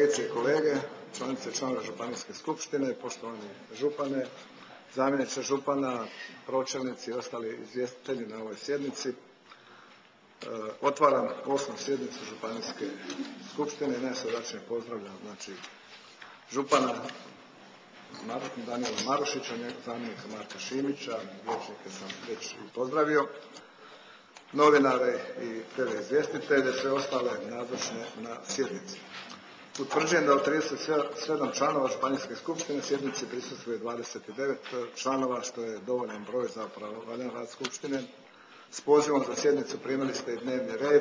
kolegice i kolege, članice i članovi Županijske skupštine, poštovani župane, zamjeniče župana, pročelnici i ostali izvjestitelji na ovoj sjednici. Otvaram 8. sjednicu Županijske skupštine i najsrdačnije pozdravljam župana Danijela Marušića, zamjenika Marka Šimića, vijećnike sam već pozdravio, novinare i TV izvjestitelje, sve ostale nazočne na sjednici. Utvrđujem da od 37 članova Županijske skupštine sjednici prisustvuje 29 članova, što je dovoljan broj za pravovaljan rad skupštine. S pozivom za sjednicu primili ste i dnevni red.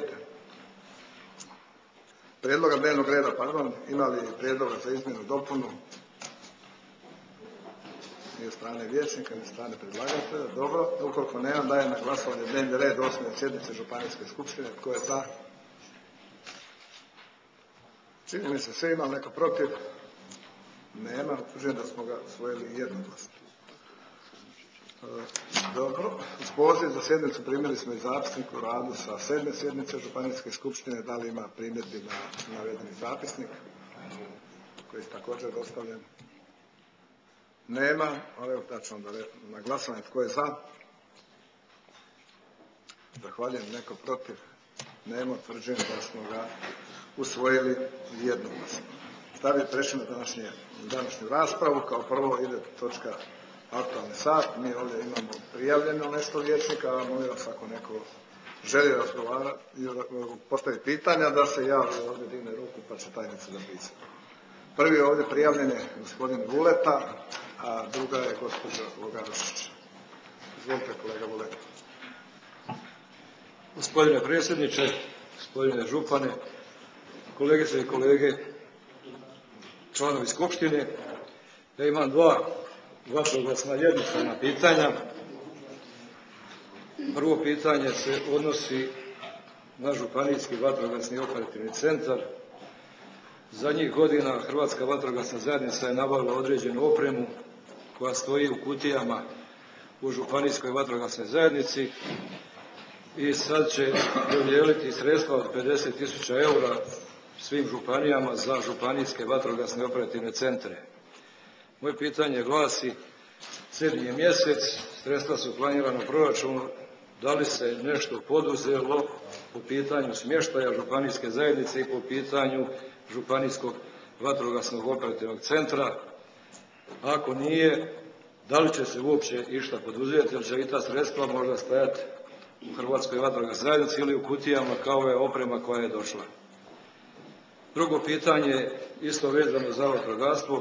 Prijedloga dnevnog reda, ima li prijedloga za izmjenu i dopunu? Ni od strane vijećnika, ni od strane predlagatelja. Dobro, ukoliko nema, dajem na glasovanje dnevni red 8. sjednice Županijske skupštine. Tko je za? Čini mi se sve, imam neko protiv? Nema, utvrđujem da smo ga usvojili jednoglasno. Dobro, uz poziv za sjednicu primili smo i zapisnik o radu sa 7. sjednice Županijske skupštine. Da li ima primjedbi na navedeni zapisnik koji je također dostavljen? Nema, ali evo daću onda na glasovanje. Tko je za? Zahvaljujem. Neko protiv? Nema, utvrđujem da smo ga usvojili jednoglasno. Sada prešli na današnju raspravu. Kao prvo ide točka aktualni sat. Mi ovdje imamo prijavljeno nešto vijećnika, a molim vas ako neko želi razgovarati i postaviti pitanja, da se javi ovdje, digne ruku pa će tajnica zapisati. Prvi ovdje prijavljen je gospodin Vuleta, a druga je gospođa Logarušić. Izvolite, kolega Vuleta. Gospodine predsjedniče, gospodine župane, kolegice i kolege, članovi skupštine, ja imam dva vatrogasna jednostavna pitanja. Prvo pitanje se odnosi na Županijski vatrogasni operativni centar. Zadnjih godina Hrvatska vatrogasna zajednica je nabavila određenu opremu koja stoji u kutijama u Županijskoj vatrogasnoj zajednici i sad će dodijeliti sredstva od 50.000 eura svim županijama za županijske vatrogasne operativne centre. Moje pitanje glasi, 7. je mjesec, sredstva su planirana u proračunu, da li se nešto poduzelo po pitanju smještaja županijske zajednice i po pitanju Županijskog vatrogasnog operativnog centra? Ako nije, da li će se uopće išta poduzeti, jer će i ta sredstva možda stajati u Hrvatskoj vatrogasnoj zajednici ili u kutijama kao je oprema koja je došla? Drugo pitanje, isto vezano za vatrogastvo.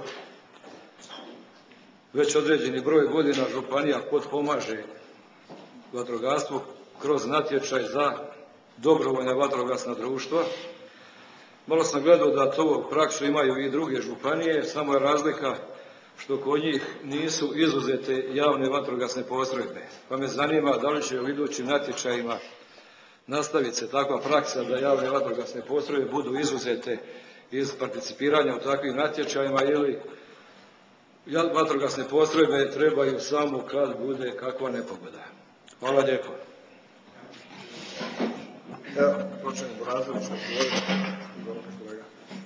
Već određeni broj godina županija potpomaže vatrogastvo kroz natječaj za dobrovoljna vatrogasna društva. Malo sam gledao da to praksu imaju i druge županije, samo je razlika što kod njih nisu izuzete javne vatrogasne postrojbe. Pa me zanima da li će u idućim natječajima nastaviti se takva praksa da javne vatrogasne postrojbe budu izuzete iz participiranja u takvim natječajima ili vatrogasne postrojbe trebaju samo kad bude kakva nepogoda. Hvala lijepo. Evo, počnem Brazović, kolega.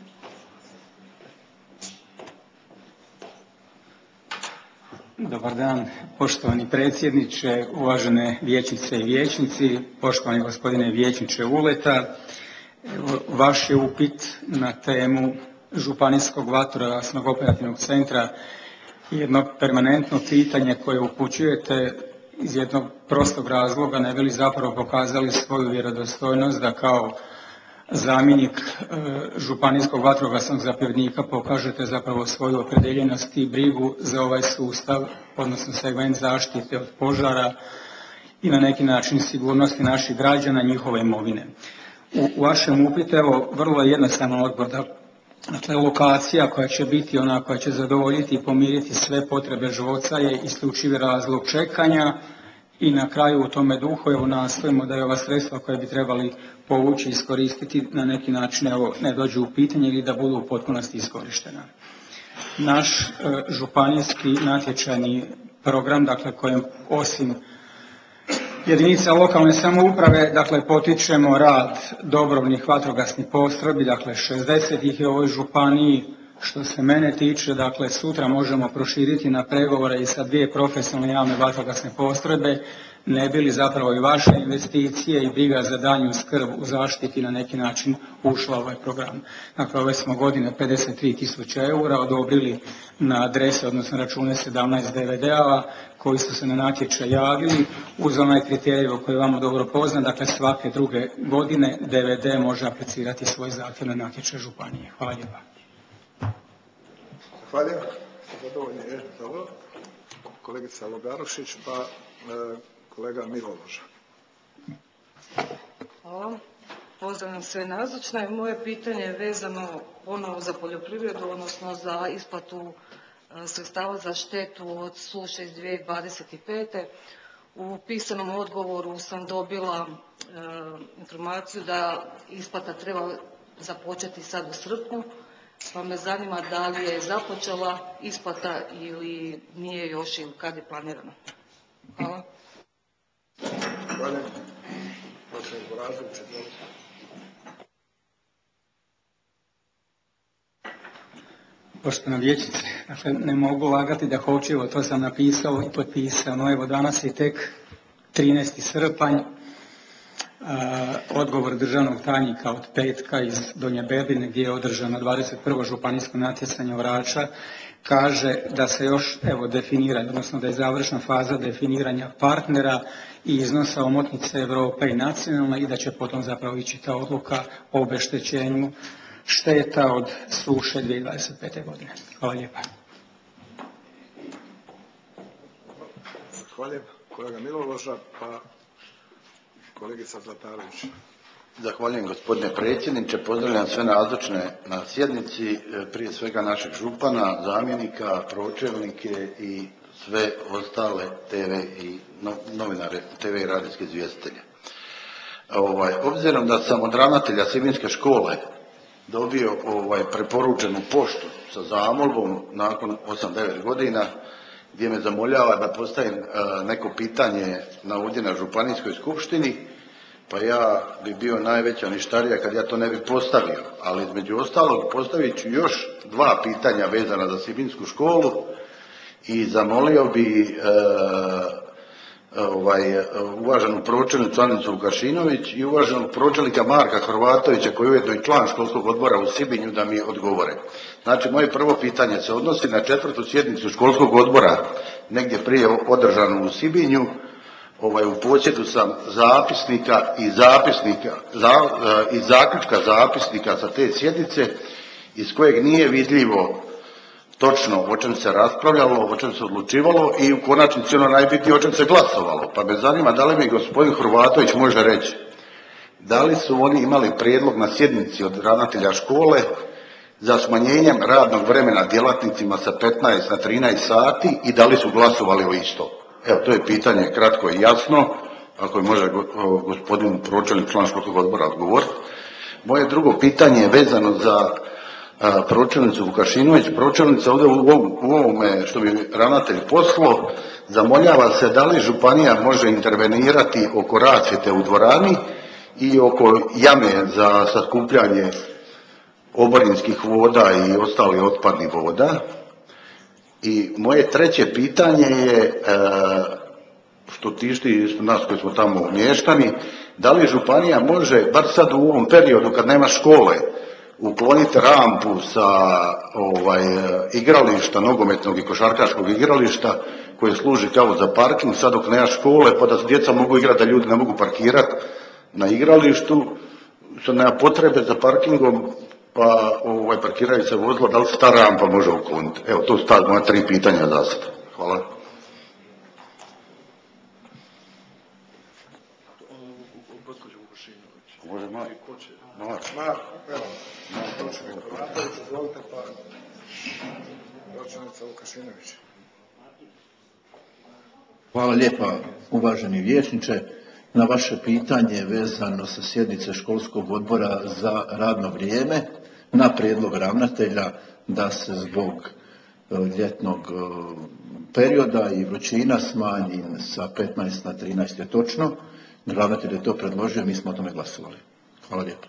Dobar dan, poštovani predsjedniče, uvažene vijećnice i vijećnici, poštovani gospodine vijećniče Vuleta. Vaš je upit na temu Županijskog vatrogasnog operativnog centra jedno permanentno pitanje koje upućujete iz jednog prostog razloga, ne bi li zapravo pokazali svoju vjerodostojnost da kao zamjenik županijskog vatrogasnog zapovjednika pokažete zapravo svoju opredjeljenost i brigu za ovaj sustav, odnosno segment zaštite od požara i na neki način sigurnosti naših građana, njihove imovine. U vašem upitu, evo, vrlo je jednostavan odgovor. Dakle, lokacija koja će biti ona koja će zadovoljiti i pomiriti sve potrebe života je isključivi razlog čekanja i na kraju u tome duhu evo nastojimo da je ova sredstva koja bi trebali povući i iskoristiti na neki način evo ne dođu u pitanje ili da budu u potpunosti iskorištena. Naš županijski natječajni program, dakle kojem osim jedinica lokalne samouprave, dakle potičemo rad dobrovoljnih vatrogasnih postrojbi, dakle 60 ih je u ovoj županiji. Što se mene tiče, dakle sutra možemo proširiti na pregovore i sa 2 profesionalne javne vatrogasne postrojbe, ne bi li zapravo i vaše investicije i briga za daljnju skrb u zaštiti na neki način ušla u ovaj program. Dakle, ove smo godine 53.000 eura odobrili na adrese, odnosno račune 17 DVD-ava koji su se na natječaj javili uz onaj kriterij koji je vama dobro poznat, dakle svake druge godine DVD može aplicirati svoj zahtjev na natječaj županije. Hvala lijepa. Zahvaljujem. Zadovoljni je. Dobro. Kolegica Logarušić, pa kolega Miloloža. Hvala. Pozdravljam sve nazočne. Moje pitanje je vezano ponovo za poljoprivredu, odnosno za isplatu sredstava za štetu od suše iz 2025. U pisanom odgovoru sam dobila informaciju da isplata treba započeti sad u srpnju, pa me zanima da li je započela isplata ili nije još ili kad je planirano. Hvala. Poštovana vijećnice, dakle ne mogu lagati da hoću, evo to sam napisao i potpisao, no evo danas je tek 13. srpanj, odgovor državnog tajnika od petka iz Donje Bedine gdje je održano 21. županijsko natjecanje Orača kaže da se još evo definira, odnosno da je završna faza definiranja partnera i iznosa omotnice Europe i nacionalne i da će potom zapravo ići ta odluka o obeštećenju šteta od suše 2025. godine. Hvala lijepa. Zahvaljujem kolega Miloloža, pa kolegica Zlatarović. Zahvaljujem gospodine predsjedniče, pozdravljam sve nazočne na sjednici, prije svega našeg župana, zamjenika, pročelnike i sve ostale TV i novinare, TV i radijske izvjestitelje. Obzirom da sam od ravnatelja Sibinjske škole dobio preporučenu poštu sa zamolbom nakon 8-9 godina gdje me zamoljava da postavim neko pitanje ovdje na županijskoj skupštini, pa ja bi bio najveća ništarija kad ja to ne bi postavio, ali između ostalog postavit ću još 2 pitanja vezana za Sibinsku školu i zamolio bi uvaženu pročelnicu Anicu Vukašinović i uvaženog pročelnika Marka Horvatovića koji je ujedno i član školskog odbora u Sibinju da mi odgovore. Znači, moje prvo pitanje se odnosi na 4. sjednicu školskog odbora, negdje prije održanu u Sibinju. U posjedu sam zapisnika i zaključka zapisnika sa te sjednice iz kojeg nije vidljivo točno o čem se raspravljalo, o čem se odlučivalo i u konačnici ono najbitnije o čem se glasovalo. Pa me zanima da li mi gospodin Horvatović može reći da li su oni imali prijedlog na sjednici od ravnatelja škole za smanjenjem radnog vremena djelatnicima sa 15 na 13 sati i da li su glasovali o isto. Evo, to je pitanje kratko i jasno, ako je može gospodin pročelnik član školskog odbora odgovoriti. Moje drugo pitanje je vezano za pročelnicu Vukašinović. Pročelnica ovdje u ovome što bi ravnatelj poslao, zamoljava se da li županija može intervenirati oko rasvjete u dvorani i oko jame za sakupljanje oborinskih voda i ostalih otpadnih voda. I moje treće pitanje je, što tišti nas koji smo tamo mještani, da li županija može, bar sad u ovom periodu kad nema škole, ukloniti rampu sa igrališta, nogometnog i košarkaškog igrališta koje služi kao za parking, sad dok nema škole, pa da djeca mogu igrati, da ljudi ne mogu parkirati na igralištu, sad nema potrebe za parkingom, pa parkiraju se vozila, da li se ta rampa može ukloniti? Evo, to su ta moja 3 pitanja za sad. Hvala. Hvala lijepa uvaženi vijećniče. Na vaše pitanje vezano sa sjednice školskog odbora za radno vrijeme na prijedlog ravnatelja da se zbog ljetnog perioda i vrućina smanji sa 15 na 13 je točno. Ravnatelj je to predložio, mi smo o tome glasovali. Hvala lijepo.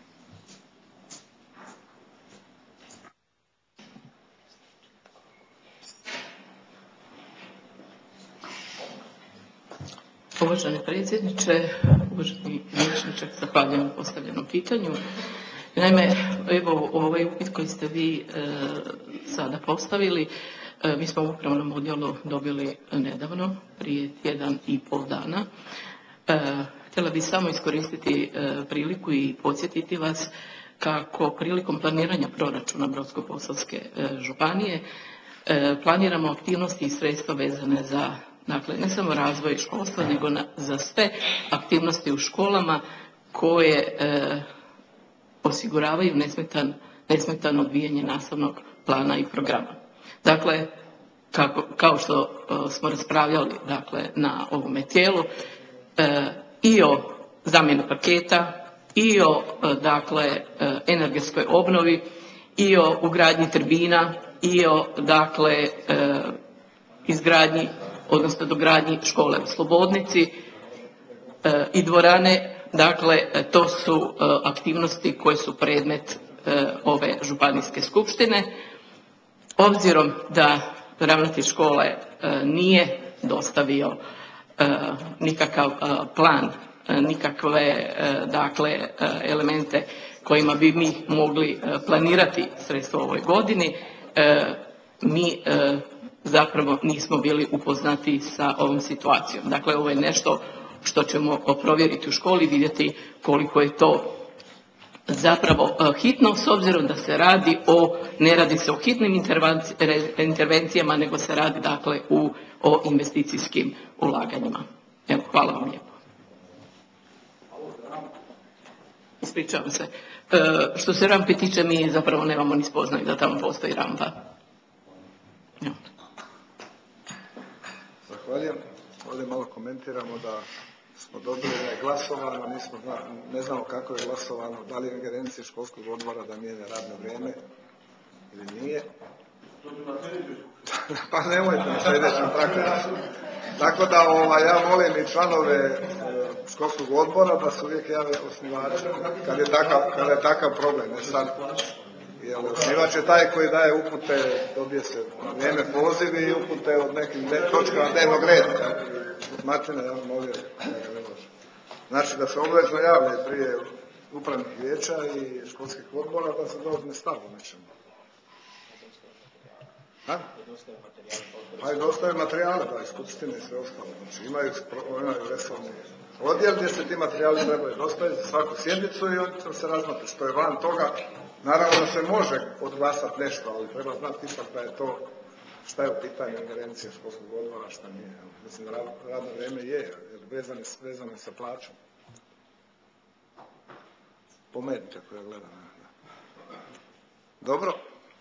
Uvaženi predsjedniče, uvaženi vijećniče, zahvaljujem na postavljenom pitanju. Naime, evo ovaj upit koji ste vi sada postavili, mi smo u upravnom odjelu dobili nedavno, prije 1,5 dana. Htjela bih samo iskoristiti priliku i podsjetiti vas kako prilikom planiranja proračuna Brodsko-posavske županije planiramo aktivnosti i sredstva vezane za, dakle, ne samo razvoj školstva, nego za sve aktivnosti u školama koje osiguravaju nesmetano odvijanje nastavnog plana i programa. Dakle, kao što smo raspravljali, dakle, na ovome tijelu, i o zamjeni paketa, i o, dakle, energetskoj obnovi, i o ugradnji tribina, i o, dakle, izgradnji, odnosno dogradnji škole u Slobodnici i dvorane. Dakle, to su aktivnosti koje su predmet ove županijske skupštine. Obzirom da ravnatelj škole nije dostavio nikakav plan, nikakve, dakle, elemente kojima bi mi mogli planirati sredstva u ovoj godini, mi zapravo nismo bili upoznati sa ovom situacijom. Dakle, ovo je nešto što ćemo provjeriti u školi, vidjeti koliko je to zapravo hitno, s obzirom da se radi ne radi se o hitnim intervencijama, nego se radi, dakle, o investicijskim ulaganjima. Evo, hvala vam lijepo. Ispričavam se. Što se rampe tiče, mi zapravo nemamo ni spoznaju da tamo postoji rampa. Ja. Zahvaljujem. Ovdje malo komentiramo da smo dobili da je glasovano, ne znamo kako je glasovano, da li je ingerencija školskog odbora da mijenja radno vrijeme ili nije. Pa nemojte na sljedećem praktičnom. Tako da ja molim i članove školskog odbora da se uvijek jave osnivači kad je takav problem. Ne sad, jer osnivač je taj koji daje upute, dobije se vrijeme poziv i upute od nekim točkama dnevnog reda. Martina, ja molio da ga ne može. Znači da se obvezno javlja prije upravnih vijeća i školskih odbora da se zauzme stav o nečemu. Pa i dostaju materijale, da, iz skupštine i sve ostalo. Znači imaju resorni odjel gdje se ti materijali trebaju dostaviti za svaku sjednicu i onda se razmatra što je van toga. Naravno da se može odglasati nešto, ali treba znati ipak da je to šta je u pitanju ingerencije školskog odbora, šta nije. Mislim, radno vrijeme je vezano sa plaćom. Po meni, kako ja gledam. Dobro.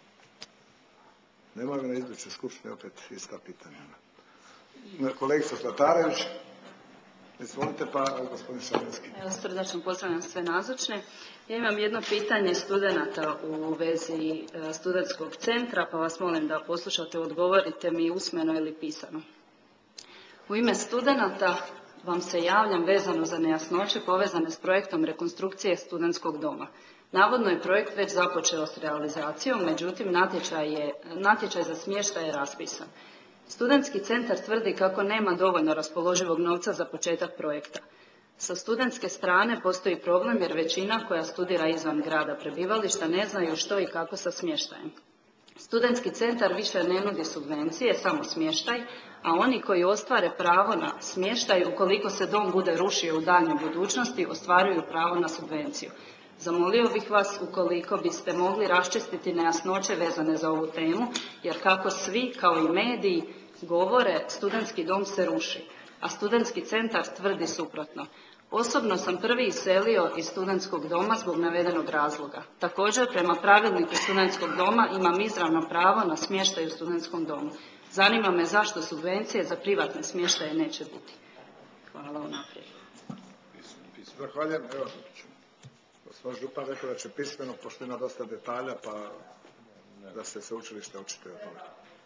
Nemaju na idućoj skupštini opet ista pitanja. Kolegica Zlatarević, izvolite, pa gospodin Šalinski. Evo, srdačno pozdravljam sve nazočne. Ja imam jedno pitanje studenata u vezi studentskog centra, pa vas molim da poslušate, odgovorite mi usmeno ili pisano. U ime studenata vam se javljam vezano za nejasnoće povezane s projektom rekonstrukcije studentskog doma. Navodno je projekt već započeo s realizacijom, međutim natječaj za smještaj je raspisan. Studentski centar tvrdi kako nema dovoljno raspoloživog novca za početak projekta. Sa studentske strane postoji problem jer većina koja studira izvan grada prebivališta ne znaju što i kako sa smještajem. Studentski centar više ne nudi subvencije, samo smještaj, a oni koji ostvare pravo na smještaj, ukoliko se dom bude rušio u daljnjoj budućnosti, ostvaruju pravo na subvenciju. Zamolio bih vas ukoliko biste mogli raščistiti nejasnoće vezane za ovu temu, jer kako svi, kao i mediji, govore, studentski dom se ruši, a studentski centar tvrdi suprotno. Osobno sam prvi iselio iz studentskog doma zbog navedenog razloga. Također, prema pravilniku studentskog doma imam izravno pravo na smještaj u studentskom domu. Zanima me zašto subvencije za privatne smještaje neće biti. Hvala unaprijed. Zahvaljujem. Evo, gospodin župan rekao da će pismeno, pošto ima dosta detalja, pa da se sveučilište očituje o tome.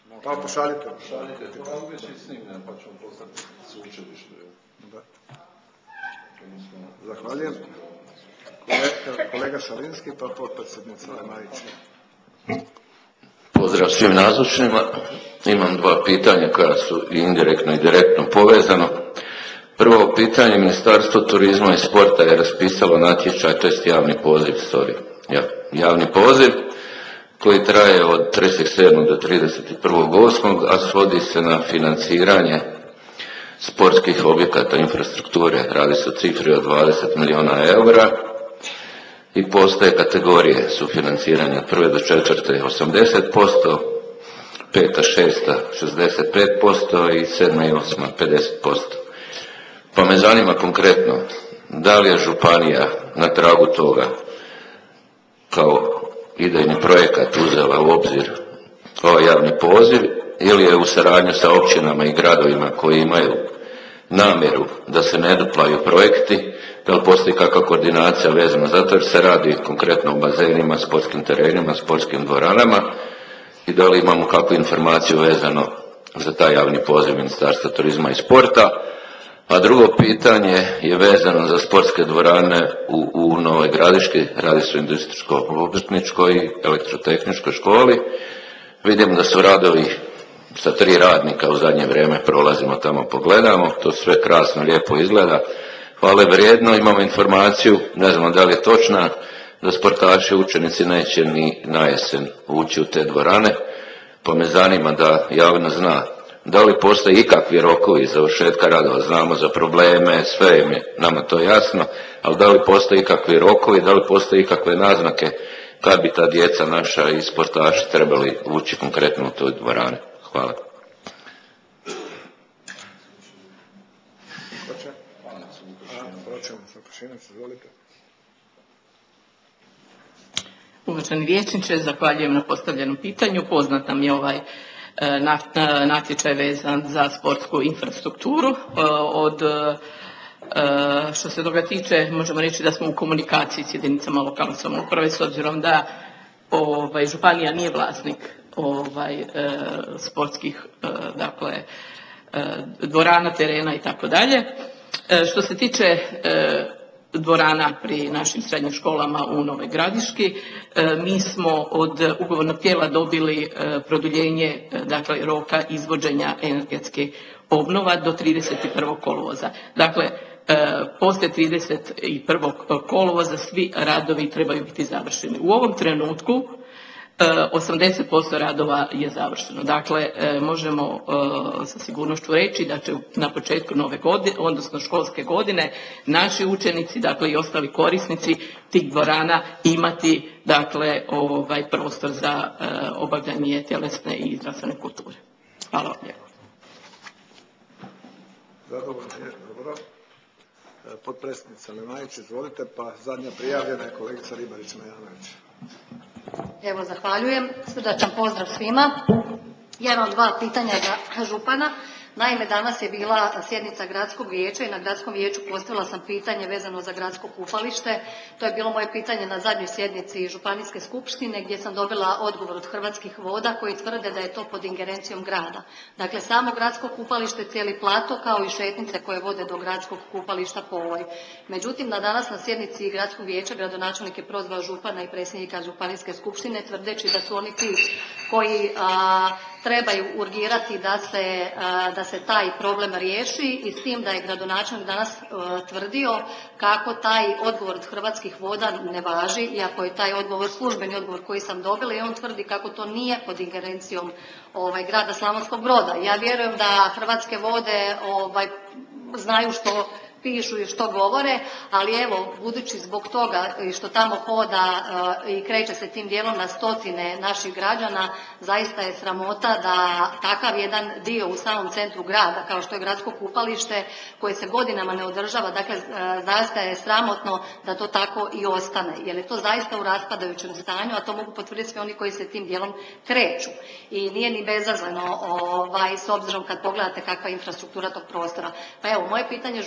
Pa pošaljite. Šaljite, to vam već i snimljeno, pa ćemo poslati sveučilištu. Da. Zahvaljujem. Kolega Šalinski, pa potpredsjednica Majić. Pozdrav svim nazočnima. Imam dva pitanja koja su indirektno i direktno povezano. Prvo pitanje, Ministarstvo turizma i sporta je raspisalo natječaj, to jest javni poziv, javni poziv koji traje od 3.7. do 31.8., a svodi se na financiranje sportskih objekata infrastrukture. Radi se o cifri od 20 milijuna eura i postoje kategorije sufinanciranja od 1. do 4. 80%, 5. 6. 65% i 7. i 8. 50%. Pa me zanima konkretno, da li je županija na tragu toga kao idejni projekat uzela u obzir ovaj javni poziv ili je u saradnju sa općinama i gradovima koji imaju namjeru da se ne duplaju projekti, da li postoji kakva koordinacija vezana za to jer se radi konkretno o bazenima, sportskim terenima, sportskim dvoranama i da li imamo kakvu informaciju vezano za taj javni poziv Ministarstva turizma i sporta. A drugo pitanje je vezano za sportske dvorane u Novoj Gradiški, radi se o industrijsko-obrtničkoj i elektrotehničkoj školi. Vidimo da su radovi sa 3 radnika u zadnje vrijeme, prolazimo tamo, pogledamo, to sve krasno, lijepo izgleda, hvale vrijedno, imamo informaciju, ne znamo da li je točna, da sportaši, učenici neće ni na jesen ući u te dvorane, pa me zanima da javnost zna da li postoje ikakvi rokovi završetka radova. Znamo za probleme, sve im je nama to jasno, ali da li postoje ikakvi rokovi, da li postoje ikakve naznake kad bi ta djeca naša i sportaši trebali ući konkretno u toj dvorane. Hvala. Uvaženi vijećniče, zahvaljujem na postavljenom pitanju. Poznat nam je ovaj natječaj vezan za sportsku infrastrukturu. Što se toga tiče, možemo reći da smo u komunikaciji s jedinicama lokalne samouprave s obzirom da županija nije vlasnik sportskih dvorana, terena i tako dalje. Što se tiče dvorana pri našim srednjim školama u Novoj Gradiški, mi smo od ugovornog tijela dobili produljenje roka izvođenja energetske obnova do 31. kolovoza. Dakle, poslije 31. kolovoza svi radovi trebaju biti završeni. U ovom trenutku 80% radova je završeno. Dakle, možemo sa sigurnošću reći da će na početku nove godine, odnosno školske godine, naši učenici, dakle i ostali korisnici tih dvorana imati prostor za obavljanje tjelesne i zdravstvene kulture. Hvala vam lijepo. Zadovoljno je, dobro. Potpredsjednica Lemajić, izvolite, pa zadnja prijavljena je kolegica Ribarić-Majanović. Evo, zahvaljujem. Srdačan pozdrav svima. Ja imam 2 pitanja za župana. Naime, danas je bila sjednica gradskog vijeća i na gradskom vijeću postavila sam pitanje vezano za gradsko kupalište. To je bilo moje pitanje na zadnjoj sjednici županijske skupštine gdje sam dobila odgovor od Hrvatskih voda koji tvrde da je to pod ingerencijom grada. Dakle, samo gradsko kupalište, cijeli plato kao i šetnice koje vode do gradskog kupališta Poloj. Međutim, danas na sjednici gradskog vijeća gradonačelnik je prozvao župana i predsjednika županijske skupštine tvrdeći da su oni ti koji trebaju urgirati da se taj problem riješi i s tim da je gradonačelnik danas tvrdio kako taj odgovor od Hrvatskih voda ne važi, iako je taj odgovor službeni odgovor koji sam dobila i on tvrdi kako to nije pod ingerencijom grada Slavonskog Broda. Ja vjerujem da Hrvatske vode znaju što pišu i što govore, ali evo, budući zbog toga što tamo hoda i kreće se tim dijelom na stotine naših građana, zaista je sramota da takav jedan dio u samom centru grada, kao što je gradsko kupalište, koje se godinama ne održava, dakle, zaista je sramotno da to tako i ostane, jer je to zaista u raspadajućem stanju, a to mogu potvrditi svi oni koji se tim dijelom kreću. I nije ni bezazleno, s obzirom kad pogledate kakva je infrastruktura tog prostora. Pa evo, moje pitanje županju,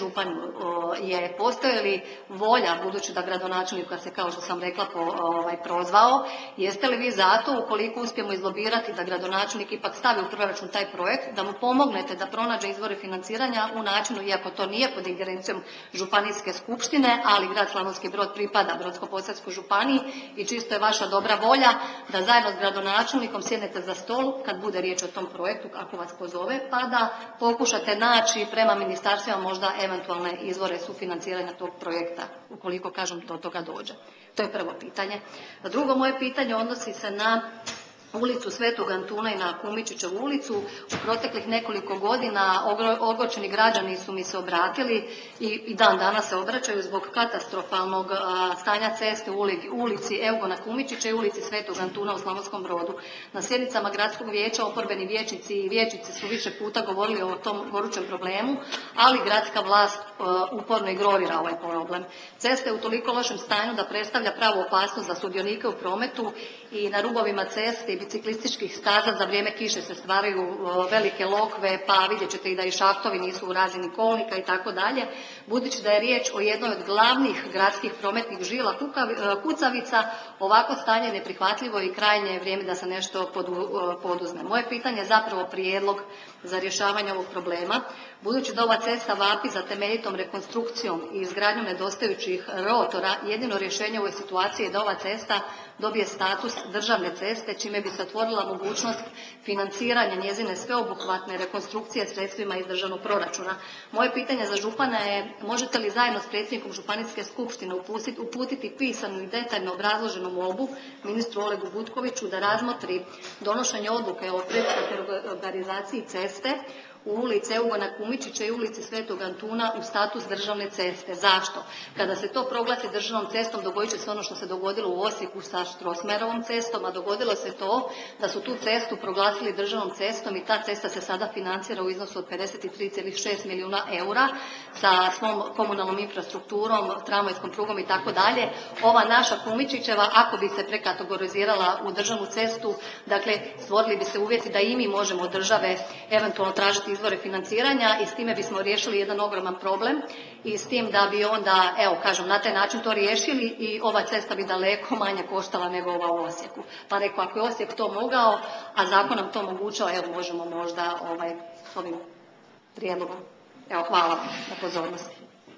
postoji li volja, budući da gradonačelnik se, kao što sam rekla, prozvao, jeste li vi zato, ukoliko uspijemo izlobirati da gradonačelnik ipak stavi u proračun taj projekt, da mu pomognete da pronađe izvore financiranja u načinu, iako to nije pod ingerencijom županijske skupštine, ali grad Slavonski Brod pripada Brodsko-posavskoj županiji i čisto je vaša dobra volja da zajedno s gradonačelnikom sjednete za stol kad bude riječ o tom projektu, ako vas pozove, pa da pokušate naći prema ministarstvima možda eventualne izvore sufinanciranja tog projekta, ukoliko, kažem, do toga dođe. To je prvo pitanje. Drugo moje pitanje odnosi se na ulicu Svetog Antuna i na Kumičićevu ulicu. U proteklih nekoliko godina ogorčeni građani su mi se obratili i dan danas se obraćaju zbog katastrofalnog stanja ceste u ulici Eugona Kumičića i ulici Svetog Antuna u Slavonskom Brodu. Na sjednicama gradskog vijeća oporbeni vijećnici i vijećnice su više puta govorili o tom gorućem problemu, ali gradska vlast uporno ignorira ovaj problem. Cesta je u toliko lošem stanju da predstavlja pravu opasnost za sudionike u prometu i na rubovima ceste i biciklističkih staza za vrijeme kiše se stvaraju velike lokve, pa vidjet ćete i da i šahtovi nisu u razini kolnika i tako dalje. Budući da je riječ o jednoj od glavnih gradskih prometnih žila kucavica, ovako stanje je neprihvatljivo i krajnje je vrijeme da se nešto poduzme. Moje pitanje je zapravo prijedlog za rješavanje ovog problema. Budući da ova cesta vapi za temeljitom rekonstrukcijom i izgradnjom nedostajućih rotora, jedino rješenje u ovoj situaciji je da ova cesta dobije status državne ceste, čime bi se otvorila mogućnost financiranja njezine sveobuhvatne rekonstrukcije sredstvima iz državnog proračuna. Moje pitanje za župana je: možete li zajedno s predsjednikom županijske skupštine uputiti pisanu i detaljno obrazloženu molbu ministru Olegu Butkoviću da razmotri donošenje odluke o predkategorizaciji ceste u ulici Eugona Kumičića i ulici Svetog Antuna u status državne ceste. Zašto? Kada se to proglasi državnom cestom, dogodit će se ono što se dogodilo u Osijeku sa Strossmayerovom cestom, a dogodilo se to da su tu cestu proglasili državnom cestom i ta cesta se sada financira u iznosu od 53,6 milijuna eura sa svom komunalnom infrastrukturom, tramvajskom prugom i tako dalje. Ova naša Kumičićeva, ako bi se prekategorizirala u državnu cestu, dakle stvorili bi se uvjeti da i mi možemo od države eventualno tražiti izvore financiranja i s time bismo riješili jedan ogroman problem i s tim da bi onda, evo kažem, na taj način to riješili i ova cesta bi daleko manje koštala nego ova u Osijeku. Pa rekao, ako je Osijek to mogao, a zakon nam to omogućava, evo možemo možda s ovim prijedlogom. Evo, hvala vam na pozornosti.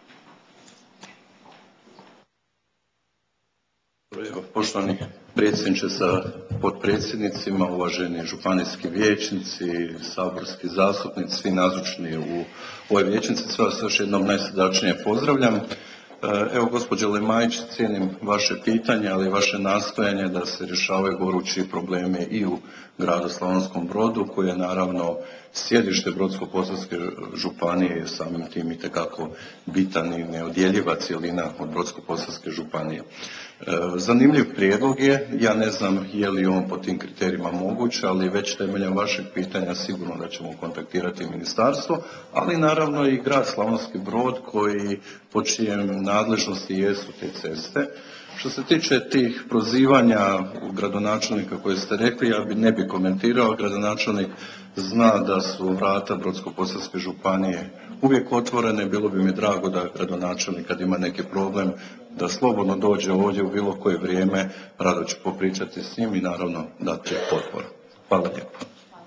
Poštovani predsjedniče sa potpredsjednicima, uvaženi županijski vijećnici, saborski zastupnici, svi nazočni u ovoj vijećnici, sve vas još jednom najsrdačnije pozdravljam. Evo, gospođo Lemajić, cijenim vaše pitanje, ali i vaše nastojanje da se rješavaju gorući problemi i u gradu Slavonskom Brodu, koji je naravno sjedište Brodsko-posavske županije i samim tim itekako bitan i neodjeljiva cjelina od Brodsko-posavske županije. Zanimljiv prijedlog je, ja ne znam je li on po tim kriterijima moguć, ali već temeljem vašeg pitanja sigurno da ćemo kontaktirati ministarstvo, ali naravno i grad Slavonski Brod koji po čijem nadležnosti jesu te ceste. Što se tiče tih prozivanja gradonačelnika koje ste rekli, ja ne bi komentirao. Gradonačelnik zna da su vrata Brodsko-posavske županije uvijek otvorene. Bilo bi mi drago da gradonačelnik kad ima neki problem da slobodno dođe ovdje u bilo koje vrijeme, rado ću popričati s njim i naravno dati potporu. Hvala lijepo.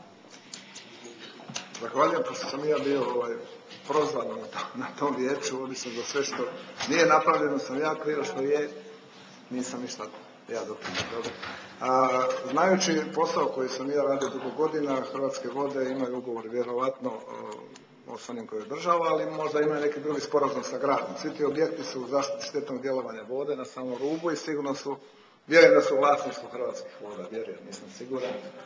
Zahvaljujem, pošto sam ja bio prozvan na tom vijeću, obično za sve što nije napravljeno sam ja krivo, što je, nisam ništa ja doprinio. Znajući posao koji sam ja radio dugo godina, Hrvatske vode imaju ugovor vjerovatno s onim koji je država, ali možda imaju neki drugi sporazum sa gradom. Svi ti objekti su u zaštiti štetnog djelovanja vode na samom rubu i sigurno su, vjerujem da su u vlasništvu Hrvatskih voda, vjerujem, nisam siguran.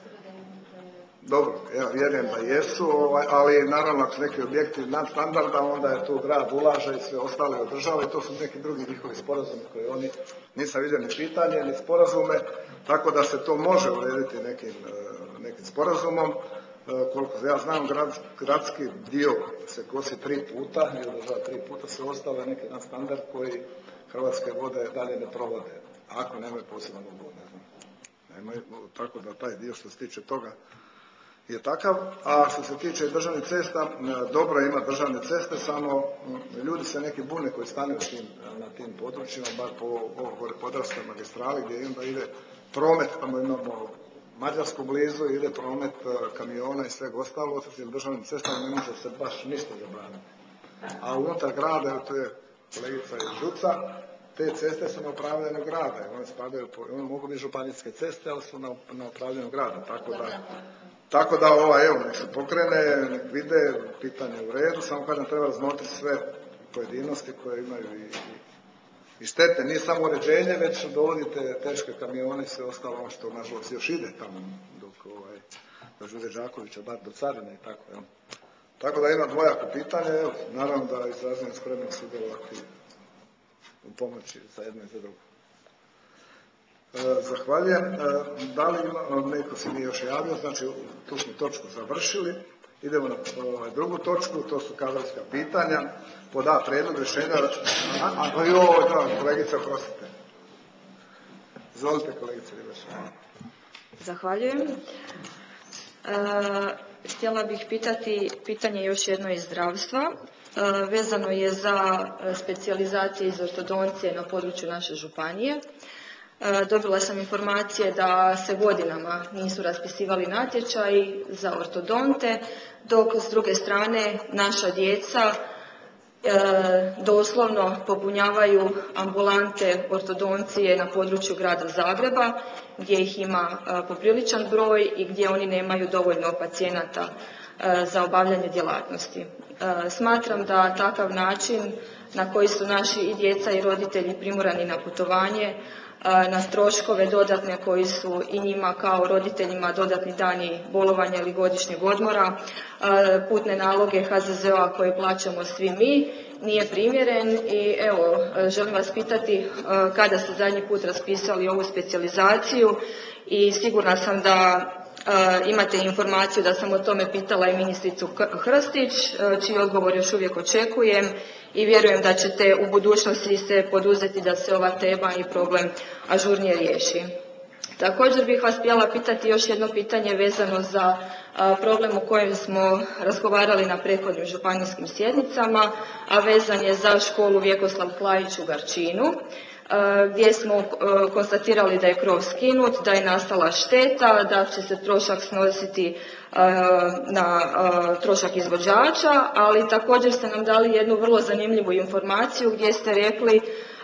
Dobro, ja vjerujem da jesu, ali naravno ako su neki objekti nadstandarda, onda je tu grad ulaže i sve ostale održava i to su neki drugi njihovi sporazumi koji oni, nisam vidio ni pitanje, ni sporazume, tako da se to može urediti nekim sporazumom. Koliko ja znam, gradski dio se kosi 3 puta i održava 3 puta, sve ostalo je neki nadstandard koji Hrvatske vode dalje ne provode, ako nemaju poseban ugovor, ne znam. Tako da taj dio što se tiče toga je takav, a što se tiče državnih cesta, dobro ima državne ceste, samo ljudi se neki bune koji stanuju na tim područjima, bar po Podravskoj magistrali gdje onda ide promet, tamo imamo Mađarsku blizu, ide promet kamiona i svega ostalo, jer državnim cestama ne može se baš ništa zabraniti. A unutar grada, evo tu je kolegica iz Žuca, te ceste su na upravljanju grada, one mogu biti županijske ceste, ali su na upravljanju grada, tako da evo, nek se pokrene, nek vide, pitanje u redu, samo kažem treba razmotriti sve pojedinosti koje imaju i štete, nije samo uređenje, već dovodite teške kamione i sve ostalo ono što nažalost još ide tamo do Đure Đakovića, bar do Carine i tako, jel. Tako da ima dvojako pitanje, evo, naravno da izrazujem spremnost sudjelovati u pomoći za jedno i za drugo. Zahvaljujem. Da li ima, neko se nije još javio, znači tu smo točku završili. Idemo na drugu točku, to su kadrovska pitanja. Pod A, prijedlog rješenja... kolegice, oprostite. Izvolite, kolegice. Zahvaljujem. Htjela bih pitati pitanje još jedno iz zdravstva. Vezano je za specijalizacije iz ortodoncije na području naše županije. Dobila sam informacije da se godinama nisu raspisivali natječaji za ortodonte, dok s druge strane naša djeca doslovno popunjavaju ambulante ortodoncije na području grada Zagreba, gdje ih ima popriličan broj i gdje oni nemaju dovoljno pacijenata za obavljanje djelatnosti. Smatram da takav način na koji su naši i djeca i roditelji primorani na putovanje, na troškove dodatne koji su i njima kao roditeljima dodatni dani bolovanja ili godišnjeg odmora, putne naloge HZZO-a koje plaćamo svi mi, nije primjeren i evo, želim vas pitati kada ste zadnji put raspisali ovu specijalizaciju i sigurna sam da imate informaciju da sam o tome pitala i ministricu Hrstić, čiji odgovor još uvijek očekujem i vjerujem da ćete u budućnosti se poduzeti da se ova tema i problem ažurnije riješi. Također bih vas htjela pitati još jedno pitanje vezano za problem o kojem smo razgovarali na prethodnim županijskim sjednicama, a vezan je za školu Vjekoslav Klarić u Garčinu, gdje smo konstatirali da je krov skinut, da je nastala šteta, da će se trošak snositi na trošak izvođača, ali također ste nam dali jednu vrlo zanimljivu informaciju gdje ste rekli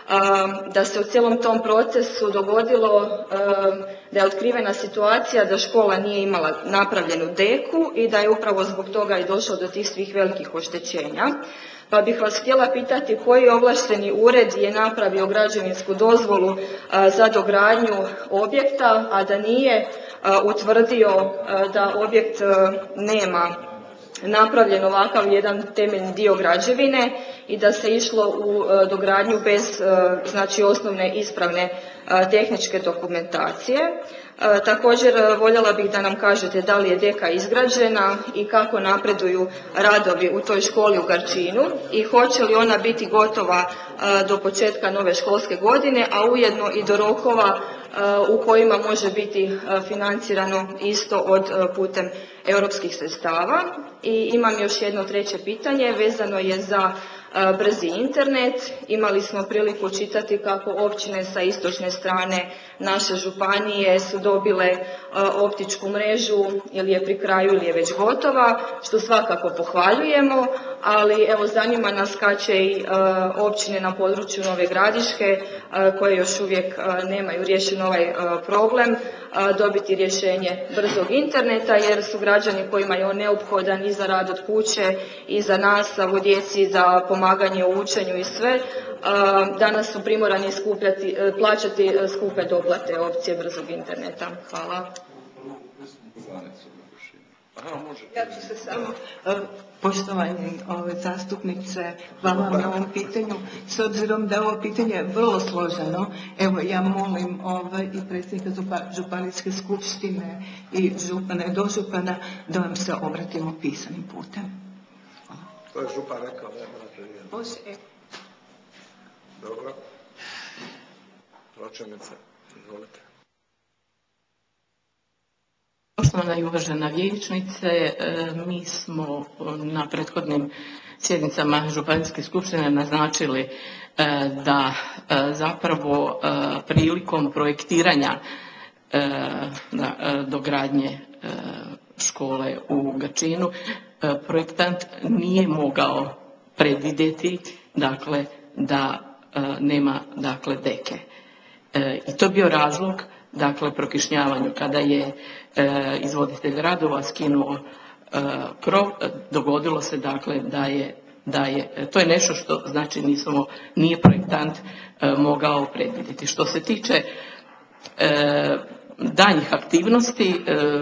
da se u cijelom tom procesu dogodilo da je otkrivena situacija da škola nije imala napravljenu deku i da je upravo zbog toga i došlo do tih svih velikih oštećenja. Pa bih vas htjela pitati koji ovlašteni ured je napravio građevinsku dozvolu za dogradnju objekta, a da nije utvrdio da objekt nema napravljen ovakav jedan temeljni dio građevine i da se išlo u dogradnju bez znači osnovne ispravne tehničke dokumentacije. Također voljela bih da nam kažete da li je deka izgrađena i kako napreduju radovi u toj školi u Garčinu i hoće li ona biti gotova do početka nove školske godine, a ujedno i do rokova u kojima može biti financirano isto od putem europskih sredstava. I imam još jedno treće pitanje, vezano je za brzi internet. Imali smo priliku čitati kako općine sa istočne strane naše županije su dobile optičku mrežu ili je pri kraju ili je već gotova, što svakako pohvaljujemo, ali evo zanima nas kad će i općine na području Nove Gradiške koje još uvijek nemaju riješen ovaj problem dobiti rješenje brzog interneta, jer su građani kojima je on neophodan i za rad od kuće i za nastavu djeci, za pomaganje u učenju i sve, danas su primorani plaćati skupe doplate opcije brzog interneta. Hvala. Ja ću se samo, poštovani zastupnice, hvala na ovom pitanju. S obzirom da je ovo pitanje vrlo složeno, evo ja molim i predsjednika županijske skupštine i župana i dožupana da vam se obratimo pisanim putem. To je župan rekao, ne morate vidjeti. Može. Dobro. Pročelnice, izvolite. Poštovana i uvažena vijećnice, mi smo na prethodnim sjednicama Županijske skupštine naznačili da zapravo prilikom projektiranja dogradnje škole u Gačinu projektant nije mogao predvidjeti dakle da nema dakle deke. I to je bio razlog dakle prokišnjavanju kada je izvoditelj radova skinuo krov, dogodilo se dakle da je to je nešto što znači nije projektant mogao predvidjeti. Što se tiče daljnjih aktivnosti,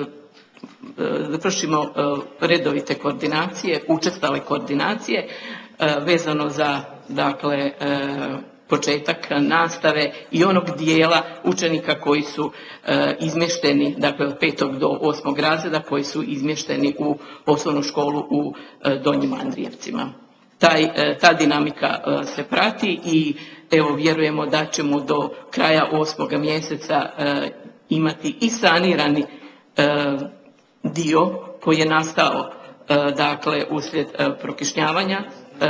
vršimo redovite koordinacije, učestale koordinacije vezano za dakle početak nastave i onog dijela učenika koji su izmješteni dakle od 5. do 8. razreda koji su izmješteni u osnovnu školu u Donjim Andrijevcima. Ta dinamika se prati i evo vjerujemo da ćemo do kraja 8. mjeseca imati i sanirani dio koji je nastao dakle uslijed prokišnjavanja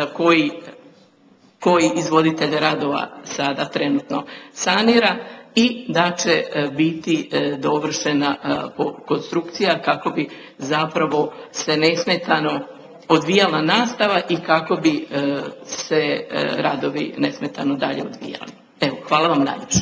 koji izvoditelj radova sada trenutno sanira i da će biti dovršena konstrukcija kako bi zapravo se nesmetano odvijala nastava i kako bi se radovi nesmetano dalje odvijali. Evo, hvala vam najljepše.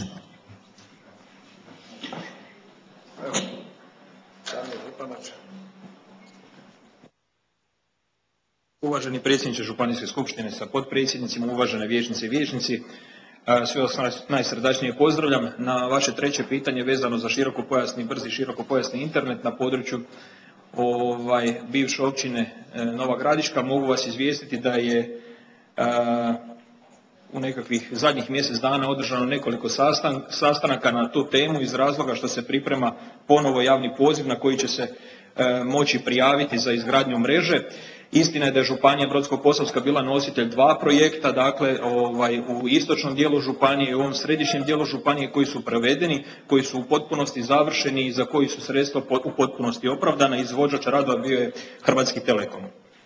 Uvaženi predsjedniče Županijske skupštine sa potpredsjednicima, uvažene vijećnice i vijećnici, sve vas najsrdačnije pozdravljam. Na vaše treće pitanje vezano za širokopojasni, brzi širokopojasni internet na području bivše općine Nova Gradiška, mogu vas izvijestiti da je u nekakvih zadnjih mjesec dana održano nekoliko sastanaka na tu temu iz razloga što se priprema ponovo javni poziv na koji će se moći prijaviti za izgradnju mreže. Istina je da je Županija Brodsko-posavska bila nositelj 2 projekta, dakle u istočnom dijelu županije i u ovom središnjem dijelu županije koji su provedeni, koji su u potpunosti završeni i za koji su sredstva u potpunosti opravdana. Izvođač radova bio je Hrvatski Telekom.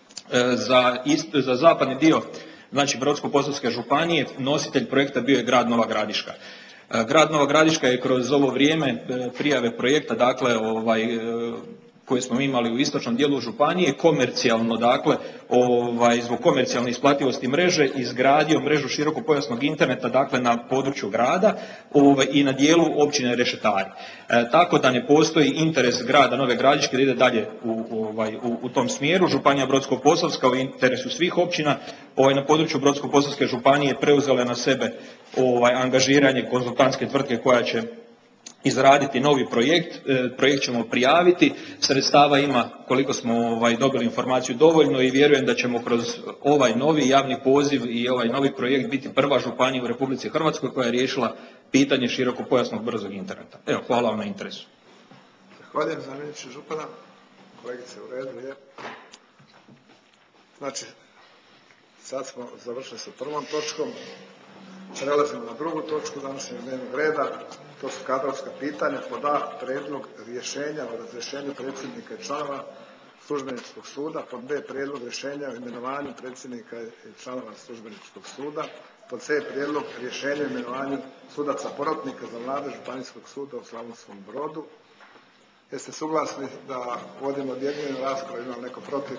Za zapadni dio, znači Brodsko-posavske županije, nositelj projekta bio je grad Nova Gradiška. Grad Nova Gradiška je kroz ovo vrijeme prijave projekta, dakle koje smo imali u istočnom dijelu županije, komercijalno, dakle, zbog komercijalne isplativosti mreže, izgradio mrežu širokopojasnog interneta, dakle, na području grada i na dijelu općine Rešetari. Tako da ne postoji interes grada Nove Gradiške da ide dalje u tom smjeru. Županija Brodsko-posavska u interesu svih općina na području Brodsko-posavske županije preuzela je na sebe angažiranje konzultantske tvrtke koja će izraditi novi projekt. Projekt ćemo prijaviti, sredstava ima koliko smo dobili informaciju dovoljno i vjerujem da ćemo kroz ovaj novi javni poziv i ovaj novi projekt biti prva županija u Republici Hrvatskoj koja je riješila pitanje širokopojasnog brzog interneta. Evo, hvala vam na interesu. Zahvaljujem zamjeniče župana. Kolegice, u redu je. Znači, sad smo završili sa prvom točkom. Prelazimo na drugu točku današnjeg dnevnog reda. To su kadrovska pitanja. Pod A, prijedlog rješenja o razrješenju predsjednika i članova službeničkog suda. Pod B, prijedlog rješenja o imenovanju predsjednika i članova službeničkog suda. Pod C, prijedlog rješenja o imenovanju sudaca porotnika za mlade Županijskog suda u Slavonskom Brodu. Jeste suglasni da vodimo objedinjenu raspravu? Ima li neko protiv?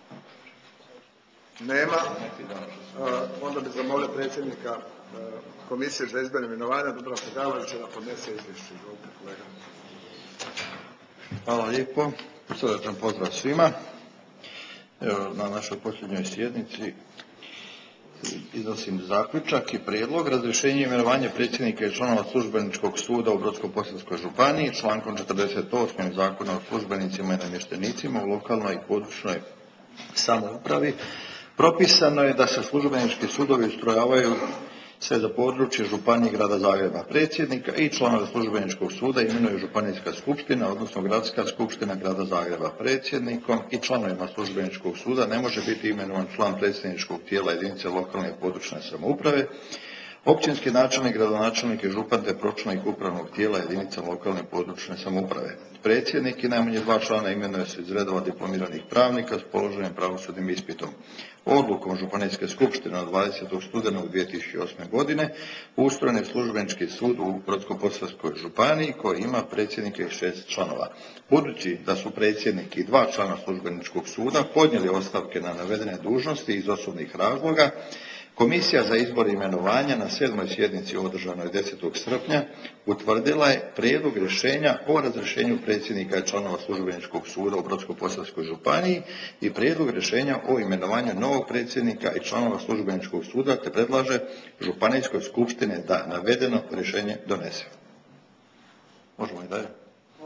Nema. Onda bi zamolio predsjednika Komisije za izbor i imenovanja Dubravka Gavrovića da podnese izvješće. Izvolite, kolega. Hvala lijepo. Srdačan pozdrav svima. Evo, na našoj posljednjoj sjednici iznosim zaključak i prijedlog razrješenja i imenovanja predsjednika i članova službeničkog suda u Brodsko-posavskoj županiji člankom 48. Zakona o službenicima i namještenicima u lokalnoj i područnoj samoupravi. Propisano je da se službenički sudovi ustrojavaju sve za područje županije i grada Zagreba. Predsjednika i članove službeničkog suda imenuje županijska skupština, odnosno gradska skupština grada Zagreba. Predsjednikom i članovima službeničkog suda ne može biti imenovan član predsjedničkog tijela jedinice lokalne i područne samouprave. Općinski načelnik, gradonačelnik i župan te pročelnik upravnog tijela jedinica lokalne i područne samouprave. Predsjednik i najmanje 2 člana imenuje se iz redova diplomiranih pravnika s položenim pravosudnim ispitom. Odlukom Županijske skupštine od 20. studenog 2008. godine ustrojen je službenički sud u Brodsko-posavskoj županiji koji ima predsjednika i 6 članova. Budući da su predsjednik i 2 člana službeničkog suda podnijeli ostavke na navedene dužnosti iz osobnih razloga, Komisija za izbor i imenovanja na 7. sjednici održanoj 10. srpnja utvrdila je prijedlog rješenja o razrješenju predsjednika i članova službeničkog suda u Brodsko-posavskoj županiji i prijedlog rješenja o imenovanju novog predsjednika i članova službeničkog suda te predlaže Županijskoj skupštini da navedeno rješenje donese. Možemo i dalje.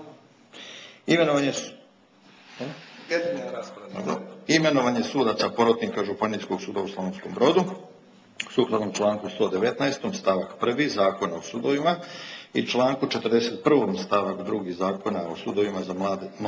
Imenovanje sudaca porotnika Županijskog suda u Slavonskom Brodu. Sukladno članku 119. stavak 1. Zakona o sudovima i članku 41. stavak 2. Zakona o sudovima za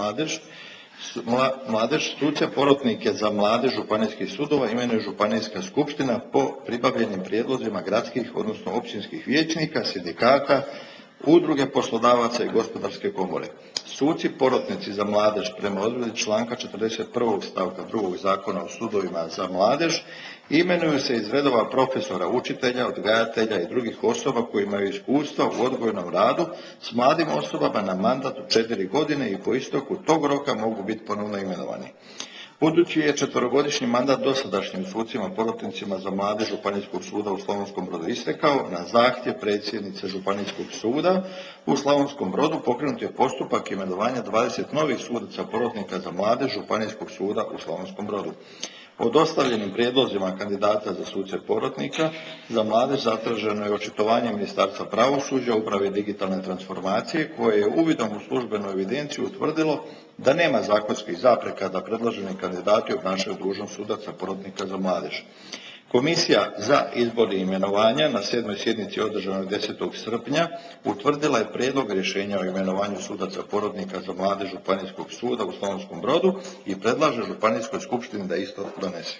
mladež, suce porotnike za mladež županijskih sudova imenuje Županijska skupština po pribavljenim prijedlozima gradskih, odnosno općinskih vijećnika, sindikata, udruge poslodavaca i gospodarske komore. Suci porotnici za mladež prema odredbi članka 41. stavka 2. Zakona o sudovima za mladež imenuju se iz redova profesora, učitelja, odgajatelja i drugih osoba koji imaju iskustva u odgojnom radu s mladim osobama na mandat od 4 godine i po isteku tog roka mogu biti ponovno imenovani. Budući je 4-godišnji mandat dosadašnjim sucima porotnicima za mladež Županijskog suda u Slavonskom Brodu istekao, na zahtjev predsjednice Županijskog suda u Slavonskom Brodu pokrenut je postupak imenovanja 20 novih sudaca porotnika za mladež Županijskog suda u Slavonskom Brodu. O dostavljenim prijedlozima kandidata za suce porotnika za mladež zatraženo je očitovanje Ministarstva pravosuđa, uprave digitalne transformacije, koje je uvidom u službenu evidenciju utvrdilo da nema zakonskih zapreka da predloženi kandidati obnašaju dužnost sudaca porotnika za mladež. Komisija za izbor i imenovanja na 7. sjednici održanoj 10. srpnja utvrdila je prijedlog rješenja o imenovanju sudaca porotnika za mladež Županijskog suda u Slavonskom Brodu i predlaže Županijskoj skupštini da isto donese.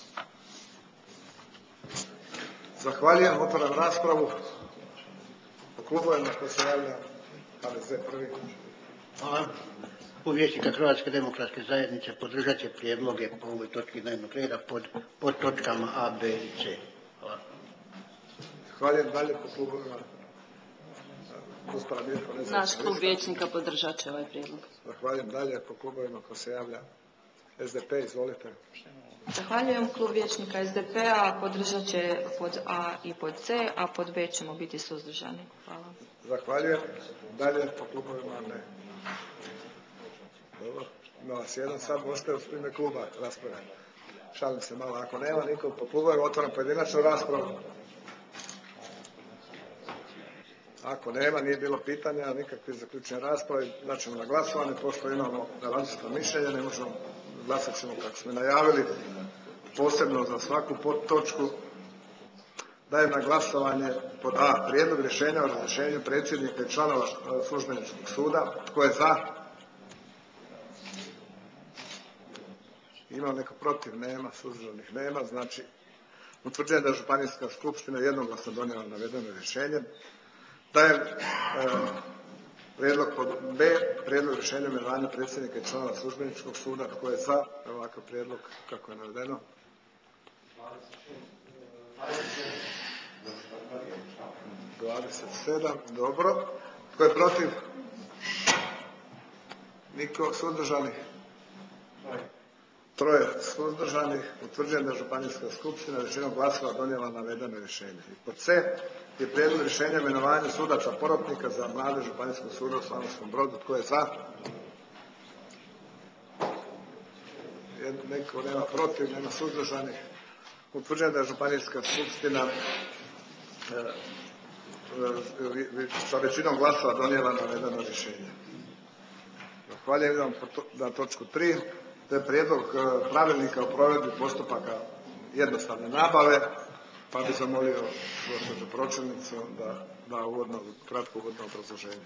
Zahvaljujem, otvaram raspravu. Po klubovima ko se javlja, HDZ prvi. Hvala. Klub vijećnika Hrvatske demokratske zajednice podržat će prijedloge po ovoj točki dnevnog reda pod točkama A, B i C. Hvala. Zahvaljujem, dalje po klubovima. Naš klub vijećnika podržat će ovaj prijedlog. Zahvaljujem, dalje po klubovima ko se javlja. SDP, izvolite. Zahvaljujem, klub vijećnika SDP-a podržat će pod A i pod C, a pod B ćemo biti suzdržani. Hvala. Zahvaljujem, dalje po klubovima ne. Dobro, ima vas jedan, sad možete u ime kluba raspravljati. Šalim se malo, ako nema nikom po klubovima, otvaram pojedinačnu raspravu. Ako nema, nije bilo pitanja, nikakve zaključene rasprave, daćemo na glasovanje, pošto imamo različito mišljenje, ne možemo, glasat ćemo kako smo najavili, posebno za svaku podtočku. Dajem na glasovanje pod A, prijedlog rješenja o razrješenju predsjednika i članova službeničkog suda. Tko je za? Ima neko protiv? Nema. Suzdržanih nema. Znači, utvrđujem da je Županijska skupština jednoglasno donijela navedeno rješenje. Dajem prijedlog pod B, prijedlog rješenja o imenovanju predsjednika i članova službeničkog suda. Tko je za ovakav prijedlog kako je navedeno? 27. Dobro. Tko je protiv? Niko. Suzdržanih? 3 suzdržanih. Utvrđujem da je Županijska skupština većinom glasova donijela navedeno rješenje. I pod C je prijedlog rješenja o imenovanju sudaca porotnika za mladež Županijskog suda u Slavonskom Brodu. Tko je za? Neko nema protiv, nema suzdržanih. Utvrđujem da je Županijska skupština sa većinom glasova donijela navedeno rješenje. Zahvaljujem, idemo na točku 3. To je prijedlog pravilnika o provedbi postupaka jednostavne nabave, pa bih zamolio gospođu pročelnicu da da kratko uvodno obrazloženje.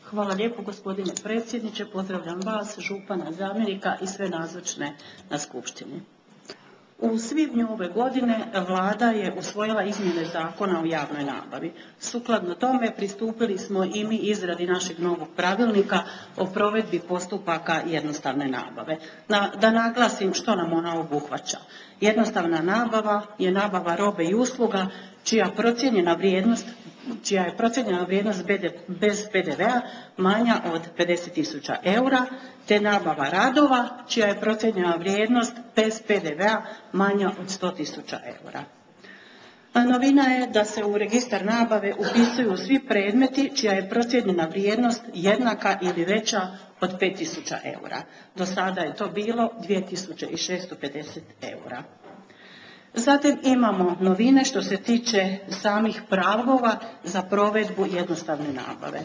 Hvala lijepo gospodine predsjedniče, pozdravljam vas, župana, zamjenika i sve nazočne na skupštini. U svibnju ove godine Vlada je usvojila izmjene Zakona o javnoj nabavi. Sukladno tome pristupili smo i mi izradi našeg novog pravilnika o provedbi postupaka jednostavne nabave. Da naglasim što nam ona obuhvaća. Jednostavna nabava je nabava robe i usluga čija je procijenjena vrijednost bez PDV-a manja od 50.000 eura, te nabava radova čija je procijenjena vrijednost bez PDV-a manja od 100.000 eura. Novina je da se u registar nabave upisuju svi predmeti čija je procijenjena vrijednost jednaka ili veća od 5.000 eura. Do sada je to bilo 2.650 eura. Zatim imamo novine što se tiče samih pragova za provedbu jednostavne nabave.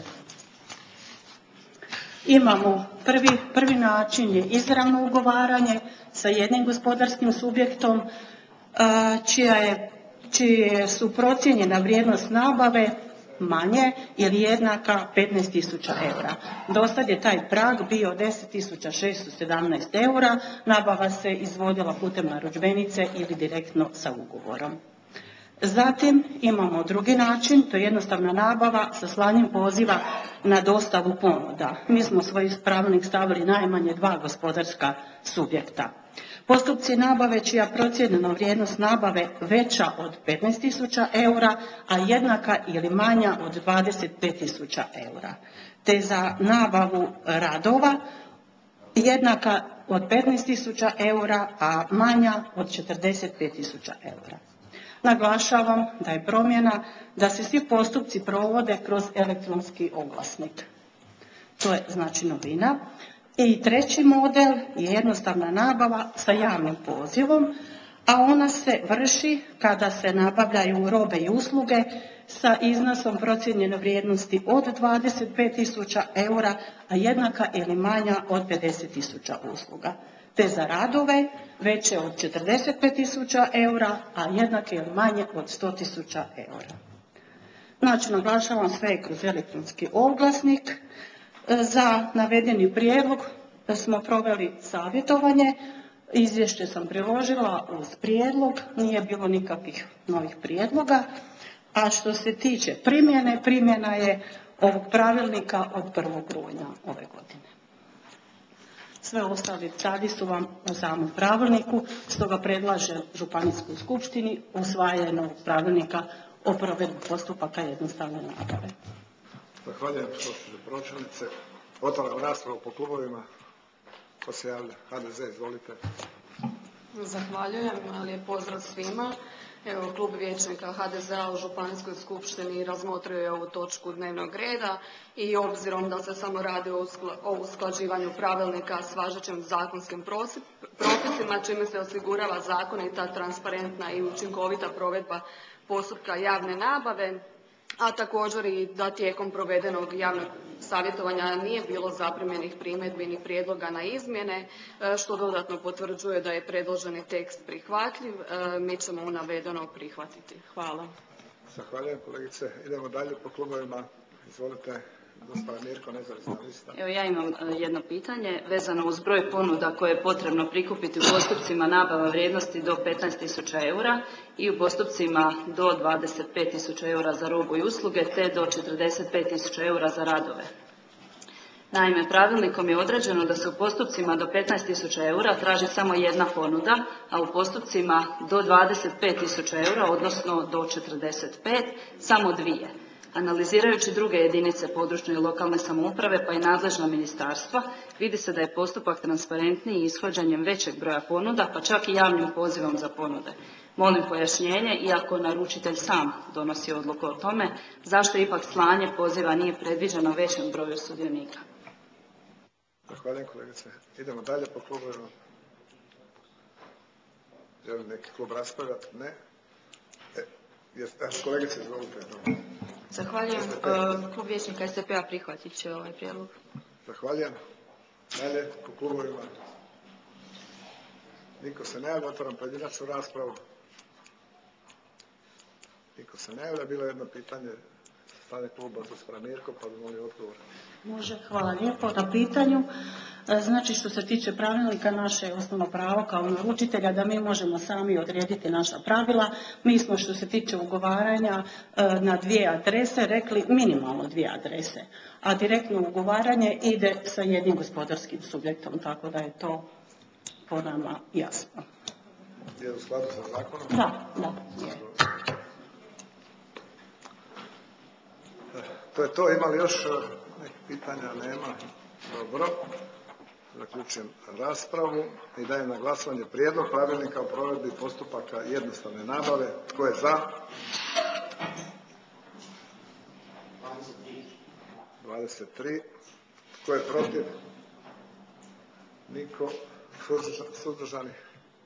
Imamo prvi način je izravno ugovaranje sa jednim gospodarskim subjektom čije su procijenjena vrijednost nabave manje ili jednaka 15.000 eura. Dosad je taj prag bio 10.617 eura, nabava se izvodila putem narudžbenice ili direktno sa ugovorom. Zatim imamo drugi način, to je jednostavna nabava sa slanjem poziva na dostavu ponuda. Mi smo u svoj pravilnik stavili najmanje 2 gospodarska subjekta. Postupci nabave čija procijenjena vrijednost nabave veća od 15.000 eura, a jednaka ili manja od 25.000 eura. Te za nabavu radova jednaka od 15.000 eura, a manja od 45.000 eura. Naglašavam da je promjena da se svi postupci provode kroz elektronski oglasnik. To je znači novina. I treći model je jednostavna nabava sa javnim pozivom, a ona se vrši kada se nabavljaju robe i usluge sa iznosom procijenjene vrijednosti od 25.000 eura, a jednaka ili manja od 50.000 usluga. Te za radove veće od 45.000 eura, a jednake ili manje od 100.000 eura. Znači, naglašavam sve je kroz elektronski oglasnik. Za navedeni prijedlog smo proveli savjetovanje, izvješće sam priložila uz prijedlog, nije bilo nikakvih novih prijedloga, a što se tiče primjena je ovog pravilnika od 1. rujna ove godine. Sve ostale detalji su vam u samom pravilniku, stoga predlažem Županijskoj skupštini usvajanje novog pravilnika o provedbi postupaka jednostavne nabave. Zahvaljujem gospođo pročelnice. Otvaram raspravu po klubovima. Ko se javlja? HDZ, izvolite. Zahvaljujem, lijep pozdrav svima. Evo, Klub vijećnika HDZ-a u Županijskoj skupštini razmotrio je ovu točku dnevnog reda i obzirom da se samo radi o usklađivanju pravilnika s važećim zakonskim propisima, čime se osigurava zakonita, transparentna i učinkovita provedba postupka javne nabave, a također i da tijekom provedenog javnog savjetovanja nije bilo zaprimljenih primjedbi ni prijedloga na izmjene, što dodatno potvrđuje da je predloženi tekst prihvatljiv. Mi ćemo u navedeno prihvatiti. Hvala. Zahvaljujem kolegice. Idemo dalje po klubovima. Izvolite. Mirko, nezavisna lista. Evo, ja imam jedno pitanje vezano uz broj ponuda koje je potrebno prikupiti u postupcima nabava vrijednosti do 15.000 eura i u postupcima do 25.000 eura za robu i usluge te do 45.000 eura za radove. Naime, pravilnikom je određeno da se u postupcima do 15.000 eura traži samo jedna ponuda, a u postupcima do 25.000 eura, odnosno do 45, samo dvije. Analizirajući druge jedinice područne i lokalne samouprave pa i nadležna ministarstva, vidi se da je postupak transparentniji ishođenjem većeg broja ponuda, pa čak i javnim pozivom za ponude. Molim pojašnjenje, iako naručitelj sam donosi odluku o tome, zašto ipak slanje poziva nije predviđeno većem broju sudionika. Zahvaljujem kolegice. Idemo dalje po klubovima. Želi neki klub raspravljati? Ne. Kolegice, izvolite. Zahvaljujem. Klub vijećnika SDP-a prihvatit će ovaj prijedlog. Zahvaljujem. Dalje po klubovima. Niko se ne javlja, otvaram pojedinačnu raspravu. Niko se ne javlja, bilo je jedno pitanje sa strane kluba za Mirko, pa bi molio odgovor. Može, hvala lijepo na pitanju. Znači što se tiče pravilnika, naše je osnovno pravo kao naručitelja da mi možemo sami odrediti naša pravila. Mi smo što se tiče ugovaranja na 2 adrese rekli minimalno 2 adrese, a direktno ugovaranje ide sa jednim gospodarskim subjektom, tako da je to po nama jasno. Je u skladu sa zakonom? Da, je. To je to. Ima li još nekih pitanja? Nema. Dobro. Zaključujem raspravu i dajem na glasovanje prijedlog pravilnika o provedbi postupaka jednostavne nabave. Tko je za? 23. Tko je protiv? Niko. Suzdržanih?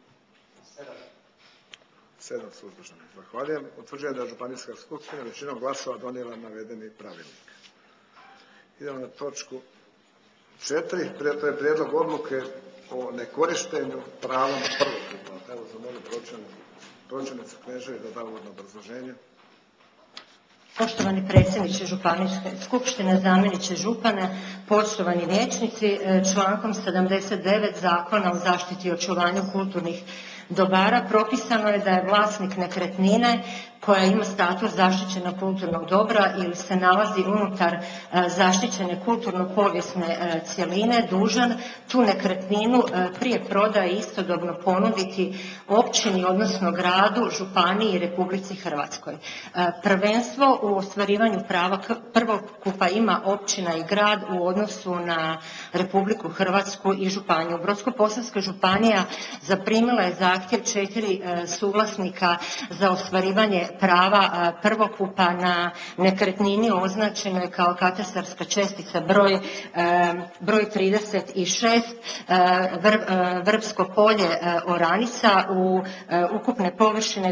7 suzdržanih. Zahvaljujem. Utvrđujem da je Županijska skupština većinom glasova donijela navedeni pravilnik. Idemo na točku 4. To je prijedlog odluke o nekorištenju prava na prvokupa. Evo, zamolim pročelnicu Knežević da da uvodno obrazloženje. Poštovani predsjedniče Županijske skupštine, zamjeniče župana, poštovani vijećnici, člankom 79 Zakona o zaštiti i očuvanju kulturnih dobara propisano je da je vlasnik nekretnine koja ima status zaštićenog kulturnog dobra ili se nalazi unutar zaštićene kulturno-povijesne cjeline dužan tu nekretninu prije prodaje istodobno ponuditi općini, odnosno gradu, županiji i Republici Hrvatskoj. Prvenstvo u ostvarivanju prava prvokupa ima općina i grad u odnosu na Republiku Hrvatsku i županiju. Brodsko-posavska županija zaprimila je zahtjev 4 suvlasnika za ostvarivanje prava prvokupa na nekretnini označenoj kao katastarska čestica broj 36 Vrbsko polje Oranica u ukupne površine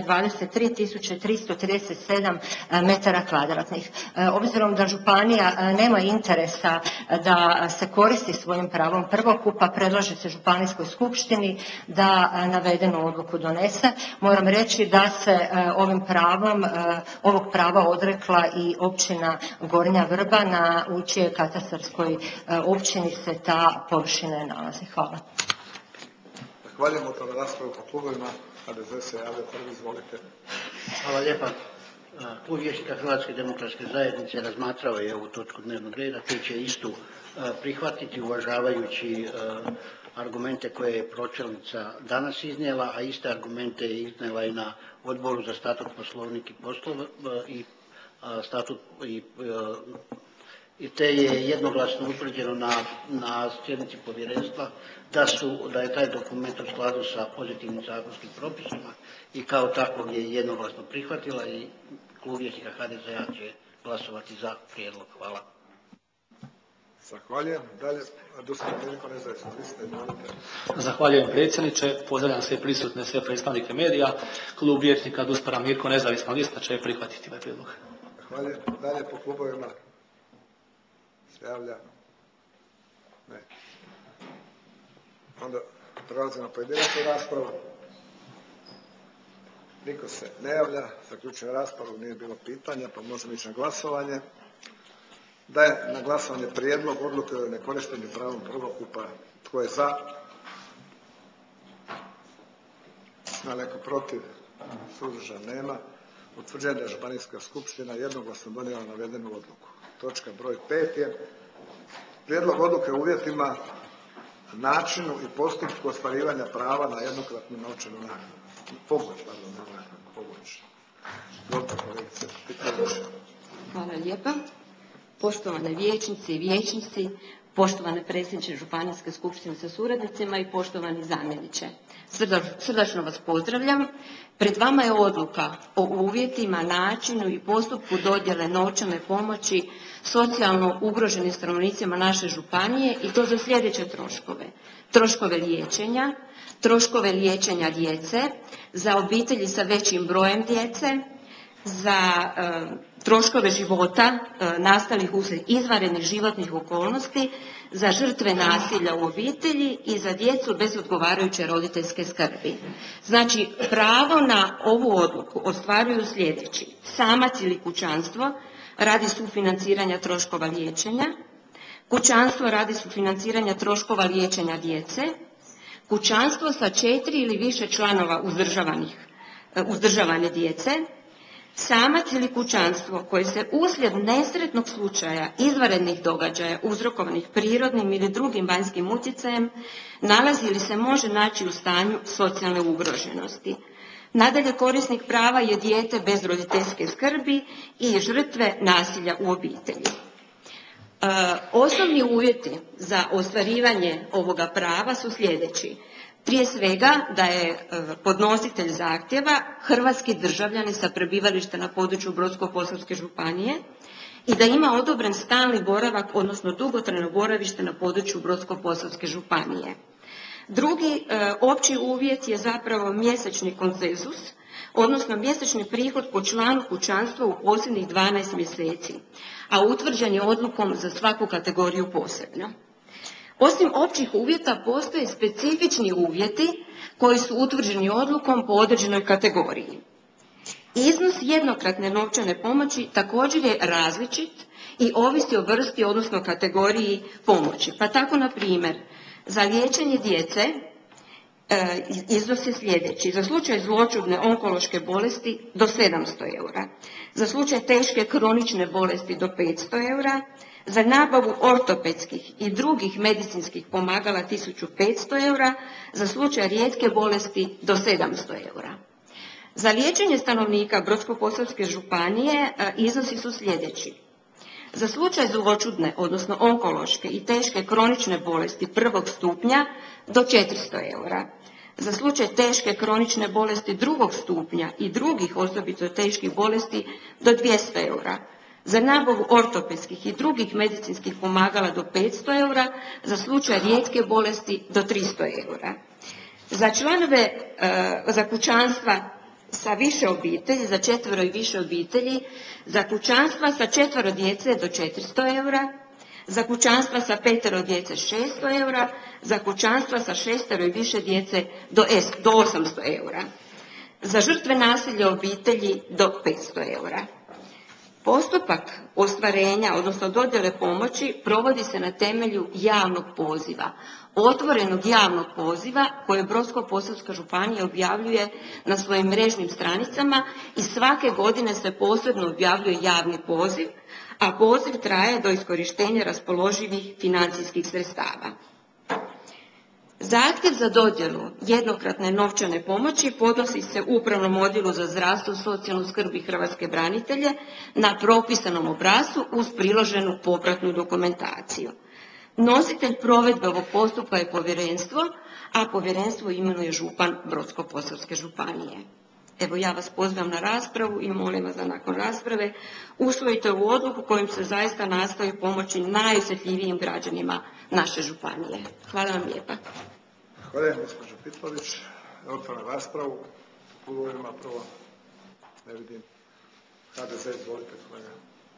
23.337 metara kvadratnih. Obzirom da županija nema interesa da se koristi svojim pravom prvokupa, predlaže se Županijskoj skupštini da navedenu odluku donese. Moram reći da se ovog prava odrekla i općina Gornja Vrba u čijoj katastarskoj općini se ta površina nalazi. Hvala. Zahvaljujem. Otvaram raspravu po klubovima. HDZ se javlja prvi, izvolite. Hvala lijepa. Klub vijećnika Hrvatske demokratske zajednice razmatrao je ovu točku dnevnog reda, te će istu prihvatiti uvažavajući argumente koje je pročelnica danas iznijela, a iste argumente je iznijela i na Odboru za statut, poslovnik i te je jednoglasno utvrđeno na sjednici povjerenstva da je taj dokument u skladu sa pozitivnim zakonskim propisima i kao takvog je jednoglasno prihvatila i klub vijećnika HDZ-a će glasovati za prijedlog. Hvala. Zahvaljujem. Dalje, Dušan Mirko, nezavisna lista, izvolite. Zahvaljujem predsjedniče, pozdravljam sve prisutne, sve predstavnike medija. Klub vijećnika Dušan Mirko, nezavisna lista će prihvatiti ovaj prijedlog. Zahvaljujem. Dalje po klubovima se javlja? Ne. Onda prelazimo na pojedinačnu raspravu. Niko se ne javlja. Zaključujem raspravu, nije bilo pitanja, pa možemo ići na glasovanje. Dajem na glasovanje prijedlog odluke o nekorištenju pravom prvokupa. Tko je za? Ima neko protiv? Suzdržan nema. Utvrđujem da je Županijska skupština jednoglasno donijela navedenu odluku. Točka broj 5 je prijedlog odluke o uvjetima, načinu i postupku ostvarivanja prava na jednokratnu novčanu naknadu. Pomoć. Hvala lijepa. Poštovane vijećnice i vijećnici, poštovane predsjedniče Županijske skupštine sa suradnicima i poštovani zamjeniče. Srdačno vas pozdravljam. Pred vama je odluka o uvjetima, načinu i postupku dodjele novčane pomoći socijalno ugroženim stanovnicima naše županije i to za sljedeće troškove. Troškove liječenja, troškove liječenja djece, za obitelji sa većim brojem djece, za troškove života nastalih uslijed izvanrednih životnih okolnosti, za žrtve nasilja u obitelji i za djecu bez odgovarajuće roditeljske skrbi. Znači, pravo na ovu odluku ostvaruju sljedeći: samac ili kućanstvo radi sufinanciranja troškova liječenja, kućanstvo radi sufinanciranja troškova liječenja djece, kućanstvo sa 4 ili više članova uzdržavane djece, samac ili kućanstvo koje se uslijed nesretnog slučaja, izvanrednih događaja uzrokovanih prirodnim ili drugim vanjskim utjecajem nalazi ili se može naći u stanju socijalne ugroženosti. Nadalje, korisnik prava je dijete bez roditeljske skrbi i žrtve nasilja u obitelji. Osnovni uvjeti za ostvarivanje ovoga prava su sljedeći. Prije svega da je podnositelj zahtjeva hrvatski državljanin sa prebivalištem na području Brodsko-posavske županije i da ima odobren stalni boravak, odnosno dugotrajno boravište na području Brodsko-posavske županije. Drugi opći uvjet je zapravo mjesečni konsenzus, odnosno mjesečni prihod po članu kućanstva u posljednjih 12 mjeseci, a utvrđen je odlukom za svaku kategoriju posebno. Osim općih uvjeta postoje specifični uvjeti koji su utvrđeni odlukom po određenoj kategoriji. Iznos jednokratne novčane pomoći također je različit i ovisi o vrsti, odnosno kategoriji pomoći. Pa tako, na primjer, za liječenje djece iznos je sljedeći. Za slučaj zloćudne onkološke bolesti do 700 eura, za slučaj teške kronične bolesti do 500 eura, za nabavu ortopedskih i drugih medicinskih pomagala 1500 eura, za slučaj rijetke bolesti do 700 eura. Za liječenje stanovnika Brodsko-posavske županije iznosi su sljedeći. Za slučaj zloćudne, odnosno onkološke i teške kronične bolesti prvog stupnja do 400 eura. Za slučaj teške kronične bolesti drugog stupnja i drugih osobito teških bolesti do 200 eura. Za nabavu ortopedskih i drugih medicinskih pomagala do 500 eura, za slučaj rijetke bolesti do 300 eura. Za članove, za kućanstva sa više obitelji, za 4 i više obitelji, za kućanstva sa 4 djece do 400 eura, za kućanstva sa 5 djece 600 eura, za kućanstva sa 6 i više djece do 800 eura. Za žrtve nasilja u obitelji do 500 eura. Postupak ostvarenja, odnosno dodjele pomoći, provodi se na temelju javnog poziva, otvorenog javnog poziva koje Brodsko-posavska županija objavljuje na svojim mrežnim stranicama i svake godine se posebno objavljuje javni poziv, a poziv traje do iskorištenja raspoloživih financijskih sredstava. Zahtjev za dodjelu jednokratne novčane pomoći podnosi se Upravnom odjelu za zdravstvo, socijalnu skrb i hrvatske branitelje na propisanom obrascu uz priloženu popratnu dokumentaciju. Nositelj provedbe ovog postupka je povjerenstvo, a povjerenstvo imenuje župan Brodsko-posavske županije. Evo, ja vas pozivam na raspravu i molim vas da nakon rasprave usvojite ovu odluku kojom se zaista nastoji pomoći najosjetljivijim građanima naše županije. Hvala vam lijepa. Hvala, gospođo Pitlović. Otvaram raspravu. Klubovima prvo. Ne vidim. HDZ, izvolite, kolega.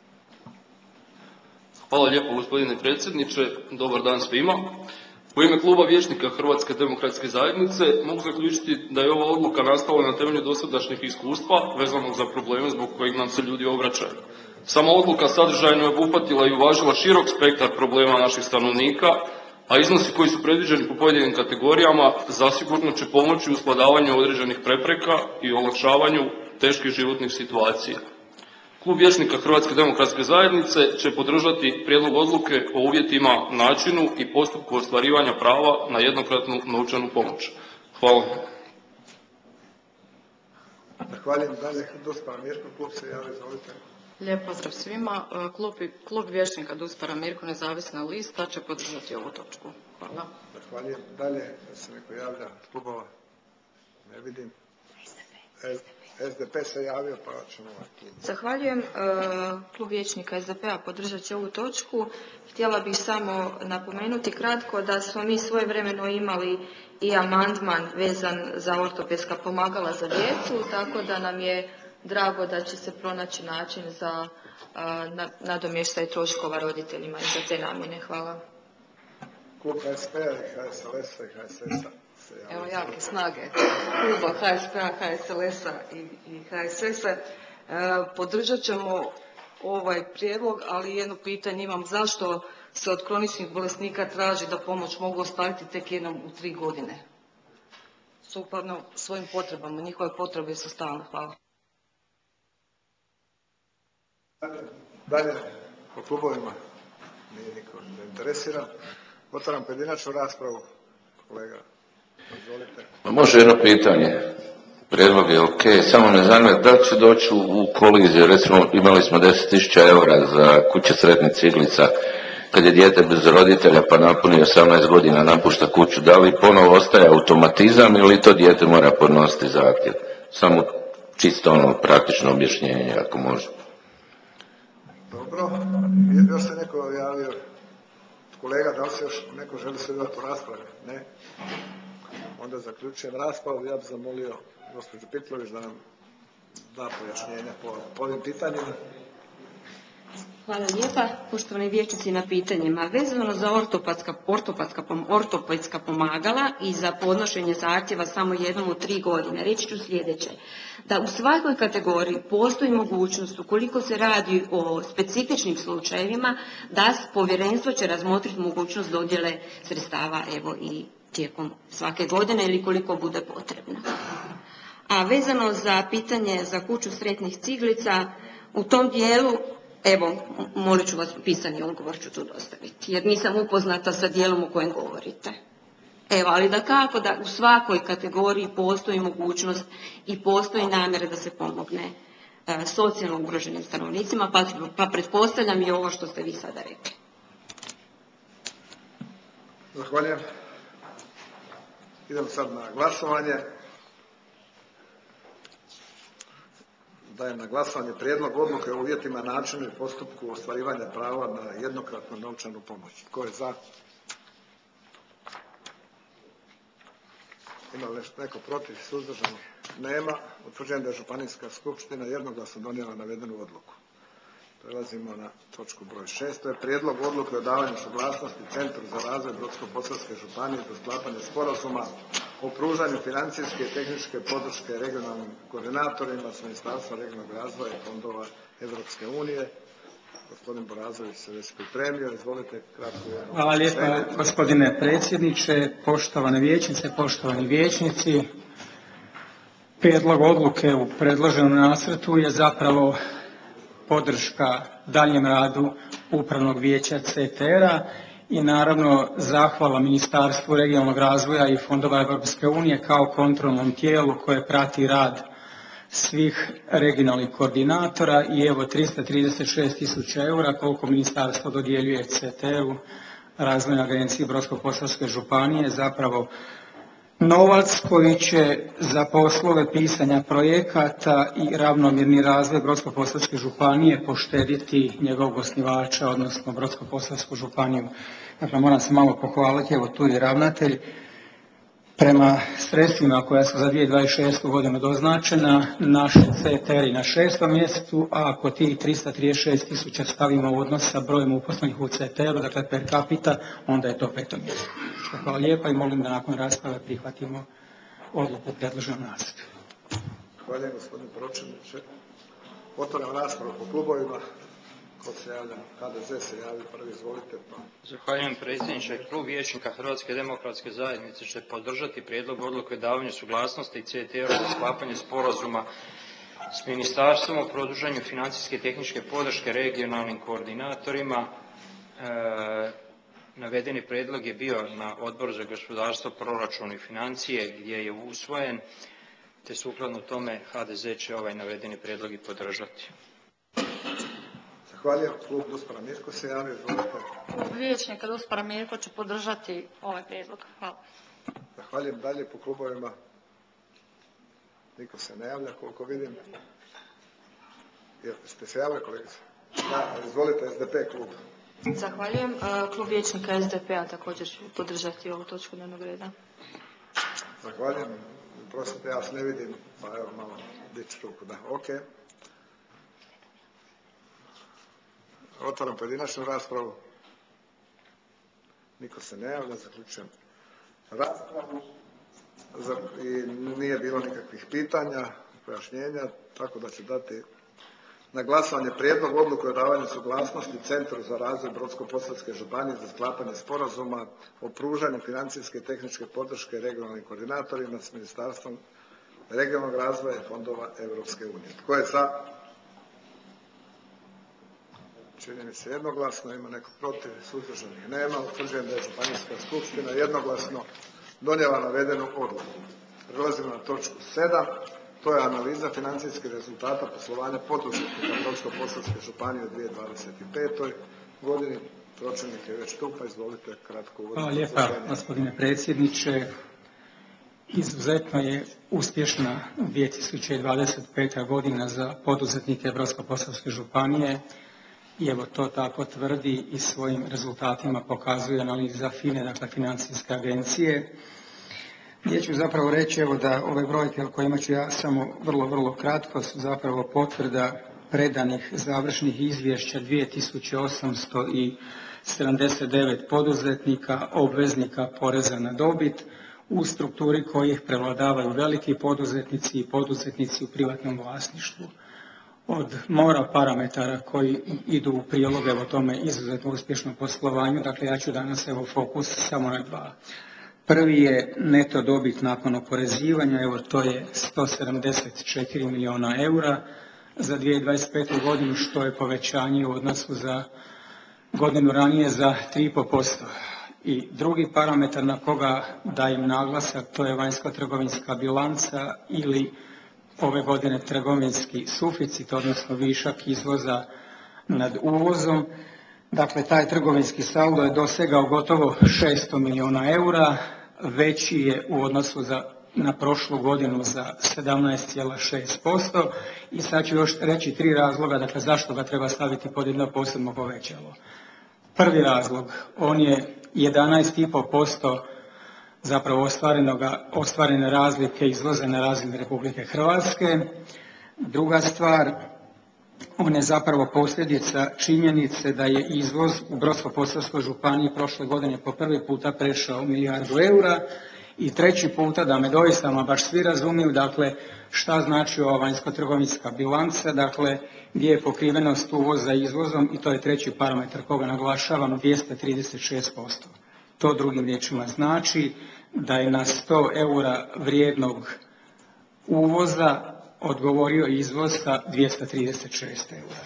Hvala lijepo, gospodine predsjedniče. Dobar dan svima. U ime kluba vijećnika Hrvatske demokratske zajednice mogu zaključiti da je ova odluka nastala na temelju dosadašnjih iskustva vezanog za probleme zbog kojih nam se ljudi obraćaju. Sama odluka sadržajno je obuhvatila i uvažila širok spektar problema naših stanovnika, a iznosi koji su predviđeni po pojedinim kategorijama zasigurno će pomoći u svladavanju određenih prepreka i olakšavanju teških životnih situacija. Klub vijećnika Hrvatske demokratske zajednice će podržati prijedlog odluke o uvjetima, načinu i postupku ostvarivanja prava na jednokratnu novčanu pomoć. Hvala. Zahvaljujem. Dalje, Duspara Mirko, klub se javi, izvolite. Lijep pozdrav svima. Klub vijećnika Duspara Mirko, nezavisna lista, će podržati ovu točku. Hvala. Zahvaljujem. Dalje, da se neko javlja od klubova? Ne vidim. SDP se javio, pa ćemo klub. Zahvaljujem. Klub vijećnika SDP-a podržat će ovu točku. Htjela bih samo napomenuti kratko da smo mi svojevremeno imali i amandman vezan za ortopedska pomagala za djecu, tako da nam je drago da će se pronaći način za nadomještaj troškova roditeljima i za te namjene. Hvala. Klub HSP-a i HSLS-a i HSS-a. Evo jake snage kluba HSP-a, HSLS-a i HSS-a. Podržat ćemo ovaj prijedlog, ali jedno pitanje imam. Zašto se od kroničnih bolesnika traži da pomoć mogu ostvariti tek jednom u 3 godine. Sukladno svojim potrebama, njihove potrebe su stalne. Hvala. Dalje, po klubovima nije niko zainteresiran. Otvaram pojedinačnu raspravu. Kolega, izvolite. Može jedno pitanje. Prijedlog je ok, samo me zanima da li će doći u koliziju, recimo imali smo 10.000 eura za kuće sretnih ciglica, kad je dijete bez roditelja pa napuni 18 godina, napušta kuću, da li ponovo ostaje automatizam ili to dijete mora podnositi zahtjev? Samo čisto praktično objašnjenje, ako može. Dobro, još se neko javio. Kolega, da li se još neko želi sudjelovati u raspravi? Ne? Onda zaključujem raspravu. Ja bih zamolio gospođu Pitlović da nam da pojašnjenja po ovim pitanjima. Hvala lijepa, poštovani vijećnici, na pitanjima. Vezano za ortopedska pomagala i za podnošenje zahtjeva samo jednom u 3 godine, reći ću sljedeće. Da u svakoj kategoriji postoji mogućnost, ukoliko se radi o specifičnim slučajevima, da povjerenstvo će razmotriti mogućnost dodjele sredstava evo i tijekom svake godine ili koliko bude potrebno. A vezano za pitanje za kuću sretnih ciglica, u tom dijelu, evo, molit ću vas, pisani odgovor ću tu dostaviti, jer nisam upoznata sa dijelom o kojem govorite. Evo, ali dakako da u svakoj kategoriji postoji mogućnost i postoji namjera da se pomogne socijalno ugroženim stanovnicima, pa pretpostavljam i ovo što ste vi sada rekli. Zahvaljujem. Idemo sad na glasovanje. Dajem na glasovanje prijedlog odluke o uvjetima, načinu i postupku ostvarivanja prava na jednokratnu novčanu pomoć. Tko je za? Ima li neko protiv? Suzdržanih? Nema. Utvrđujem da je Županijska skupština jednoglasno donijela navedenu odluku. Prelazimo na točku broj 6. To je prijedlog odluke o davanju suglasnosti Centru za razvoj Brodsko-posavske županije za sklapanje sporazuma o pružanju financijske i tehničke podrške regionalnim koordinatorima s Ministarstva regionalnog razvoja i fondova Evropske unije. Gospodin Borazović se već pripremio. Izvolite kratko. Hvala lijepa, gospodine predsjedniče, poštovane vijećnice, poštovani vijećnici. Prijedlog odluke u predloženom nacrtu je zapravo podrška daljnjem radu Upravnog vijeća CTR-a i naravno zahvala Ministarstvu regionalnog razvoja i fondova Europske unije kao kontrolnom tijelu koje prati rad svih regionalnih koordinatora i evo 336.000 eura koliko ministarstvo dodjeljuje CTR-u, Razvojnoj agenciji Brodsko-posavske županije, zapravo novac koji će za poslove pisanja projekata i ravnomjerni razvoj Brodsko-posavske županije poštediti njegovog osnivača, odnosno Brodsko-posavsku županiju. Dakle, moram se malo pohvaliti, evo tu je ravnatelj. Prema sredstvima koja su za 2026. godinu doznačena, naš CTR je na 6. mjestu, a ako tih 336.000 stavimo u odnos sa brojem uposlenih u CTR-u, dakle per capita, onda je to 5. mjesto. Hvala lijepa i molim da nakon rasprave prihvatimo odluku predloženom nacrtu. Hvala gospodine pročelniče. Otvaram raspravu po klubovima. Ko se javlja? HDZ se javi prvi, izvolite. Zahvaljujem predsjedniče. Klub vijećnika Hrvatske demokratske zajednice će podržati prijedlog odluke o davanju suglasnosti CTR-u za sklapanje sporazuma s Ministarstvom o produženju financijske i tehničke podrške regionalnim koordinatorima. Navedeni prijedlog je bio na Odboru za gospodarstvo, proračun i financije gdje je usvojen, te sukladno tome HDZ će ovaj navedeni prijedlog i podržati. Zahvaljujem. Klub Duspara Mirko se javio. Klub vijećnika Duspara Mirko će podržati ovaj prijedlog. Hvala. Zahvaljujem. Dalje po klubovima. Niko se ne javlja, koliko vidim. Ste se javili, kolegice? Da, izvolite, SDP klub. Zahvaljujem. Klub vijećnika SDP-a također će podržati ovu točku dnevnog reda. Zahvaljujem. Prostite, ja vas ne vidim, pa evo malo dići ruku. Da, ok. Otvaram pojedinačnu raspravu. Niko se ne javlja, zaključujem raspravu. I nije bilo nikakvih pitanja, pojašnjenja, tako da ću dati na glasovanje prijedlog odluke o davanju suglasnosti Centru za razvoj Brodsko-posavske županije za sklapanje sporazuma o pružanju financijske i tehničke podrške regionalnim koordinatorima s Ministarstvom regionalnog razvoja i fondova Europske unije. Tko je za? Čini mi se jednoglasno. Ima neko protiv? Suzdržanih nema. Utvrđujem da je Županijska skupština jednoglasno donijela navedenu odluku. Prelazimo na točku 7. To je analiza financijskih rezultata poslovanja poduzetnika Brodsko-posavske županije u 2025. godini. Pročelnik je već tu, pa izvolite kratko uvodno. Hvala lijepa, gospodine predsjedniče. Izuzetno je uspješna 2025. godina za poduzetnike Brodsko-posavske županije i evo to tako tvrdi i svojim rezultatima pokazuje analiza FINE, dakle Financijske agencije. Gdje ću zapravo reći evo da ove brojke o kojima ću ja samo vrlo kratko su zapravo potvrda predanih završnih izvješća 2879 poduzetnika, obveznika poreza na dobit, u strukturi kojih prevladavaju veliki poduzetnici i poduzetnici u privatnom vlasništvu. Od mora parametara koji idu u prilog evo tome izuzetno uspješnom poslovanju, dakle ja ću danas evo fokus samo na dva. Prvi je neto dobit nakon oporezivanja, evo to je 174 milijuna eura za 2025. godinu, što je povećanje u odnosu za godinu ranije za 3,5%. I drugi parametar na koga dajem naglasak, to je vanjsko-trgovinska bilanca ili ove godine trgovinski suficit, odnosno višak izvoza nad uvozom. Dakle, taj trgovinski saldo je dosegao gotovo 600 milijuna eura, veći je u odnosu na prošlu godinu za 17,6% i sad ću još reći 3 razloga, dakle zašto ga treba staviti pod jedno posebno povećalo. Prvi razlog, on je 11,5% zapravo ostvarene razlike izvoza na razini Republike Hrvatske. Druga stvar, on je zapravo posljedica činjenice da je izvoz u Brodsko-posavskoj županiji prošle godine po prvi puta prešao milijardu eura i treći puta, da me doista baš svi razumiju, dakle šta znači ova vanjsko-trgovinska bilanca, dakle gdje je pokrivenost uvoza izvozom i to je treći parametar koga naglašavam 236%. To drugim riječima znači da je na 100 eura vrijednog uvoza odgovorio izvoz sa 236 eura.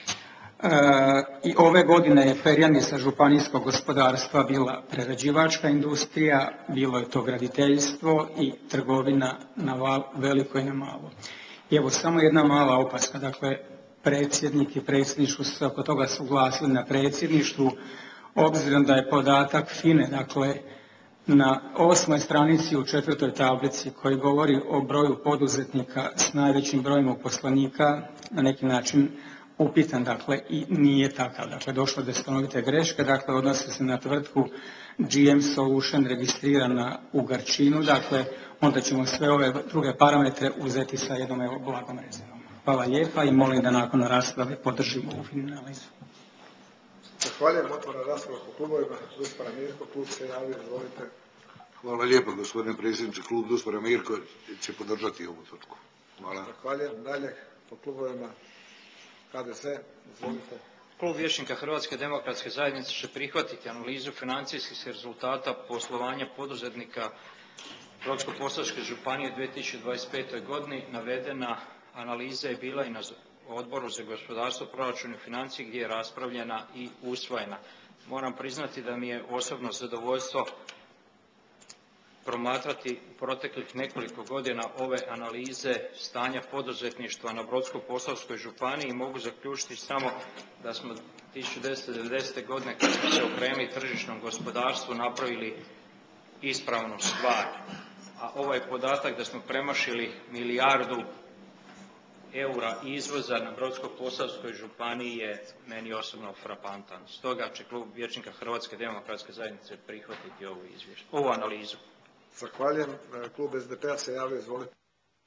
I ove godine je perjanica županijskog gospodarstva bila prerađivačka industrija, bilo je to graditeljstvo i trgovina na veliko i na malo. I evo samo jedna mala opaska, dakle predsjednik i predsjedništvo su se oko toga suglasili na predsjedništvu, obzirom da je podatak FINE, dakle na 8. stranici u 4. tablici koji govori o broju poduzetnika s najvećim brojem uposlenika na neki način upitan, dakle i nije takav. Dakle, došlo do stanovite greške, dakle odnosi se na tvrtku GM Solution registrirana u Garčinu, dakle onda ćemo sve ove druge parametre uzeti sa jednom blagom rezervom. Hvala lijepa i molim da nakon rasprave podržimo ovu FINU analizu. Zahvaljujem, otvaram raspravu po klubovima. Duspara Mirko, klub se javio, izvolite. Hvala lijepo, gospodine predsjedniče. Klub Duspara Mirko će podržati ovu točku. Hvala. Zahvaljujem. Dalje po klubovima HDZ, izvolite. Klub vijećnika Hrvatske demokratske zajednice će prihvatiti analizu financijskih rezultata poslovanja poduzetnika Brodsko-posavske županije u 2025. godini. Navedena analiza je bila i na Odboru za gospodarstvo, proračun i financije gdje je raspravljena i usvojena. Moram priznati da mi je osobno zadovoljstvo promatrati proteklih nekoliko godina ove analize stanja poduzetništva na Brodsko-posavskoj županiji i mogu zaključiti samo da smo 1990. godine kad smo se okrenuli tržišnom gospodarstvu napravili ispravnu stvar. A ovaj podatak da smo premašili milijardu eura izvoza na Brodsko-posavskoj županiji je meni osobno frapantan. Stoga će klub vijećnika Hrvatske demokratske zajednice prihvatiti ovu analizu. Zahvaljujem. Klub SDP-a se javio, izvolite.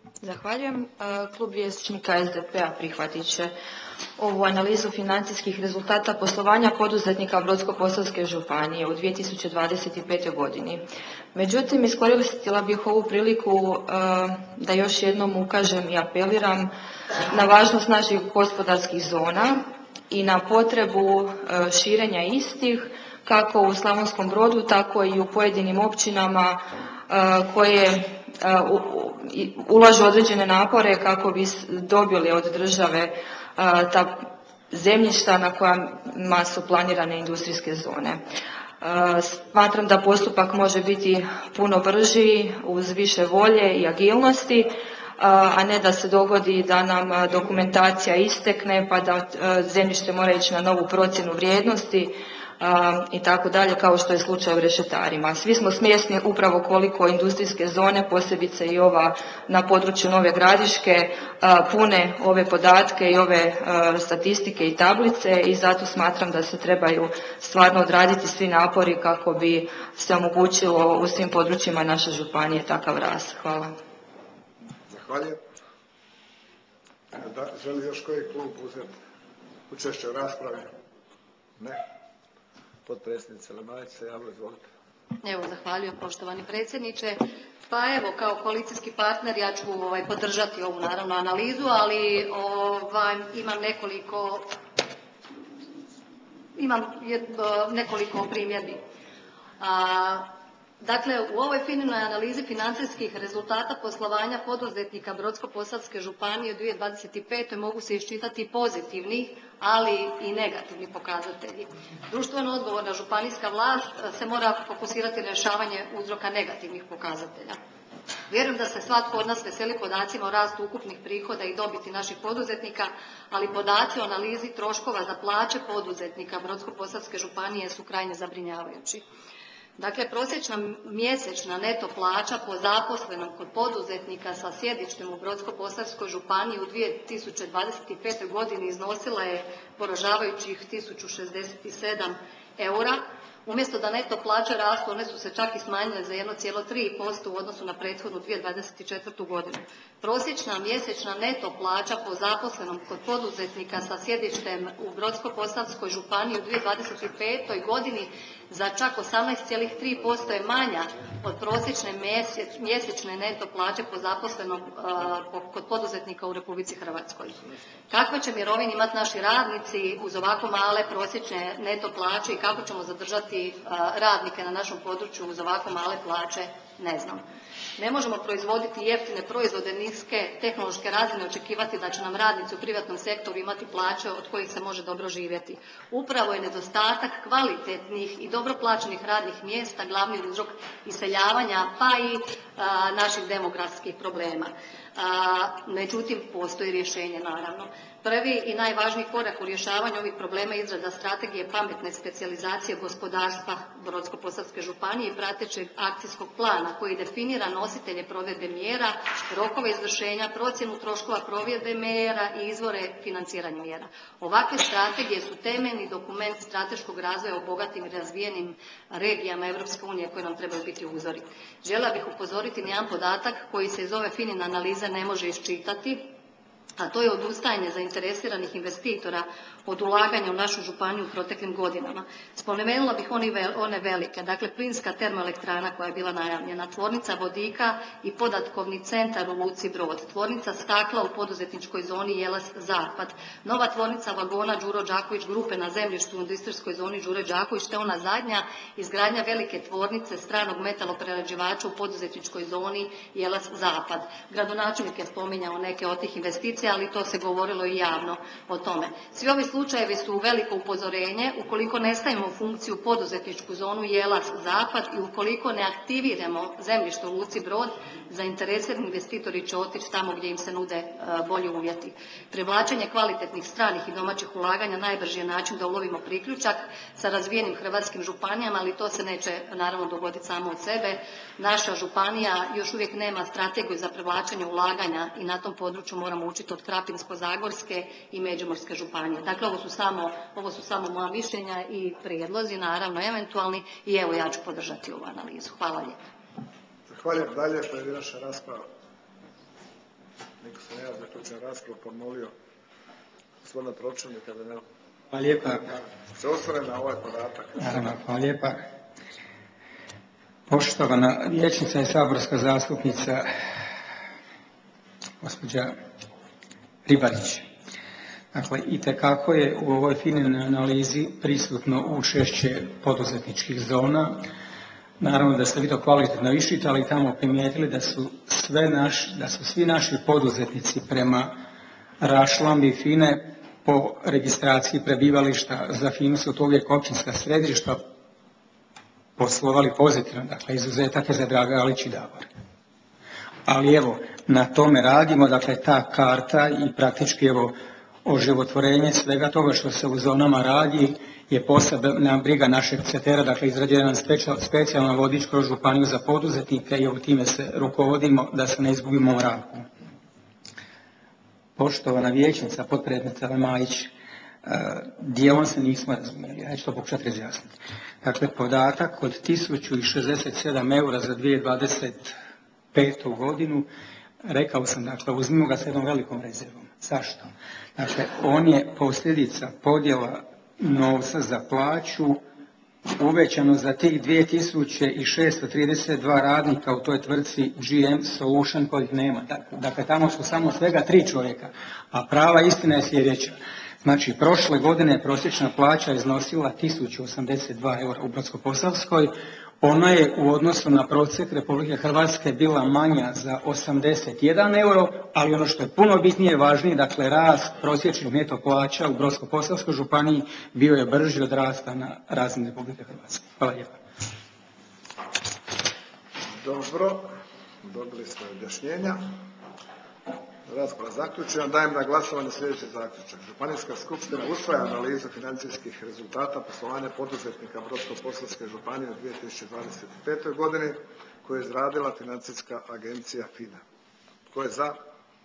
Zahvaljujem. Klub vijećnika SDP-a prihvatit će ovu analizu financijskih rezultata poslovanja poduzetnika Brodsko-posavske županije u 2025. godini. Međutim, iskoristila bih ovu priliku da još jednom ukažem i apeliram na važnost naših gospodarskih zona i na potrebu širenja istih kako u Slavonskom Brodu, tako i u pojedinim općinama koje ulažu određene napore kako bi dobili od države ta zemljišta na kojima su planirane industrijske zone. Smatram da postupak može biti puno brži uz više volje i agilnosti, a ne da se dogodi da nam dokumentacija istekne pa da zemljište mora ići na novu procjenu vrijednosti i tako dalje, kao što je slučaj u Rešetarima. Svi smo svjesni upravo koliko industrijske zone, posebice i ova na području Nove Gradiške, pune ove podatke i ove statistike i tablice i zato smatram da se trebaju stvarno odraditi svi napori kako bi se omogućilo u svim područjima naše županije takav rast. Hvala. Zahvaljujem. Želi još koji klub uzeti učešće u raspravi? Ne. Potpredsjednica Lemajić se javila, izvolite. Evo, zahvaljujem poštovani predsjedniče. Pa evo, kao koalicijski partner ja ću podržati ovu naravno analizu, ali imam nekoliko primjedbi. Dakle, u ovoj finalnoj analizi financijskih rezultata poslovanja poduzetnika Brodsko-posavske županije u 2025. mogu se iščitati pozitivni, ali i negativni pokazatelji. Društveno odgovorna županijska vlast se mora fokusirati na rješavanje uzroka negativnih pokazatelja. Vjerujem da se svatko od nas veseli podacima o rastu ukupnih prihoda i dobiti naših poduzetnika, ali podaci o analizi troškova za plaće poduzetnika Brodsko-posavske županije su krajnje zabrinjavajući. Dakle, prosječna mjesečna neto plaća po zaposlenom kod poduzetnika sa sjedištem u Brodsko-posavskoj županiji u 2025. godini iznosila je poražavajućih 1067 eura. Umjesto da neto plaće rastu, one su se čak i smanjile za 1,3% u odnosu na prethodnu 2024. godinu. Prosječna mjesečna neto plaća po zaposlenom kod poduzetnika sa sjedištem u Brodsko-posavskoj županiji u 2025. godini za čak 18,3% je manja od prosječne mjesečne neto plaće po zaposlenom kod poduzetnika u Republici Hrvatskoj. Kakve će mirovine imati naši radnici uz ovako male prosječne neto plaće i kako ćemo zadržati radnike na našem području uz ovako male plaće, ne znam. Ne možemo proizvoditi jeftine proizvode niske tehnološke razine, očekivati da će nam radnici u privatnom sektoru imati plaće od kojih se može dobro živjeti. Upravo je nedostatak kvalitetnih i dobro plaćenih radnih mjesta glavni uzrok iseljavanja pa i naših demografskih problema. Međutim, postoji rješenje naravno. Prvi i najvažniji korak u rješavanju ovih problema je izrada strategije pametne specijalizacije gospodarstva Brodsko-posavske županije i pratećeg akcijskog plana koji definira nositelje provedbe mjera, rokove izvršenja, procjenu troškova provedbe mjera i izvore financiranja mjera. Ovakve strategije su temeljni dokument strateškog razvoja u bogatim i razvijenim regijama Europske unije koje nam trebaju biti uzori. Željela bih upozoriti na jedan podatak koji se iz ove FINA analize ne može iščitati, a to je odustajanje zainteresiranih investitora od ulaganja u našu županiju u proteklim godinama. Spomenula bih one velike, dakle plinska termoelektrana koja je bila najavljena, tvornica vodika i podatkovni centar u Luci Brod, tvornica stakla u poduzetničkoj zoni Jelas Zapad, nova tvornica vagona Đuro Đaković grupe na zemljištu u industrijskoj zoni Đure Đaković, te ona zadnja izgradnja velike tvornice stranog metaloprerađivača u poduzetničkoj zoni Jelas Zapad. Gradonačelnik je spominjao neke od tih investicija, ali to se govorilo i javno o tome. Svi ovi slučajevi su veliko upozorenje ukoliko ne stavimo u funkciju poduzetničku zonu Jelas Zapad i ukoliko ne aktiviramo zemljište u Luci Brod, zainteresirani investitori će otići tamo gdje im se nude bolji uvjeti. Privlačenje kvalitetnih stranih i domaćih ulaganja najbrži je način da ulovimo priključak sa razvijenim hrvatskim županijama, ali to se neće naravno dogoditi samo od sebe. Naša županija još uvijek nema strategiju za privlačenje ulaganja i na tom području moramo učiti od Krapinsko-zagorske i Međimurske županije. Dakle, ovo su samo moja mišljenja i prijedlozi, naravno eventualni, i evo ja ću podržati ovu analizu. Hvala lijepo. Zahvaljujem. Dalje pojedinačna rasprava. Niko se ne javlja, zaključujem raspravu, pomolio gospodina pročelnika da ne... Hvala lijepa. Se osvrne na ovaj podatak. Naravno, hvala lijepa. Poštovana vijećnica i saborska zastupnica, gospođa Ribarić. Dakle, itekako je u ovoj finalnoj analizi prisutno učešće poduzetničkih zona. Naravno da ste vi to kvalitetno iščitali i tamo primijetili da su svi naši poduzetnici prema raščlambi FINA-e po registraciji prebivališta za FINA-u su to uvijek općinska središta poslovali pozitivno, dakle izuzetak je za Dragalić i Davor. Ali evo, na tome radimo, dakle ta karta i praktički evo oživotvorenje svega toga što se u zonama radi je posebna briga našeg CTR-a, dakle izrađen jedan specijalan vodič kroz županiju za poduzetnike i evo time se rukovodimo da se ne izgubimo u mraku. Poštovana vijećnica, potpredsjednica Majić, dijelom se nismo razumjeli, ja ću to pokušati razjasniti. Dakle, podatak od 1067 eura za 2025. godinu, rekao sam, dakle, uzmimo ga s jednom velikom rezervom. Zašto? Dakle, on je posljedica podjela novca za plaću uvećano za tih 2632 radnika u toj tvrtci GM Solution kojih nema. Dakle, tamo su samo svega 3 čovjeka, a prava istina je sljedeća. Znači, prošle godine prosječna plaća iznosila 1082 eura u Brodsko-posavskoj. Ona je u odnosu na prosjek Republike Hrvatske bila manja za 81 euro, ali ono što je puno bitnije i važnije, dakle rast prosječnih neto plaća u Brodsko-posavskoj županiji bio je brži od rasta na razini Republike Hrvatske. Hvala lijepa. Dobro, dobili smo objašnjenja. Rasprava zaključena. Dajem na glasovanje sljedeći zaključak. Županijska skupština usvaja analizu financijskih rezultata poslovanja poduzetnika Brodsko-posavske županije u 2025. godini koju je izradila financijska agencija FINA. Tko je za?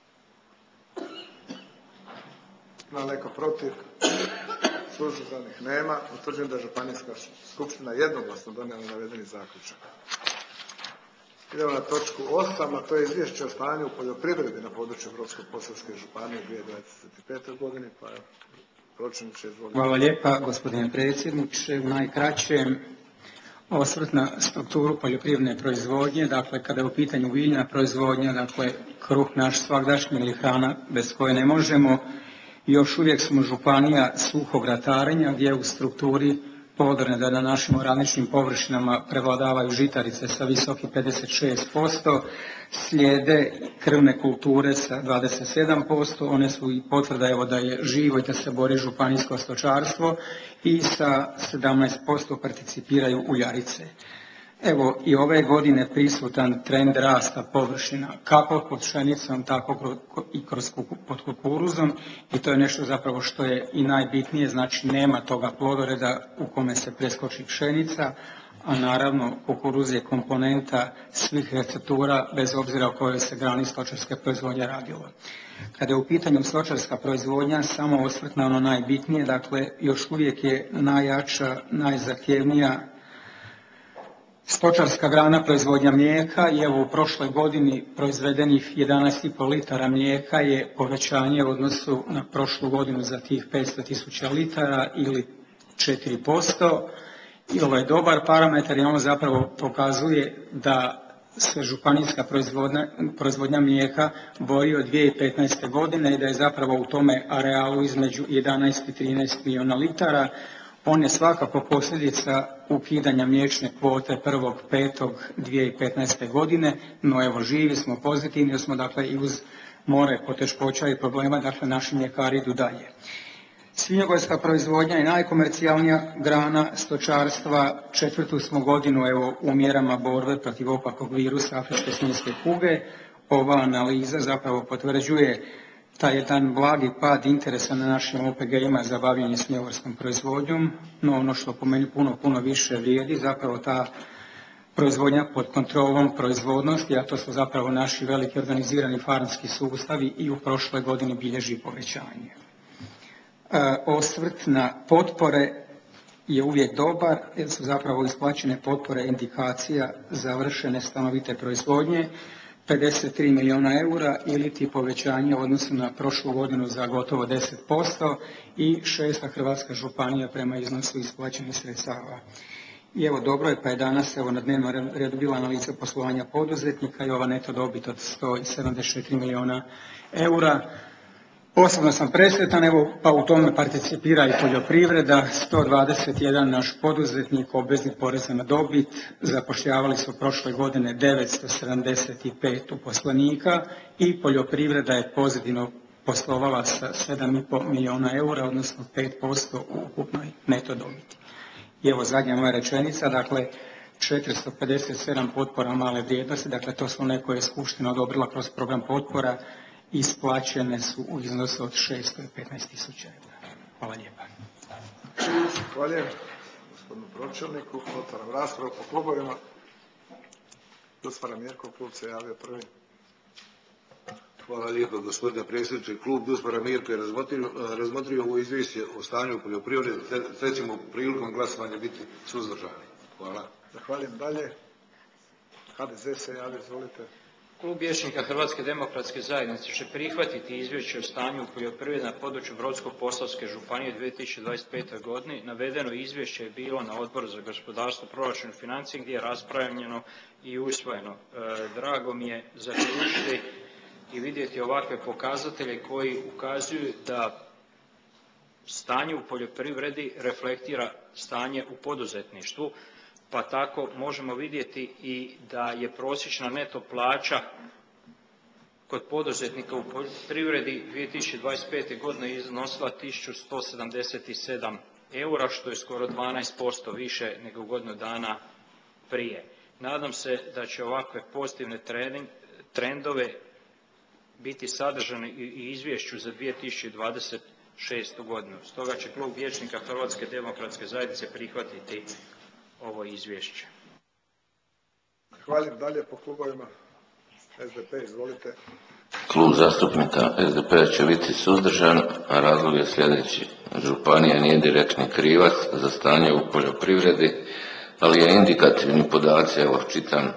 Ima neko protiv? Suzdržanih nema. Utvrđujem da je Županijska skupština jednoglasno donijela navedeni zaključak. Idemo na točku 8, a to je izvješće o stanju u poljoprivredi na području Brodsko-posavske županije u 2025. godini. Pa pročelniče, izvolite. Hvala lijepa, gospodine predsjedniče. U najkraćem osvrt na strukturu poljoprivredne proizvodnje. Dakle, kada je u pitanju biljna proizvodnja, dakle, kruh naš svagdašnji ili hrana bez koje ne možemo, još uvijek smo županija suhog ratarenja gdje u strukturi plodorne da na našim oraničnim površinama prevladavaju žitarice sa visoki 56%, slijede krvne kulture sa 27%, one su i potvrda evo da je živo i da se bori županijsko stočarstvo i sa 17% participiraju uljarice. Evo i ove godine prisutan trend rasta površina kako pod pšenicom, tako i pod kukuruzom i to je nešto zapravo što je i najbitnije, znači nema toga plodoreda u kome se preskoči pšenica, a naravno kukuruz je komponenta svih receptura bez obzira o kojoj se grani stočarske proizvodnje radilo. Kada je u pitanju stočarska proizvodnja, samo osvrt na ono najbitnije, dakle još uvijek je najjača, najzahtjevnija stočarska grana proizvodnja mlijeka i evo u prošloj godini proizvedenih 11,5 litara mlijeka je povećanje u odnosu na prošlu godinu za tih 500.000 litara ili 4%. I ovo je dobar parametar i on zapravo pokazuje da se županijska proizvodnja mlijeka bori od 2015. godine i da je zapravo u tome arealu između 11 i 13 milijuna litara. On je svakako posljedica ukidanja mliječne kvote 1.5.2015. godine, no evo živi smo, pozitivni smo, dakle i uz more poteškoća i problema, dakle naši mljekari idu dalje. Svinjogojska proizvodnja je najkomercijalnija grana stočarstva, 4. smo godinu evo u mjerama borbe protiv opakog virusa afričke svinjske kuge. Ova analiza zapravo potvrđuje taj jedan blagi pad interesa na našim OPG-ima za bavljenje svinjogorskom proizvodnjom, no ono što po meni puno više vrijedi, zapravo ta proizvodnja pod kontrolom proizvodnosti, a to su zapravo naši veliki organizirani farmski sustavi i u prošloj godini bilježi povećanje. Osvrt na potpore je uvijek dobar jer su zapravo isplaćene potpore indikacija završene stanovite proizvodnje. 53 milijuna eura ili ti povećanje u odnosu na prošlu godinu za gotovo 10% i šesta hrvatska županija prema iznosu isplaćenih sredstava. I evo dobro je pa je danas na dnevnom redu bila analiza poslovanja poduzetnika i ova neto dobit od 174 milijuna eura. Osobno sam presretan, evo pa u tome participira i poljoprivreda, 121 naš poduzetnik, obveznik poreza na dobit, zapošljavali su prošle godine 975 uposlenika i poljoprivreda je pozitivno poslovala sa 7,5 milijuna eura, odnosno 5% u ukupnoj neto dobiti. I evo zadnja moja rečenica, dakle 457 potpora male vrijednosti, dakle to su one koje je Skupština odobrila kroz program potpora, isplaćene su u iznosu od 615.000 eura. Hvala lijepa. Zahvaljujem gospodinu pročelniku. Otvaram raspravu po klubovima. Duspara Mirko, klub se javio prvi. Hvala lijepo gospodine predsjedniče. Klub Duspara Mirko je razmotrio ovo izvješće o stanju u poljoprivredi, te ćemo prilikom glasovanja biti suzdržani. Hvala. Zahvaljujem. Dalje. HDZ se javio, izvolite. Klub vijećnika Hrvatske demokratske zajednice će prihvatiti izvješće o stanju u poljoprivredi na području Brodsko-posavske županije u 2025. godini. Navedeno izvješće je bilo na Odboru za gospodarstvo, proračun i financije gdje je raspravljeno i usvojeno. Drago mi je zaključiti i vidjeti ovakve pokazatelje koji ukazuju da stanje u poljoprivredi reflektira stanje u poduzetništvu, pa tako možemo vidjeti i da je prosječna neto plaća kod poduzetnika u poljoprivredi 2025. godine iznosila 1177 eura, što je skoro 12% više nego godinu dana prije. Nadam se da će ovakve pozitivne trendove biti sadržani i izvješću za 2026. godinu. Stoga će klub vijećnika Hrvatske demokratske zajednice prihvatiti ovo izvješće. Zahvaljujem. Dalje po klubovima. SDP, izvolite. Klub zastupnika SDP-a će biti suzdržan, a razlog je sljedeći. Županija nije direktni krivac za stanje u poljoprivredi, ali je indikativni podaci, evo čitam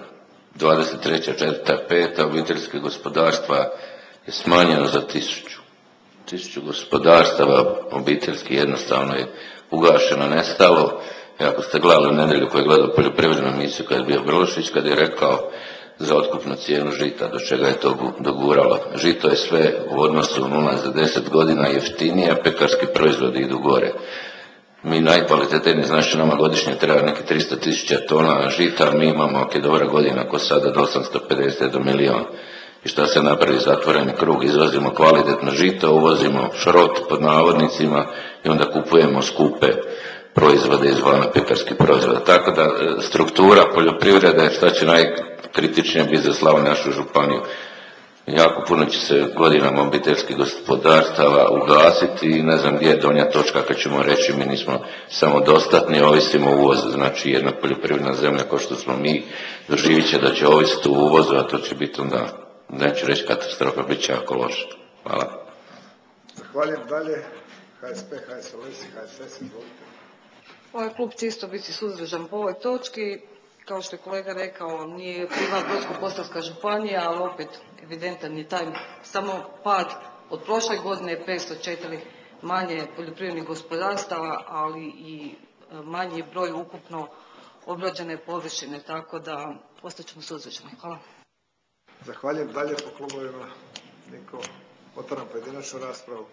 23.4.5. obiteljskih gospodarstva je smanjeno za 1000 gospodarstava obiteljski jednostavno je ugašeno, nestalo. I ako ste gledali u nedjelju koju je gledao poljoprivrednu emisiju kad je bio Brlošić, kad je rekao za otkupnu cijenu žita, do čega je to doguralo. Žito je sve u odnosu 0 za 10 godina jeftinije, a pekarski proizvodi idu gore. Mi najkvalitetniji, znači nama godišnje treba neki 300.000 tona žita, mi imamo, ako je dobra godina, ako sada do 850 do milijun. I šta se napravi? Zatvoreni krug, izvozimo kvalitetno žito, uvozimo šrot pod navodnicima i onda kupujemo skupe proizvode izvana, pekarskih proizvoda. Tako da struktura poljoprivrede, šta će najkritičnije biti za Slavoniju, našu županiju, jako puno će se godinama obiteljskih gospodarstava ugasiti i ne znam gdje je donja točka kad ćemo reći mi nismo samodostatni, ovisimo o uvozu. Znači jedna poljoprivredna zemlja kao što smo mi doživit će da će ovisiti o uvozu, a to će biti onda, neću reći katastrofa, bit će jako loše. Hvala. Zahvaljujem. Dalje. HSP, HSLS i HSS, izvolite. Ovaj klub će isto biti suzdržan po ovoj točki. Kao što je kolega rekao, nije kriva Brodsko-posavska županija, ali opet evidentan je taj samo pad od prošle godine, 504 manje poljoprivrednih gospodarstava, ali i manji broj ukupno obrađene površine, tako da ostaćemo suzdržani. Hvala. Zahvaljujem. Dalje po klubovima. Niko. Otvaram pojedinačnu raspravu.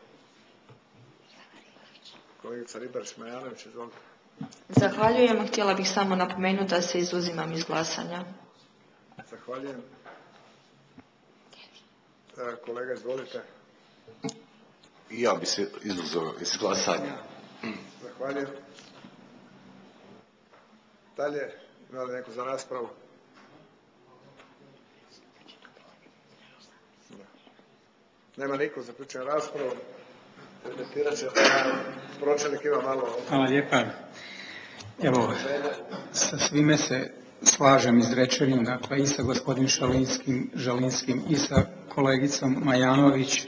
Kolegica Ribarić-Majanović, izvolite. Zahvaljujem. Htjela bih samo napomenuti da se izuzimam iz glasanja. Zahvaljujem. Kolega, izvolite. I ja bi se izuzeo iz glasanja. Zahvaljujem. Dalje, ima li neko za raspravu? Nema niko, zaključujem raspravu. Debatirat će, pročelnik ima malo... Hvala lijepa. Evo, sa svime se slažem izrečenim, dakle i sa gospodinom Žalinskim i sa kolegicom Majanović.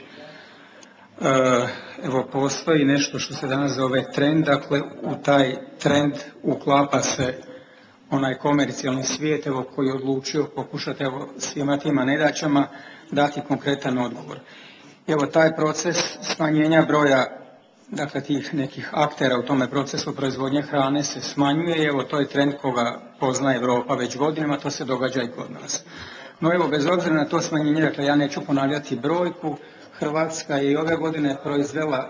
Evo, postoji nešto što se danas zove trend, dakle u taj trend uklapa se onaj komercijalni svijet evo, koji je odlučio pokušati evo, svima tima nedaćama dati konkretan odgovor. Evo taj proces smanjenja broja dakle tih nekih aktera u tome procesu proizvodnje hrane se smanjuje i evo to je trend koga pozna Europa već godinama, to se događa i kod nas. No evo bez obzira na to smanjenje, dakle ja neću ponavljati brojku, Hrvatska je i ove godine proizvela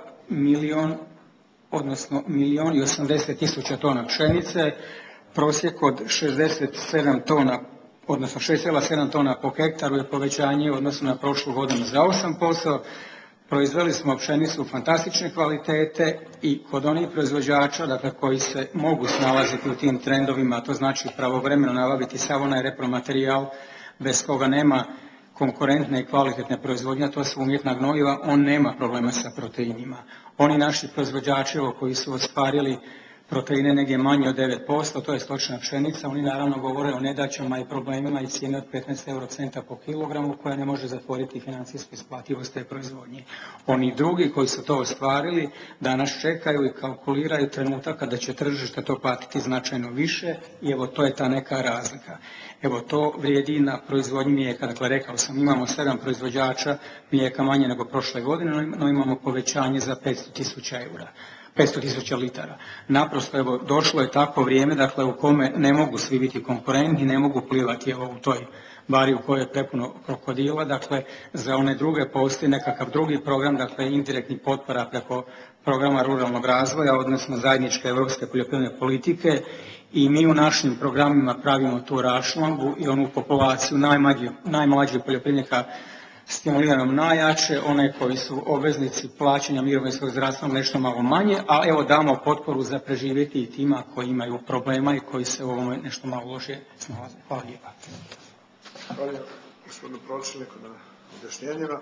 1.080.000 tona pšenice, prosjek od 67 tona, odnosno 6,7 tona po hektaru je povećanje u odnosu na prošlu godinu za 8%. Proizveli smo pšenicu fantastične kvalitete i kod onih proizvođača dakle, koji se mogu snalaziti u tim trendovima, to znači pravovremeno nabaviti sav onaj repromaterijal bez koga nema konkurentne i kvalitetne proizvodnje, to su umjetna gnojiva, on nema problema sa proteinima. Oni naši proizvođači koji su ostvarili proteine negdje manje od 9%, to je stočna pšenica, oni naravno govore o nedaćama i problemima i cijene od 15 eurocenta po kilogramu koja ne može zatvoriti financijsku isplativost te proizvodnje. Oni drugi koji su to ostvarili danas čekaju i kalkuliraju trenutak kada će tržište to platiti značajno više i evo to je ta neka razlika. Evo to vrijedi na proizvodnji mlijeka, dakle rekao sam imamo 7 proizvođača mlijeka manje nego prošle godine, no imamo povećanje za 500.000 eura. 500.000 litara. Naprosto, evo, došlo je takvo vrijeme, dakle, u kome ne mogu svi biti konkurentni, ne mogu plivati, evo, u toj bari u kojoj je prepuno krokodila, dakle, za one druge postoji nekakav drugi program, dakle, indirektnih potpora preko programa ruralnog razvoja, odnosno zajedničke europske poljoprivredne politike i mi u našim programima pravimo tu raščlambu i onu populaciju najmlađih poljoprivrednika stimuliramo najjače, one koji su obveznici plaćanja mirovinskog zdravstvenog nešto malo manje, a evo damo potporu za preživjeti i tima koji imaju problema i koji se u ovome nešto malo loše snalaze. Hvala lijepa. Hvala gospodinu pročelniku na objašnjenjima.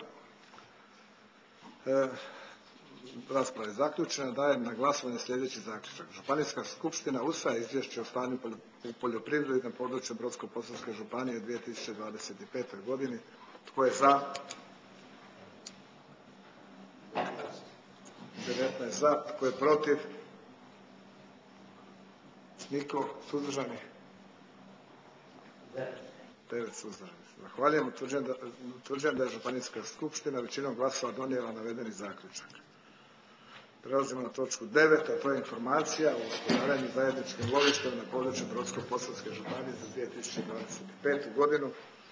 Rasprava je zaključena. Dajem na glasovanje sljedeći zaključak. Županijska skupština usvaja izvješće o stanju u poljoprivredi na području Brodsko-posavske županije u 2025. godini. Tko je za? 19 za. Tko je protiv? Niko. Suzdržani? 9 suzdržanih. Zahvaljujem. Utvrđujem da je Županijska skupština većinom glasova donijela navedeni zaključak. Prelazimo na točku 9, a to je informacija o gospodarenju zajedničkim lovištem na području Brodsko-posavske županije za 2025. godinu.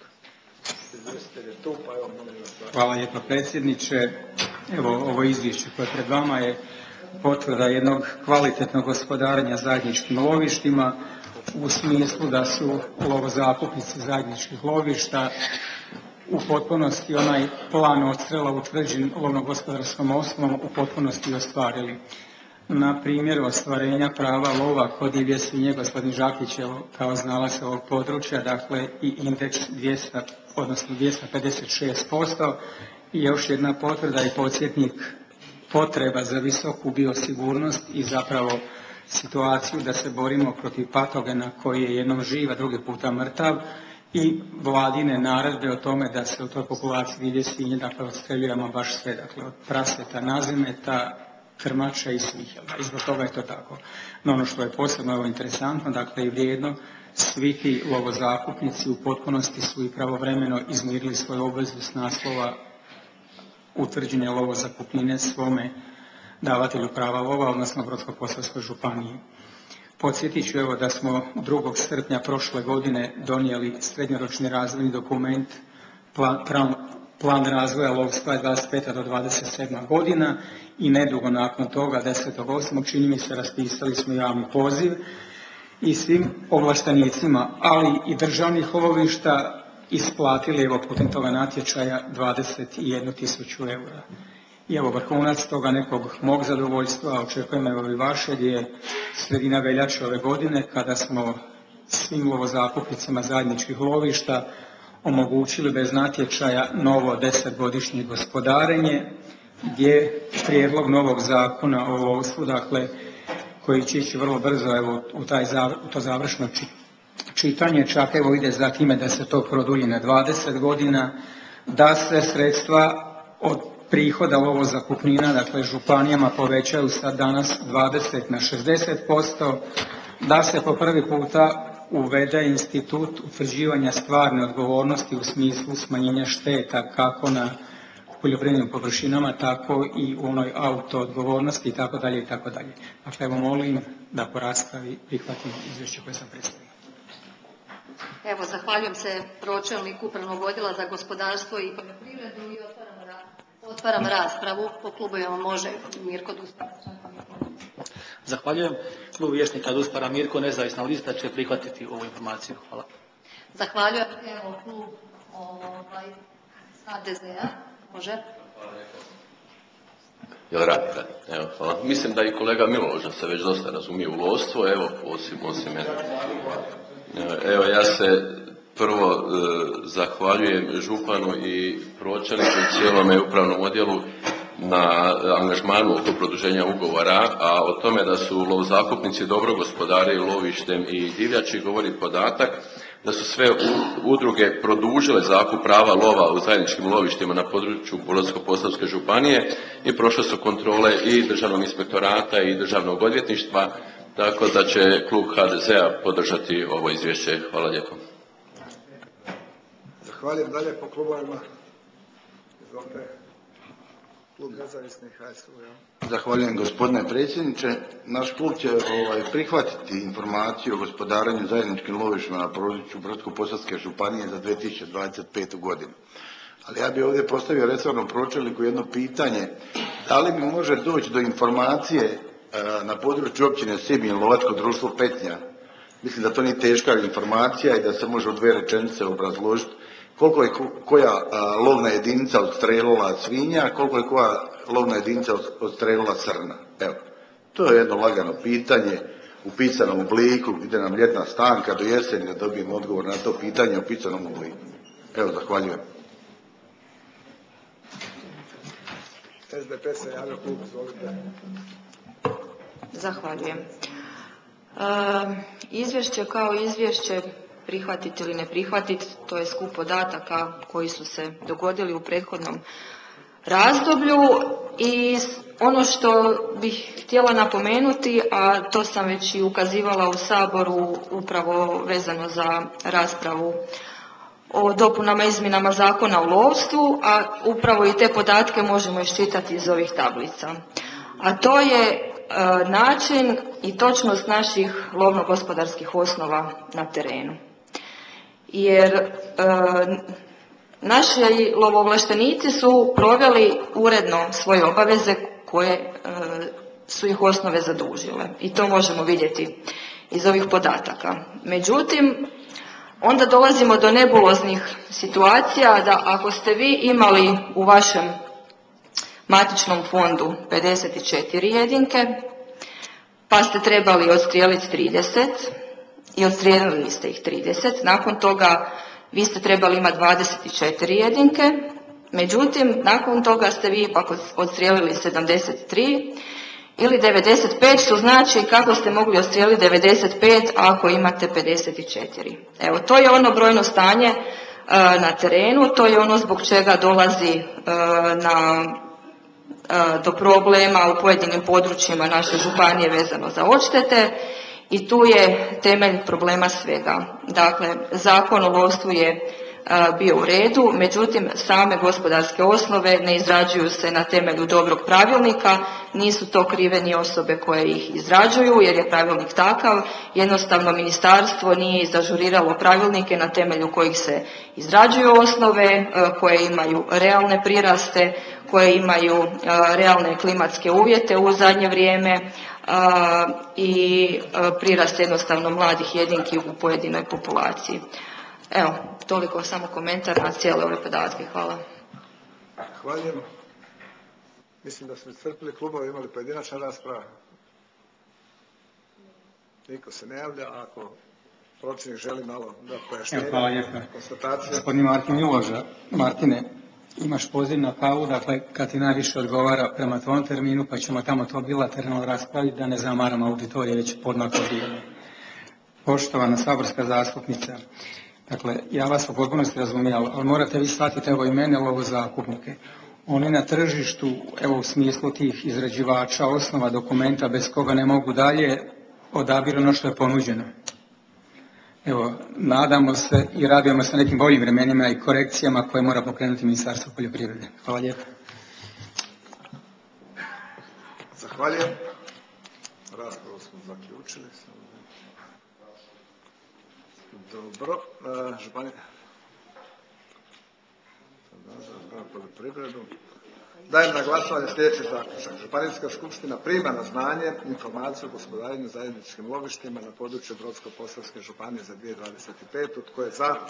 Hvala lijepa predsjedniče. Evo ovo izvješće koje je pred vama je potvrda jednog kvalitetnog gospodarenja zajedničkim lovištima u smislu da su lovozakupnici zajedničkih lovišta u potpunosti onaj plan odstrela utvrđen lovno-gospodarskom osnovom u potpunosti ostvarili. Na primjeru ostvarenja prava lova kod divlje svinje, gospodin Žakić je kao znalac ovog područja, dakle i indeks 200, odnosno 256% i još jedna potvrda i podsjetnik potreba za visoku biosigurnost i zapravo situaciju da se borimo protiv patogena koji je jednom živ, a drugi puta mrtav i vladine naredbe o tome da se u toj populaciji divlje svinje, dakle odstreljujemo baš sve, dakle od praseta, nazimeta, krmača i svih, i zbog toga je to tako. No ono što je posebno interesantno, dakle i vrijedno, svi ti lovozakupnici u potpunosti su i pravovremeno izmirili svoju obvezu s naslova utvrđenja lovozakupnine svome davatelju prava lova, odnosno Brodsko-posavskoj županiji. Podsjetit ću evo da smo 2. srpnja prošle godine donijeli srednjoročni razvojni dokument Plan razvoja lovstva 25. do 27. godina i nedugo nakon toga, 10.8. čini mi se, raspisali smo javni poziv i svim ovlaštenicima, ali i državnih lovišta isplatili evo putem toga natječaja 21.000 eura. I evo vrhunac toga nekog mog zadovoljstva, očekujem evo i vašeg, je sredina veljače ove godine kada smo svim lovozakupnicima zajedničkih lovišta omogućili bez natječaja novo 10-godišnje gospodarenje gdje prijedlog novog zakona o lovstvu, dakle koji će ići vrlo brzo evo, u to završno čitanje, čak evo ide za time da se to produlji na 20 godina, da se sredstva od prihoda lovozakupnina, dakle županijama povećaju sad danas 20 na 60%, da se po prvi puta uvede institut utvrđivanja stvarne odgovornosti u smislu smanjenja šteta kako na poljoprivrednim površinama, tako i u onoj auto odgovornosti i tako dalje i tako dalje. Dakle, evo molim da po raspravi prihvatimo izvješće koje sam predstavio. Evo, zahvaljujem se pročelniku Upravnog odjela za gospodarstvo i poljoprivredu i otvaram raspravu. Po klubovima može Mirko Duspara. Zahvaljujem. Klub vijećnika Duspara Mirko, nezavisna lista, će prihvatiti ovu informaciju. Hvala. Zahvaljujem. Evo, klub HDZ-a. Može? Jel radi? Evo, hvala. Mislim da i kolega Miloš se već dosta razumije u lovstvo, evo, osim mene. Evo, ja se prvo zahvaljujem županu i pročelniku i cijelome upravnom odjelu na angažmanu oko produženja ugovora, a o tome da su lovozakupnici dobro gospodare lovištem i divljači govori podatak da su sve udruge produžile zakup prava lova u zajedničkim lovištima na području Brodsko-posavske županije i prošle su kontrole i Državnog inspektorata i Državnog odvjetništva, tako da će klub HDZ-a podržati ovo izvješće. Hvala lijepo. Zahvaljujem. Dalje po klubovima. Izvolite. Klub nezavisnih HSU. Zahvaljujem gospodine predsjedniče. Naš klub će prihvatiti informaciju o gospodarenju zajedničkim lovištima na području Brodsko-posavske županije za 2025. godinu. Ali ja bih ovdje postavio resornom pročelniku jedno pitanje. Da li mi može doći do informacije na području općine Sibinj, lovačko društvo Petnja? Mislim da to nije teška informacija i da se može u 2 rečenice obrazložiti koliko je koja lovna jedinica odstrelila svinja, koliko je koja lovna jedinica odstrelila srna. Evo, to je jedno lagano pitanje u pisanom obliku, ide nam ljetna stanka do jeseni da dobijemo odgovor na to pitanje u pisanom obliku. Evo, zahvaljujem. SDP se javio klub, izvolite. Zahvaljujem. Izvješće kao izvješće, prihvatiti ili ne prihvatiti, to je skup podataka koji su se dogodili u prethodnom razdoblju i ono što bih htjela napomenuti, a to sam već i ukazivala u Saboru upravo vezano za raspravu o dopunama i izmjenama Zakona o lovstvu, a upravo i te podatke možemo iščitati iz ovih tablica. A to je način i točnost naših lovno-gospodarskih osnova na terenu. Jer naši lovoovlaštenici su proveli uredno svoje obaveze koje su ih osnove zadužile. I to možemo vidjeti iz ovih podataka. Međutim, onda dolazimo do nebuloznih situacija da ako ste vi imali u vašem matičnom fondu 54 jedinke, pa ste trebali odstrijeliti 30 i odstrijelili ste ih 30, nakon toga vi ste trebali imati 24 jedinke, međutim, nakon toga ste vi ipak odstrijelili 73 ili 95, što znači kako ste mogli odstrijeliti 95 ako imate 54. Evo, to je ono brojno stanje na terenu, to je ono zbog čega dolazi do problema u pojedinim područjima naše županije vezano za odštete i tu je temelj problema svega. Dakle, Zakon o lovstvu je bio u redu, međutim same gospodarske osnove ne izrađuju se na temelju dobrog pravilnika, nisu to krive ni osobe koje ih izrađuju jer je pravilnik takav, jednostavno ministarstvo nije izažuriralo pravilnike na temelju kojih se izrađuju osnove, koje imaju realne priraste, koje imaju realne klimatske uvjete u zadnje vrijeme i prirast jednostavno mladih jedinki u pojedinoj populaciji. Evo, toliko samo komentar na cijele ove podatke. Hvala. Hvaljujem. Mislim da smo iscrpili klubove, imali pojedinačna rasprava. Niko se ne javlja, ako pročelnik želi malo da pojašnjenja. Hvala lijepa. Konstatacije. Gospodin Martin Miloža, Martine, imaš poziv na kavu, dakle kad ti najviše odgovara prema tvom terminu, pa ćemo tamo to bilateralno raspraviti da ne zamaramo auditorije već podmako vrijeme. Poštovana saborska zastupnica, dakle, ja vas u potpunosti razumijem, ali morate vi shvatiti, evo i mene, lovozakupnike. Oni na tržištu, evo u smislu tih izrađivača, osnova dokumenta bez koga ne mogu dalje, odabiru ono što je ponuđeno. Evo, nadamo se i radujemo se nekim boljim vremenima i korekcijama koje mora pokrenuti Ministarstvo poljoprivrede. Hvala lijepo. Zahvaljujem. Raspravu smo zaključili. Dobro. Županija. Za poljoprivredu. Dajem na glasovanje sljedeći zaključak. Županijska skupština prima na znanje informaciju o gospodarenju zajedničkim lovištima na području Brodsko-posavske županije za 2025. Tko je za?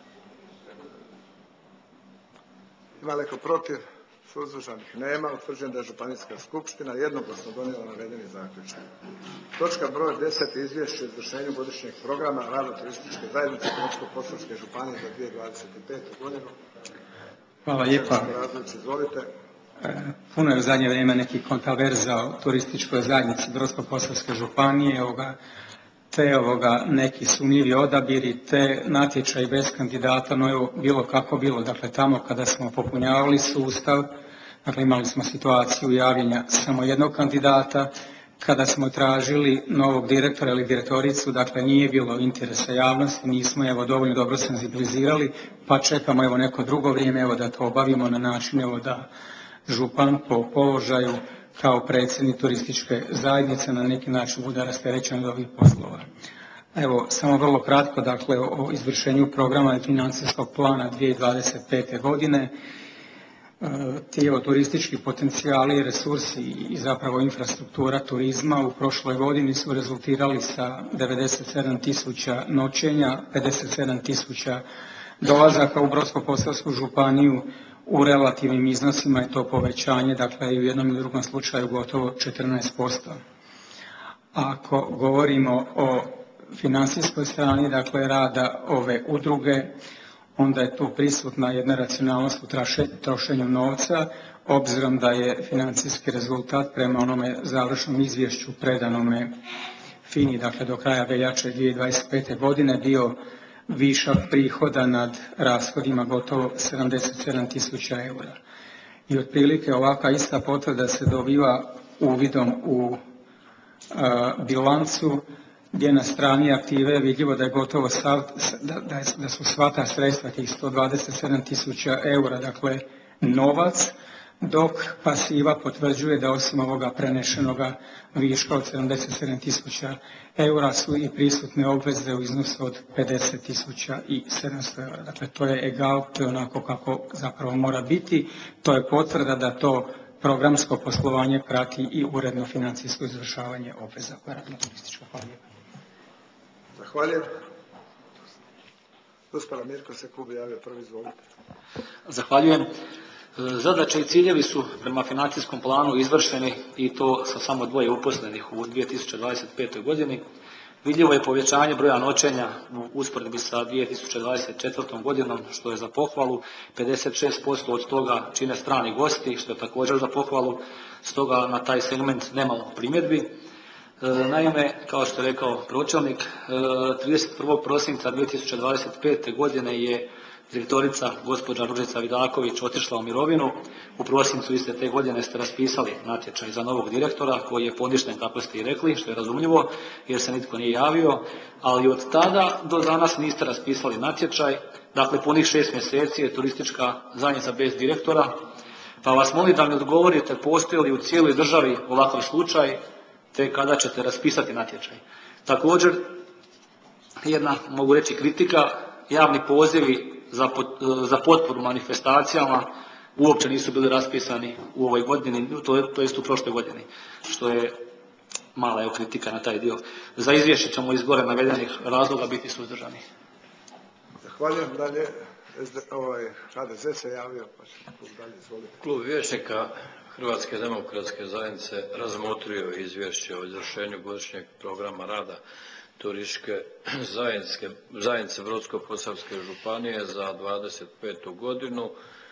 Ima li neko protiv? Suzdržanih nema. Utvrđujem da je Županijska skupština jednoglasno donijela navedeni zaključak. Točka broj 10. Izvješće o izvršenju godišnjeg programa rada turističke zajednice Brodsko-posavske županije za 2025. godinu. Hvala lijepa. Izvolite. Puno je u zadnje vrijeme nekih kontroverza o turističkoj zajednici Brodsko-posavske županije, te neki sumnjivi odabiri, te natječaj bez kandidata, no evo bilo kako bilo. Dakle, tamo kada smo popunjavali sustav, dakle imali smo situaciju javljenja samo jednog kandidata, kada smo tražili novog direktora ili direktoricu, dakle nije bilo interesa javnosti, nismo dovoljno dobro senzibilizirali, pa čekamo neko drugo vrijeme da to obavimo na način da župan po položaju kao predsjednik turističke zajednice na neki način bude rasterećen od ovih poslova. Evo, samo vrlo kratko, dakle, o izvršenju programa i financijskog plana 2025. godine. Ti turistički potencijali i resursi i zapravo infrastruktura turizma u prošloj godini su rezultirali sa 97.000 noćenja, 57.000 dolazaka u Brodsko-posavsku županiju. U relativnim iznosima je to povećanje, dakle i u jednom i drugom slučaju gotovo 14%. Ako govorimo o financijskoj strani, dakle rada ove udruge, onda je tu prisutna jedna racionalnost u trošenju novca, obzirom da je financijski rezultat prema onome završnom izvješću predanome FINI, dakle do kraja veljače 2025. godine bio višak prihoda nad rashodima gotovo 77.000 eura. I otprilike ovakva ista potvrda se dobiva uvidom u bilancu, gdje na strani aktive je vidljivo da je gotovo da su sva ta sredstva, tih 127.000 eura, dakle novac, dok pasiva potvrđuje da osim ovoga prenešenoga viška od 77.000 eura su i prisutne obveze u iznosu od 50.700 eura. Dakle, to je egal, to je onako kako zapravo mora biti. To je potvrda da to programsko poslovanje prati i uredno financijsko izvršavanje obveza koja radi turistička. Hvala lijepa. Zahvaljujem. Gospodin Mirko se klub javio prvi, izvolite. Zahvaljujem. Zadaće i ciljevi su prema financijskom planu izvršeni i to sa samo 2 uposlenih u 2025. godini. Vidljivo je povećanje broja noćenja u usporedbi sa 2024. godinom, što je za pohvalu. 56% od toga čine strani gosti, što je također za pohvalu, stoga na taj segment nemamo primjedbi. Naime, kao što je rekao pročelnik, 31. prosinca 2025. godine je direktorica gospođa Ružica Vidaković otišla u mirovinu. U prosincu iste te godine ste raspisali natječaj za novog direktora koji je poništen, kako ste i rekli, što je razumljivo jer se nitko nije javio, ali od tada do danas niste raspisali natječaj. Dakle, punih 6 mjeseci je turistička zajednica bez direktora, pa vas molim da mi odgovorite postoji li u cijeloj državi ovakav slučaj, te kada ćete raspisati natječaj. Također, jedna, mogu reći, kritika, javni pozivi za potporu manifestacijama uopće nisu bili raspisani u ovoj godini, to jest u prošloj godini, što je mala kritika na taj dio. Za izvješće ćemo iz gore navedenih razloga biti suzdržani. Zahvaljujem. Dalje, HDZ se javio, pa će dalje, izvolite. Klub vijećnika Hrvatske demokratske zajednice razmotrio izvješće o izvršenju godišnjeg programa rada turističke zajednice Brodsko-posavske županije za 25. godinu.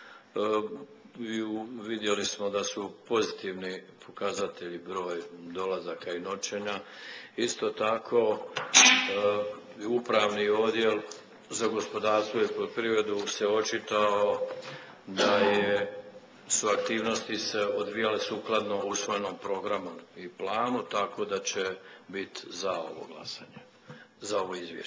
Vidjeli smo da su pozitivni pokazatelji broj dolazaka i noćenja. Isto tako, upravni odjel za gospodarstvo i poljoprivredu se očitao da su aktivnosti se odvijale sukladno usvojenom programu i planu, tako da će biti za ovo glasanje, za ovo izvješće.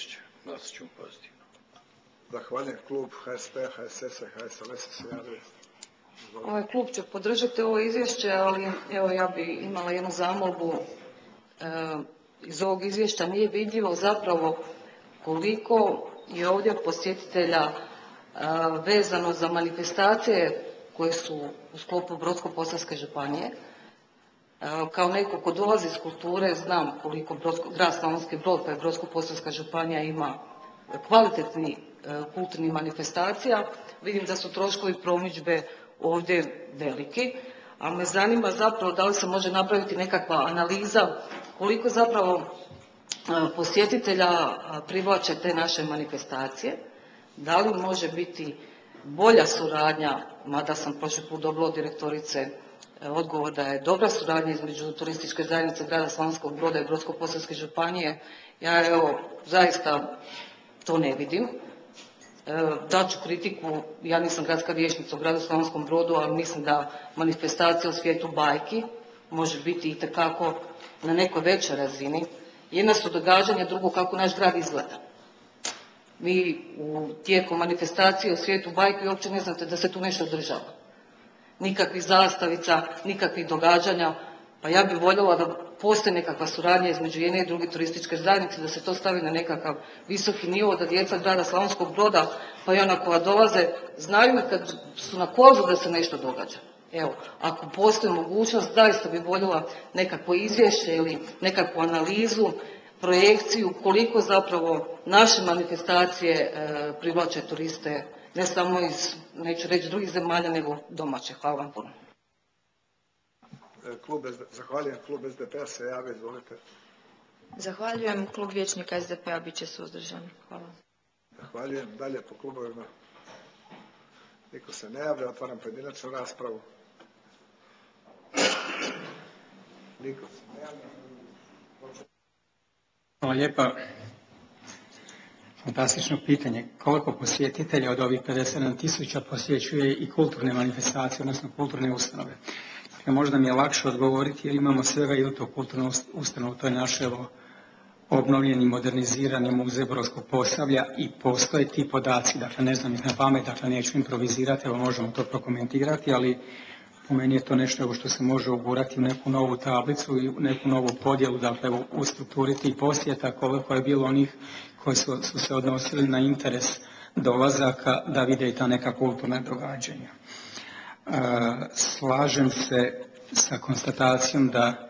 glasat ćemo pozitivno. Zahvaljujem. Klub HSP, HSS-a i HSLS-a se javio. Ovaj klub će podržati ovo izvješće, ali evo ja bi imala jednu zamolbu. Iz ovog izvješća nije vidljivo zapravo koliko je ovdje posjetitelja vezano za manifestacije koje su u sklopu Brodsko-posavske županije. Kao neko ko dolazi iz kulture znam koliko grad Slavonski Brod pa i Brodsko-posavska županija ima kvalitetnih kulturnih manifestacija. Vidim da su troškovi promidžbe ovdje veliki, ali me zanima zapravo da li se može napraviti nekakva analiza koliko zapravo posjetitelja privlače te naše manifestacije, da li može biti bolja suradnja, mada sam prošli put dobila od direktorice odgovor da je dobra suradnja između turističke zajednice grada Slavonskog Broda i Brodsko-posavske županije. Ja evo zaista to ne vidim. Daću kritiku, ja nisam gradska vijećnica u gradu Slavonskom Brodu, ali mislim da manifestacija u svijetu bajki može biti itekako na nekoj većoj razini. Jedna su događanja, drugo kako naš grad izgleda. Vi u tijeku manifestacije u svijetu bajki uopće ne znate da se tu nešto održava. Nikakvih zastavica, nikakvih događanja. Pa ja bih voljela da postoji nekakva suradnja između jedne i druge turističke zajednice, da se to stavi na nekakav visoki nivo, da djeca grada Slavonskog Broda, pa i ona koja dolaze, znaju kad su na kozu da se nešto događa. Evo, ako postoji mogućnost, zaista bih voljela nekakvo izvješće ili nekakvu analizu, projekciju koliko zapravo naše manifestacije privlače turiste, ne samo iz, neću reći drugih zemalja, nego domaće. Hvala vam puno. Zahvaljujem. Klub SDP-a se javio, izvolite. Zahvaljujem. Klub vijećnika SDP-a bit će suzdržan. Hvala. Zahvaljujem. Dalje po klubovima. Niko se ne javlja. Otvaram pojedinačnu raspravu. Niko se ne javlja. Hvala lijepa. Fantastično pitanje. Koliko posjetitelja od ovih 57.000 posjećuje i kulturne manifestacije, odnosno kulturne ustanove? Možda mi je lakše odgovoriti jer imamo svega jednu to kulturnu ustanovu, to je naš obnovljeni, modernizirani muzej Brodskog Posavlja i postoje ti podaci, dakle ne znam ih na pamet, dakle neću improvizirati, evo možemo to prokomentirati, ali po meni je to nešto što se može ugurati u neku novu tablicu i u neku novu podjelu, dakle u strukturi tih posjeta, koliko je bilo onih koji su se odnosili na interes dolazaka da vide i ta neka kulturna događanja. Slažem se sa konstatacijom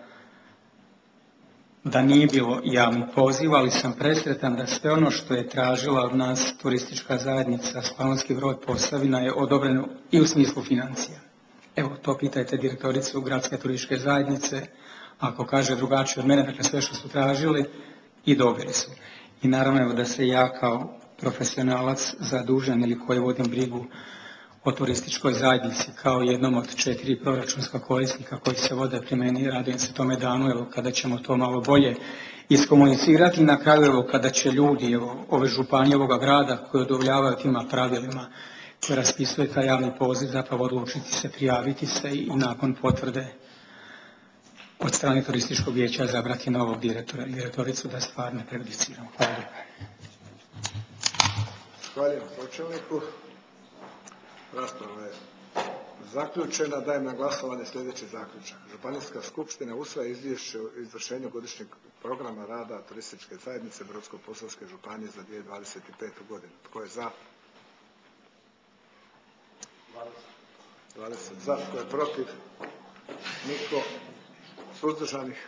da nije bilo javnih poziva, ali sam presretan da sve ono što je tražila od nas turistička zajednica Slavonski Brod Posavina je odobreno i u smislu financija. Evo, to pitajte direktoricu Gradske turističke zajednice, ako kaže drugačije od mene, dakle sve što su tražili i dobili su. I naravno evo da se ja kao profesionalac zadužen ili koji vodim brigu o turističkoj zajednici kao jednom od 4 proračunska korisnika koji se vode pri meni, radujem se tome danu, evo kada ćemo to malo bolje iskomunicirati i na kraju evo kada će ljudi evo, ove županije, ovoga grada koji udovoljavaju tima pravilima koji raspisuje taj javni poziv zapravo odlučiti se, prijaviti se i nakon potvrde od strane turističkog vijeća izabrati novog direktora ili direktoricu da stvar ne prejudiciramo. Hvala lijepa. Zahvaljujem pročelniku. Rasprava je zaključena. Dajem na glasovanje sljedeći zaključak. Županijska skupština usvaja izvješće o izvršenju godišnjeg programa rada turističke zajednice Brodsko-posavske županije za 2025. godinu. Tko je za? 20 za. Tko je protiv? Niko. Suzdržanih?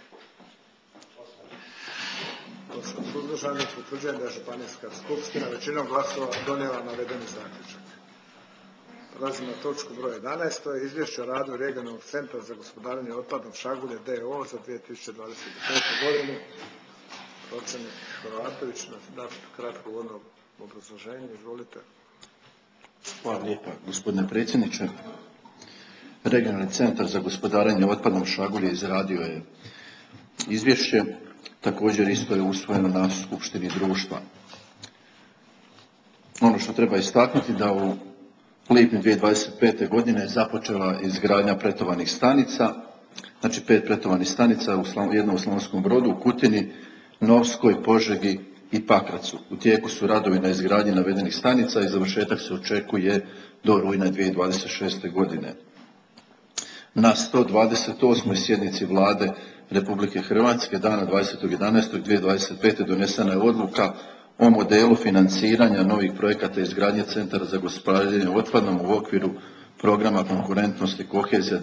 8 suzdržanih. Utvrđujem da je Županijska skupština većinom glasova donijela navedeni zaključak. Prelazimo na točku broj 11. To je izvješće o radu Regionalnog centra za gospodarenje otpadom Šagulje d.o.o. za 2025. godinu. Pročelnik Horvatović nas da kratko uvodno obrazloženje. Izvolite. Hvala lijepa, gospodine predsjedniče. Regionalni centar za gospodarenje otpadom Šagulje izradio je izvješće, također isto je usvojeno na skupštini društva. Ono što treba istaknuti da u lipnju 2025. godine započela izgradnja pretovanih stanica, znači 5 pretovanih stanica, jedna u Slavonskom Brodu, u Kutini, Novskoj, Požegi i Pakracu. U tijeku su radovi na izgradnji navedenih stanica i završetak se očekuje do rujna 2026. godine. Na 128. sjednici Vlade Republike Hrvatske dana 20.11.2025. donesena je odluka o modelu financiranja novih projekata izgradnje centara za gospodarenje otpadom u okviru programa konkurentnosti i kohezija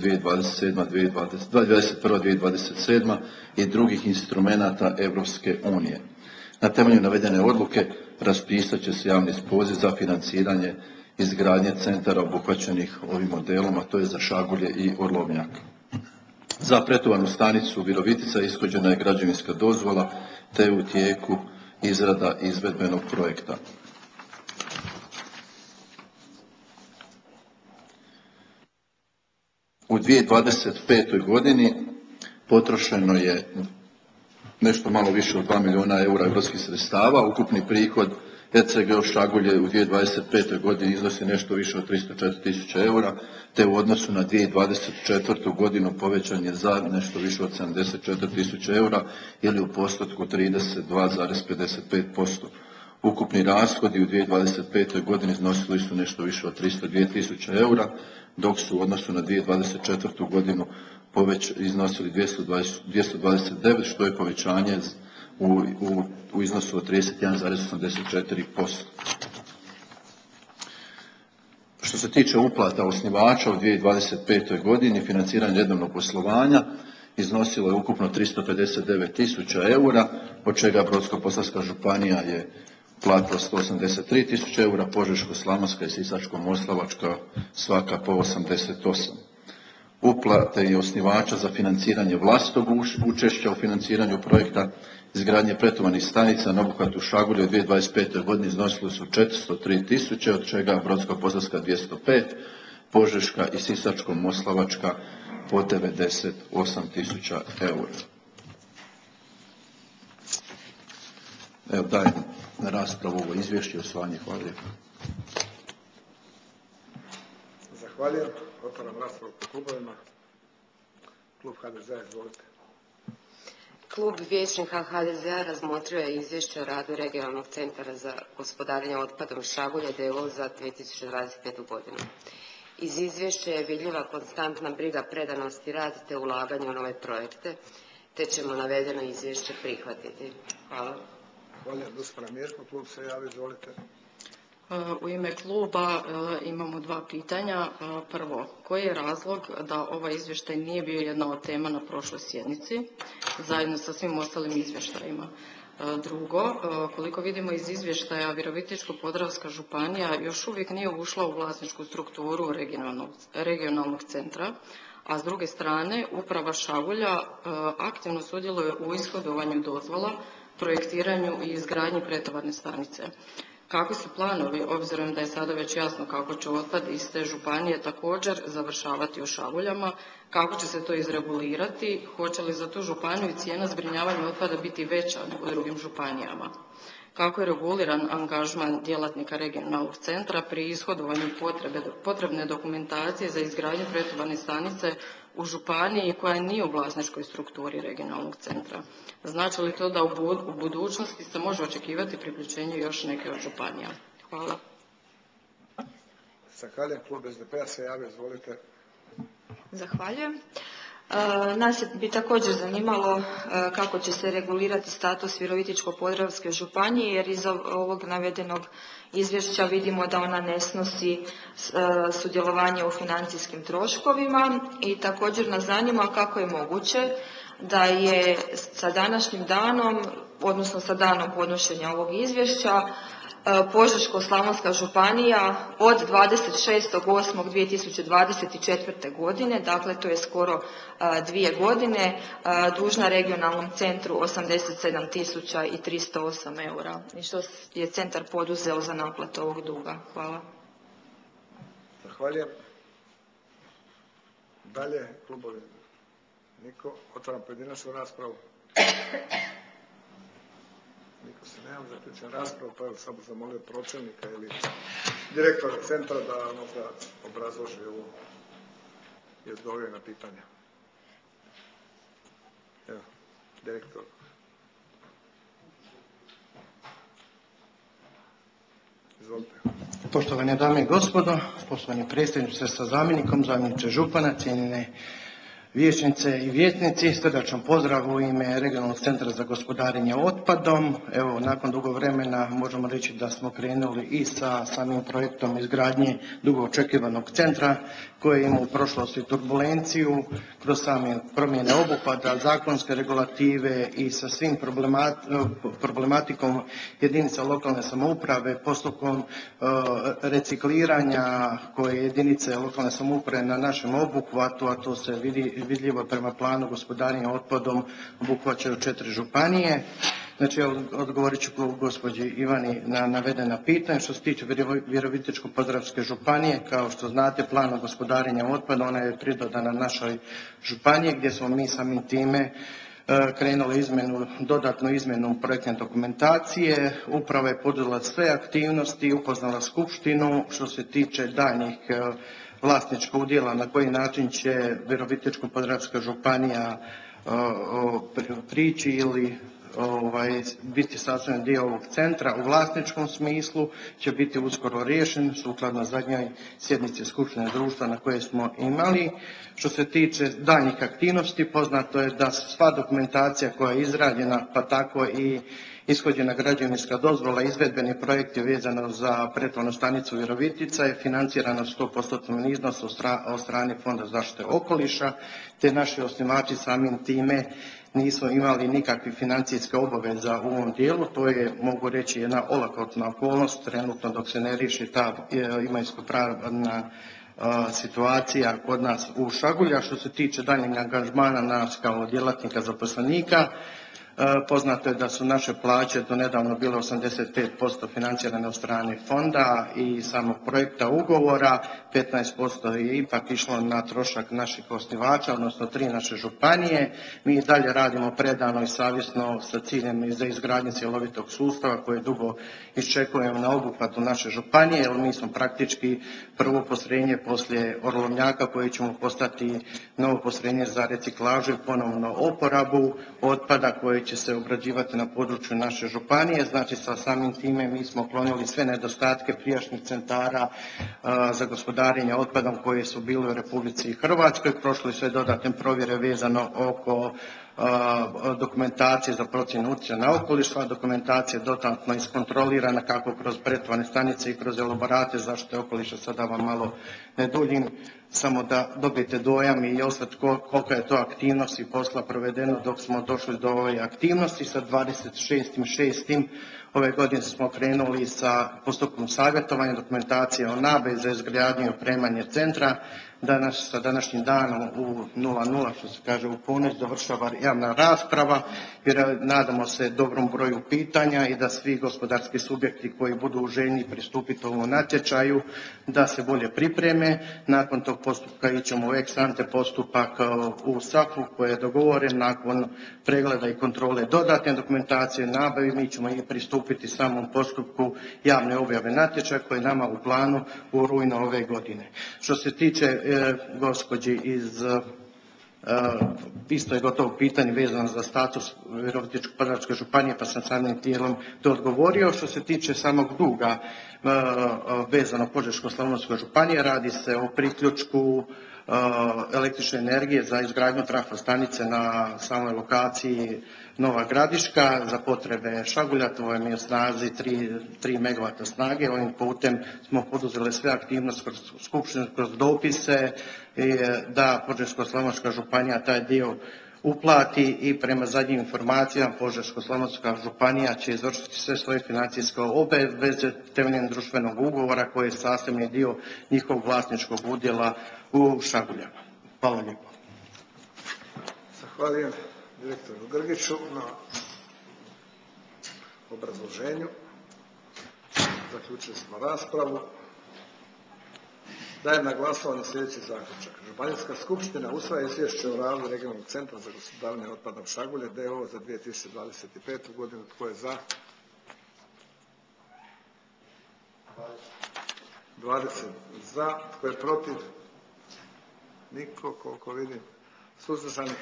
2021-2027 i drugih instrumenata Europske unije. Na temelju navedene odluke raspisat će se javni poziv za financiranje izgradnje centara obuhvaćenih ovim modelom, a to je za Šagulje i Orlovnjak. Za pretovarnu stanicu Virovitica ishođena je građevinska dozvola te je u tijeku izrada izvedbenog projekta. U 2025. godini potrošeno je nešto malo više od 2 milijuna eura europskih sredstava. Ukupni prihod ECGO Šagulje u 2025. godini iznosi nešto više od 304.000 eura, te u odnosu na 2024. godinu povećan je za nešto više od 74.000 eura ili u postotku 32,55%. Ukupni rashodi u 2025. godini iznosili su nešto više od 302.000 eura, dok su u odnosu na 2024. godinu iznosili 229, što je povećanje u iznosu od 31,84%. Što se tiče uplata osnivača u 2025. godini, financiranje redovnog poslovanja iznosilo je ukupno 359.000 eura, od čega Brodsko-posavska županija je platila 183.000 eura, Požeško-slavonska i Sisačko-moslavačka svaka po 88. Uplate i osnivača za financiranje vlastitog učešća u financiranju projekta izgradnje pretovarnih stanica na obuhvatu Šagulje u 2025. godini iznosili su 403.000, od čega Brodsko-posavska 205, Požeška i Sisačko-moslavačka po 98.000 eura. Evo dajem na raspravu ovo izvješće i usvajanje. Hvala lijepo. Zahvaljujem. Otvaram raspravu po klubovima. Klub HDZ-a, izvolite. Klub vijećnika HDZ-a razmotrio je izvješće o radu Regionalnog centara za gospodarenje otpadom Šagulje d.o.o. za 2025. godinu. Iz izvješća je vidljiva konstantna briga, predanost i rad te ulaganje u nove projekte, te ćemo navedeno izvješće prihvatiti. Hvala. Hvala. Duspara Mirko, klub se javi, izvolite. U ime kluba imamo dva pitanja. Prvo, koji je razlog da ovaj izvještaj nije bio jedna od tema na prošloj sjednici, zajedno sa svim ostalim izvještajima? Drugo, koliko vidimo iz izvještaja, Virovitičko-podravska županija još uvijek nije ušla u vlasničku strukturu regionalnog centra, a s druge strane uprava Šagulja aktivno sudjeluje u ishodovanju dozvola, projektiranju i izgradnji pretovarne stanice. Kakvi su planovi, obzirom da je sada već jasno kako će otpad iz te županije također završavati u Šaguljama, kako će se to izregulirati, hoće li za tu županiju cijena zbrinjavanja otpada biti veća nego u drugim županijama? Kako je reguliran angažman djelatnika regionalnog centra pri ishodovanju potrebne dokumentacije za izgradnju pretovarne stanice u županiji koja nije u vlasničkoj strukturi regionalnog centra? Znači li to da u budućnosti se može očekivati priključenje još neke od županija? Hvala. Zahvaljujem. Klub SDP-a se javio, izvolite. Zahvaljujem. Nas bi također zanimalo kako će se regulirati status Virovitičko-podravske županije, jer iz ovog navedenog izvješća vidimo da ona ne snosi sudjelovanje u financijskim troškovima i također nas zanima kako je moguće da je sa današnjim danom, odnosno sa danom podnošenja ovog izvješća, Požeško-slavonska županija od 26.8.2024. godine, dakle to je skoro 2 godine, dužna regionalnom centru 87.308 eura. I što je centar poduzeo za naplatu ovog duga? Hvala. Zahvaljujem. Dalje, klubovi. Niko. Otvaram pojedinačnu raspravu. Niko se nema, zaključujem raspravu, pa evo samo zamolio pročelnika ili direktora centra da možda obrazloži ovo i odgovori na pitanja. Evo, direktor. Izvolite. Poštovane dame i gospodo, poštovani predsjedniče sa zamjenikom, zamjeniče župana, cijenjene vijećnice i vijećnici, srdačan pozdrav u ime Regionalnog centra za gospodarenje otpadom. Evo, nakon dugo vremena možemo reći da smo krenuli i sa samim projektom izgradnje dugo očekivanog centra koji ima u prošlosti turbulenciju kroz same promjene obuhvata, zakonske regulative i sa svim problematikom jedinica lokalne samouprave, postupkom recikliranja koje jedinice lokalne samouprave na našem obuhvatu, a to se vidljivo prema planu gospodarenja otpadom, obuhvaćaju 4 županije. Znači, odgovorit ću gospođi Ivani na navedena pitanja. Što se tiče Virovitičko-podravske županije, kao što znate, planom gospodarenja otpadom ona je pridodana našoj županiji gdje smo mi samim time krenuli dodatnu izmjenu projektne dokumentacije. Uprava je poduzela sve aktivnosti, upoznala skupštinu što se tiče daljnjih vlasničkog udjela, na koji način će Virovitičko-podravska županija prići ili biti sastavni dio ovog centra u vlasničkom smislu, će biti uskoro riješen sukladno zadnjoj sjednici skupštine društva na koje smo imali. Što se tiče daljnjih aktivnosti, poznato je da sva dokumentacija koja je izrađena, pa tako i ishođena građevinska dozvola, izvedbeni projekti vezano za pretvornu stanicu Virovitica je financirana u 100% iznosu od strane Fonda zaštite okoliša, te naši osnivači samim time nisu imali nikakvih financijskih obaveza u ovom dijelu. To je, mogu reći, jedna olakotna okolnost trenutno dok se ne riješi ta imovinsko-pravna situacija kod nas u Šagulju. Što se tiče daljnjeg angažmana nas kao djelatnika zaposlenika, poznato je da su naše plaće do nedavno bile 85% financirane od strane fonda i samog projekta ugovora, 15% je ipak išlo na trošak naših osnivača, odnosno 3 naše županije. Mi dalje radimo predano i savjesno sa ciljem za izgradnju cjelovitog sustava koje dugo iščekujemo na obuhvatu naše županije, jer mi smo praktički prvo postrojenje poslije Orlovnjaka koje ćemo postati novo postrojenje za reciklažu i ponovno oporabu otpada koje će se obrađivati na području naše županije. Znači, sa samim time mi smo klonili sve nedostatke prijašnjih centara za gospodarenje otpadom koje su bile u Republici Hrvatskoj, prošli sve dodatne provjere vezano oko dokumentacije za procjenu utjecaja na okoliš. Sva dokumentacija je dodatno iskontrolirana kako kroz pretvarne stanice i kroz elaborate zaštite okoliša. Sada vam malo ne duljim, samo da dobijete dojam i osvrt kolika je to aktivnost i posla provedeno dok smo došli do ove aktivnosti. Sa 26.6. ove godine smo krenuli sa postupkom savjetovanja dokumentacije o nabavi za izgradnju i opremanje centra. Danas, sa današnjim danom u 00, što se kaže u ponoć, završava javna rasprava jer nadamo se dobrom broju pitanja i da svi gospodarski subjekti koji budu željni pristupiti ovom natječaju da se bolje pripreme. Nakon tog postupka ićemo u ex ante postupak u SAFU koji je dogovoren. Nakon pregleda i kontrole dodatne dokumentacije nabavi mi ćemo i pristupiti samom postupku javne objave natječaja koji je nama u planu u rujnu ove godine. Što se tiče gospođi iz isto je gotovo pitanje vezano za status Virovitičko-podravske županije, pa sam samim tijelom to odgovorio. Što se tiče samog duga vezano Požeško-slavonskoj županije, radi se o priključku električne energije za izgradnju trafostanice na samoj lokaciji Nova Gradiška za potrebe Šagulja. To je u snazi 3 MW snage. Ovim putem smo poduzeli sve aktivnosti kroz skupštinu, kroz dopise da Požeško-slavonska županija taj dio uplati i prema zadnjim informacijama Požeško-slavonska županija će izvršiti sve svoje financijske obveze temeljem društvenog ugovora koji je sastavni dio njihovog vlasničkog udjela u Šaguljama. Hvala lijepo. Zahvaljujem direktoru Grgiću na obrazloženju. Zaključili smo raspravu. Dajem na glasovanje sljedeći zaključak. Županijska skupština usvaja izvješće o radu Regionalnog centra za gospodarenje otpadom Šagulje d.o.o. za 2025. godinu. Tko je za? 20 za. Tko je protiv? Niko, koliko vidim. Suzdržanih?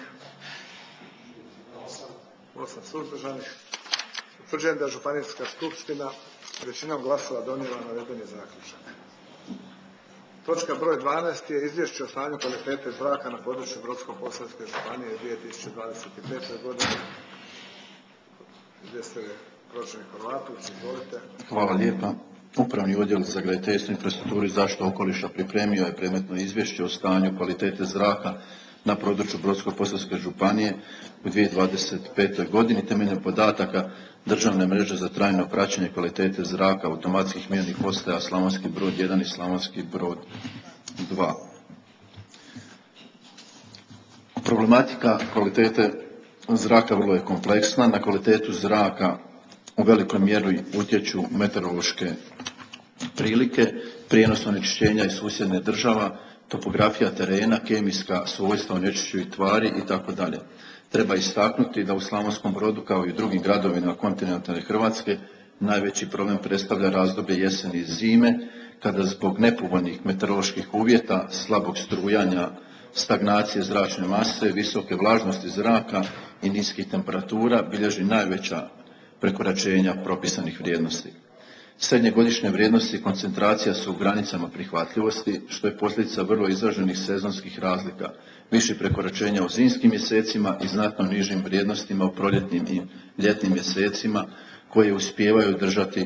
8 suzdržanih. Utvrđujem da je Županijska skupština većinom glasova donijela navedeni zaključak. Točka broj 12 je izvješće o stanju kvalitete zraka na području Brodsko-posavske županije 2025. godine. Izvjestitelj je pročelnik Horvatović, izvolite. Hvala lijepa. Upravni odjel za graditeljstvo, infrastrukturu i zaštitu okoliša pripremio je predmetno izvješće o stanju kvalitete zraka na području Brodsko-posavske županije u 2025. godini temeljem podataka Državne mreže za trajno praćenje kvalitete zraka automatskih mjernih postaja Slavonski Brod 1 i Slavonski Brod 2. Problematika kvalitete zraka vrlo je kompleksna. Na kvalitetu zraka u velikoj mjeri utječu meteorološke prilike, prijenos onečišćenja iz susjednih država, topografija terena, kemijska svojstva onečišćujućih tvari itd. Treba istaknuti da u Slavonskom Brodu kao i u drugim gradovima kontinentalne Hrvatske najveći problem predstavlja razdoblje jeseni i zime, kada zbog nepovoljnih meteoroloških uvjeta, slabog strujanja, stagnacije zračne mase, visoke vlažnosti zraka i niskih temperatura bilježi najveća prekoračenja propisanih vrijednosti. Srednjegodišnje vrijednosti koncentracija su u granicama prihvatljivosti, što je posljedica vrlo izraženih sezonskih razlika, viših prekoračenja u zimskim mjesecima i znatno nižim vrijednostima u proljetnim i ljetnim mjesecima, koje uspijevaju držati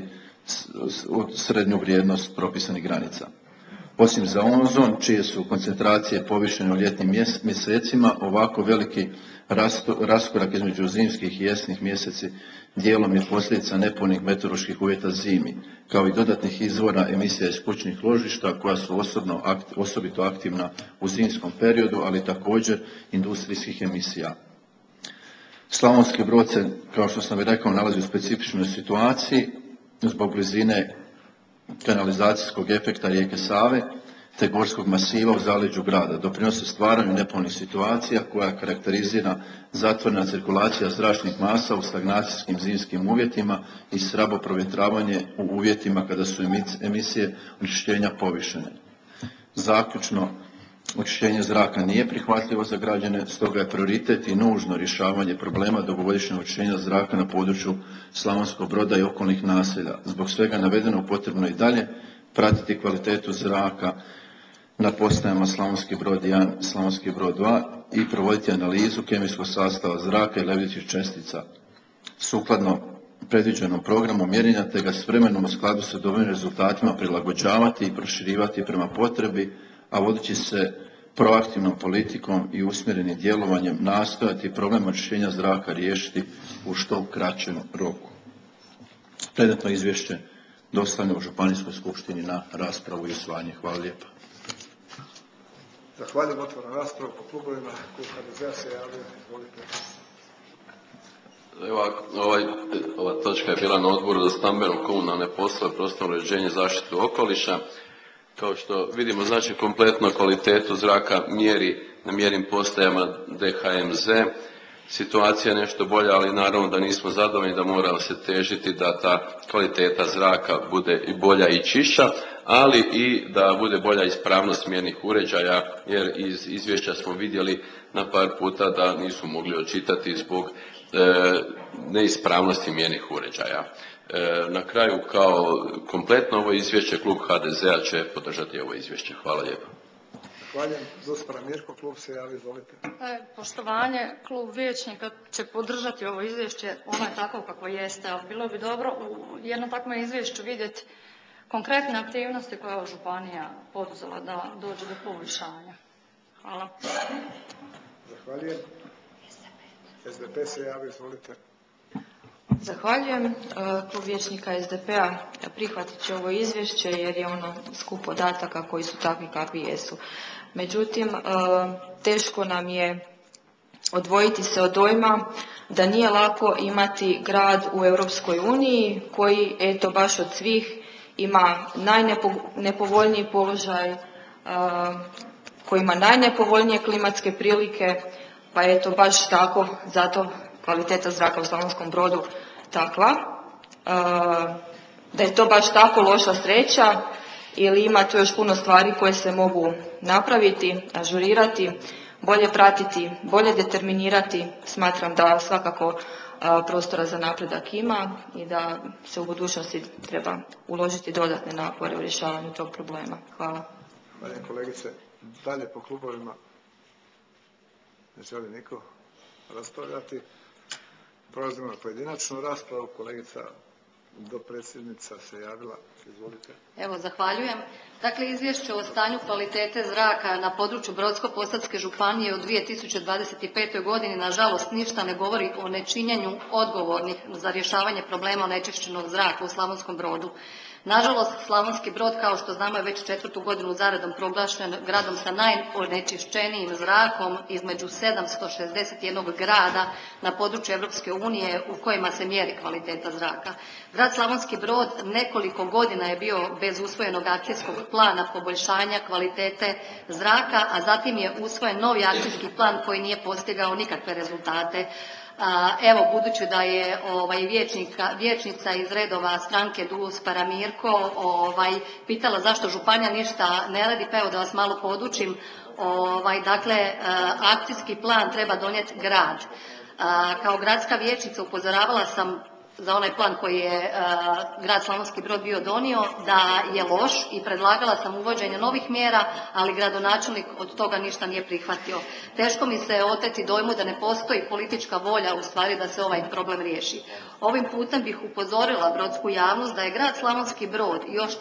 srednju vrijednost propisanih granica. Osim za ozon, čije su koncentracije povišene u ljetnim mjesecima, ovako veliki raskorak između zimskih i jesnih mjeseci dijelom je posljedica nepovoljnih meteoroloških uvjeta zimi, kao i dodatnih izvora emisija iz kućnih ložišta koja su osobito aktivna u zimskom periodu, ali također industrijskih emisija. Slavonski Brod se, kao što sam i rekao, nalazi u specifičnoj situaciji zbog blizine kanalizacijskog efekta rijeke Save te gorskog masiva u zaleđu grada, doprinose stvaranju nepovoljnih situacija koja karakterizira zatvorena cirkulacija zračnih masa u stagnacijskim zimskim uvjetima i slabo provjetravanje u uvjetima kada su emisije onečišćenja povišene. Zaključno, onečišćenje zraka nije prihvatljivo za građane, stoga je prioritet i nužno rješavanje problema dugogodišnjeg onečišćenja zraka na području Slavonskog Broda i okolnih naselja. Zbog svega navedenog potrebno i dalje pratiti kvalitetu zraka na postajama Slavonski Brod 1 i Slavonski Brod 2 i provoditi analizu kemijskog sastava zraka i lebdećih čestica sukladno predviđenom programu mjerenja, te ga s vremenom u skladu sa dobrim rezultatima prilagođavati i proširivati prema potrebi, a vodeći se proaktivnom politikom i usmjerenim djelovanjem nastojati problem onečišćenja zraka riješiti u što kraćem roku. Predmetno izvješće dostavljeno u Županijskoj skupštini na raspravu i usvajanje. Hvala lijepa. Zahvaljujem, otvaram raspravu po klubovima. Klub HDZ-a se javio, izvolite. Ova točka je bila na Odboru za stambeno-komunalne poslove, prostorno uređenje, zaštitu okoliša. Kao što vidimo, znači kompletno kvalitetu zraka mjeri na mjernim postajama DHMZ. Situacija je nešto bolja, ali naravno da nismo zadovoljni, da mora se težiti da ta kvaliteta zraka bude i bolja i čišća, ali i da bude bolja ispravnost mjernih uređaja, jer iz izvješća smo vidjeli na par puta da nisu mogli očitati zbog neispravnosti mjernih uređaja. Na kraju, kao kompletno ovo izvješće, klub HDZ-a će podržati ovo izvješće. Hvala lijepo. Zahvaljujem. Zospara Mirko, klub se javi, izvolite. Poštovanje, klub vijećnika će podržati ovo izvješće, ono je tako kako jeste, ali bilo bi dobro u jednom takvom izvješću vidjeti konkretne aktivnosti koje je županija poduzela da dođe do poboljšanja. Hvala. Zahvaljujem. SDP se javi, izvolite. Zahvaljujem. Klub vijećnika SDP-a prihvatit će ovo izvješće jer je ono skup podataka koji su takvi kakvi jesu. Međutim, teško nam je odvojiti se od dojma da nije lako imati grad u Europskoj uniji koji, eto, baš od svih ima najnepovoljniji položaj, koji ima najnepovoljnije klimatske prilike, pa eto baš tako, zato kvaliteta zraka u Slavonskom Brodu takva, da je to baš tako loša sreća ili ima tu još puno stvari koje se mogu napraviti, ažurirati, bolje pratiti, bolje determinirati. Smatram da svakako prostora za napredak ima i da se u budućnosti treba uložiti dodatne napore u rješavanju tog problema. Hvala. Hvala kolegice. Dalje po klubovima ne želi niko raspravljati. Prelazimo na pojedinačnu raspravu. Kolegica dopredsjednica se javila. Izvolite. Evo, zahvaljujem. Dakle, izvješće o stanju kvalitete zraka na području Brodsko-posavske županije u 2025. godini nažalost ništa ne govori o nečinjenju odgovornih za rješavanje problema onečišćenog zraka u Slavonskom Brodu. Nažalost, Slavonski Brod, kao što znamo, je već 4. godinu zaredom proglašen gradom sa najonečišćenijim zrakom između 761 grada na području Europske unije u kojima se mjeri kvaliteta zraka. Grad Slavonski Brod nekoliko godina je bio bez usvojenog akcijskog plana poboljšanja kvalitete zraka, a zatim je usvojen novi akcijski plan koji nije postigao nikakve rezultate. Evo, budući da je vijećnica iz redova stranke DUS Paramirko pitala zašto županija ništa ne radi, pa evo da vas malo podučim. Dakle, akcijski plan treba donijeti grad. Kao gradska vijećnica upozoravala sam za onaj plan koji je grad Slavonski Brod bio donio, da je loš i predlagala sam uvođenje novih mjera, ali gradonačelnik od toga ništa nije prihvatio. Teško mi se oteti dojmu da ne postoji politička volja u stvari da se ovaj problem riješi. Ovim putem bih upozorila brodsku javnost da je grad Slavonski Brod još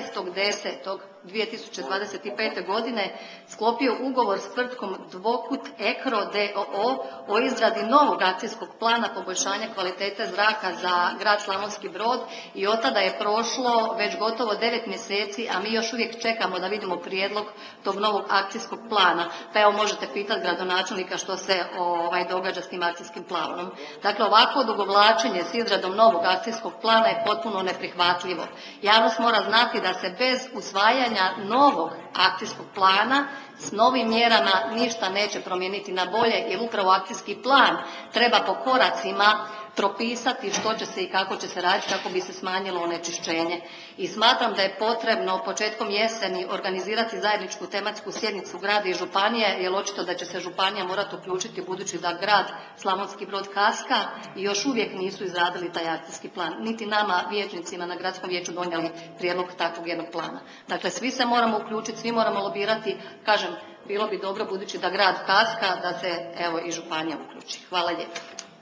14.10.2025. godine sklopio ugovor s tvrtkom Dvokut Ekro d.o.o. o izradi novog akcijskog plana poboljšanja kvalitete zraka za grad Slavonski Brod i od tada je prošlo već gotovo 9 mjeseci, a mi još uvijek čekamo da vidimo prijedlog tog novog akcijskog plana. Pa evo, možete pitati gradonačelnika što se događa s tim akcijskim planom. Dakle, ovako odugovlačenje s izradom novog akcijskog plana je potpuno neprihvatljivo. Javnost mora znati da se bez usvajanja novog akcijskog plana s novim mjerama ništa neće promijeniti na bolje, jer upravo akcijski plan treba po koracima propisati što će se i kako će se raditi kako bi se smanjilo onečišćenje. I smatram da je potrebno početkom jeseni organizirati zajedničku tematsku sjednicu grada i županije, jer očito da će se županija morati uključiti budući da grad Slavonski Brod kaska i još uvijek nisu izradili taj akcijski plan. Niti nama vijećnicima na gradskom vijeću donijeli prijedlog takvog jednog plana. Dakle, svi se moramo uključiti, svi moramo lobirati. Kažem, bilo bi dobro budući da grad kaska da se evo i županija uključi. Hvala lijepo.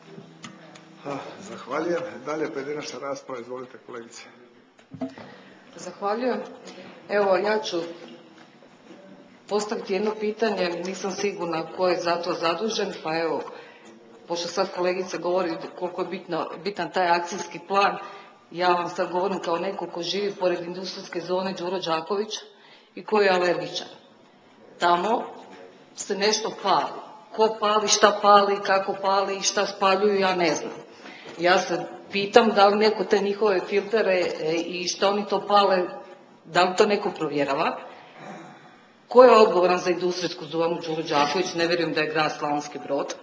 Zahvaljujem. Dalje pojedinačna rasprava. Izvolite kolegice. Zahvaljujem. Evo, ja ću postaviti jedno pitanje, nisam sigurna ko je za to zadužen, pa evo, pošto sad kolegica govori koliko je bitan taj akcijski plan, ja vam sad govorim kao neko ko živi pored industrijske zone Đuro Đaković i ko je alergičan. Tamo se nešto pali. Ko pali, šta pali, kako pali i šta spaljuju, ja ne znam. Ja se pitam da li neko te njihove filtere i što oni to pale, da li to neko provjerava? Ko je odgovoran za industrijsku zonu Đuro Đaković? Ne vjerujem da je grad Slavonski Brod.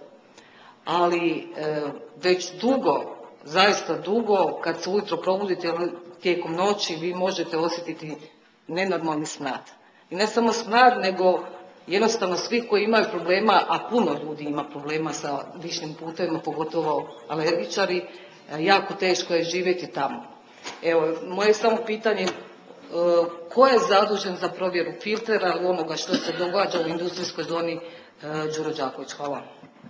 Ali već dugo, zaista dugo, kad se ujutro probudite tijekom noći, vi možete osjetiti nenormalni smrad. I ne samo smrad, nego jednostavno svi koji imaju problema, a puno ljudi ima problema sa dišnim putevima, pogotovo alergičari, jako teško je živjeti tamo. Evo, moje samo pitanje, ko je zadužen za provjeru filtera ili onoga što se događa u industrijskoj zoni Đuro Đaković? Hvala.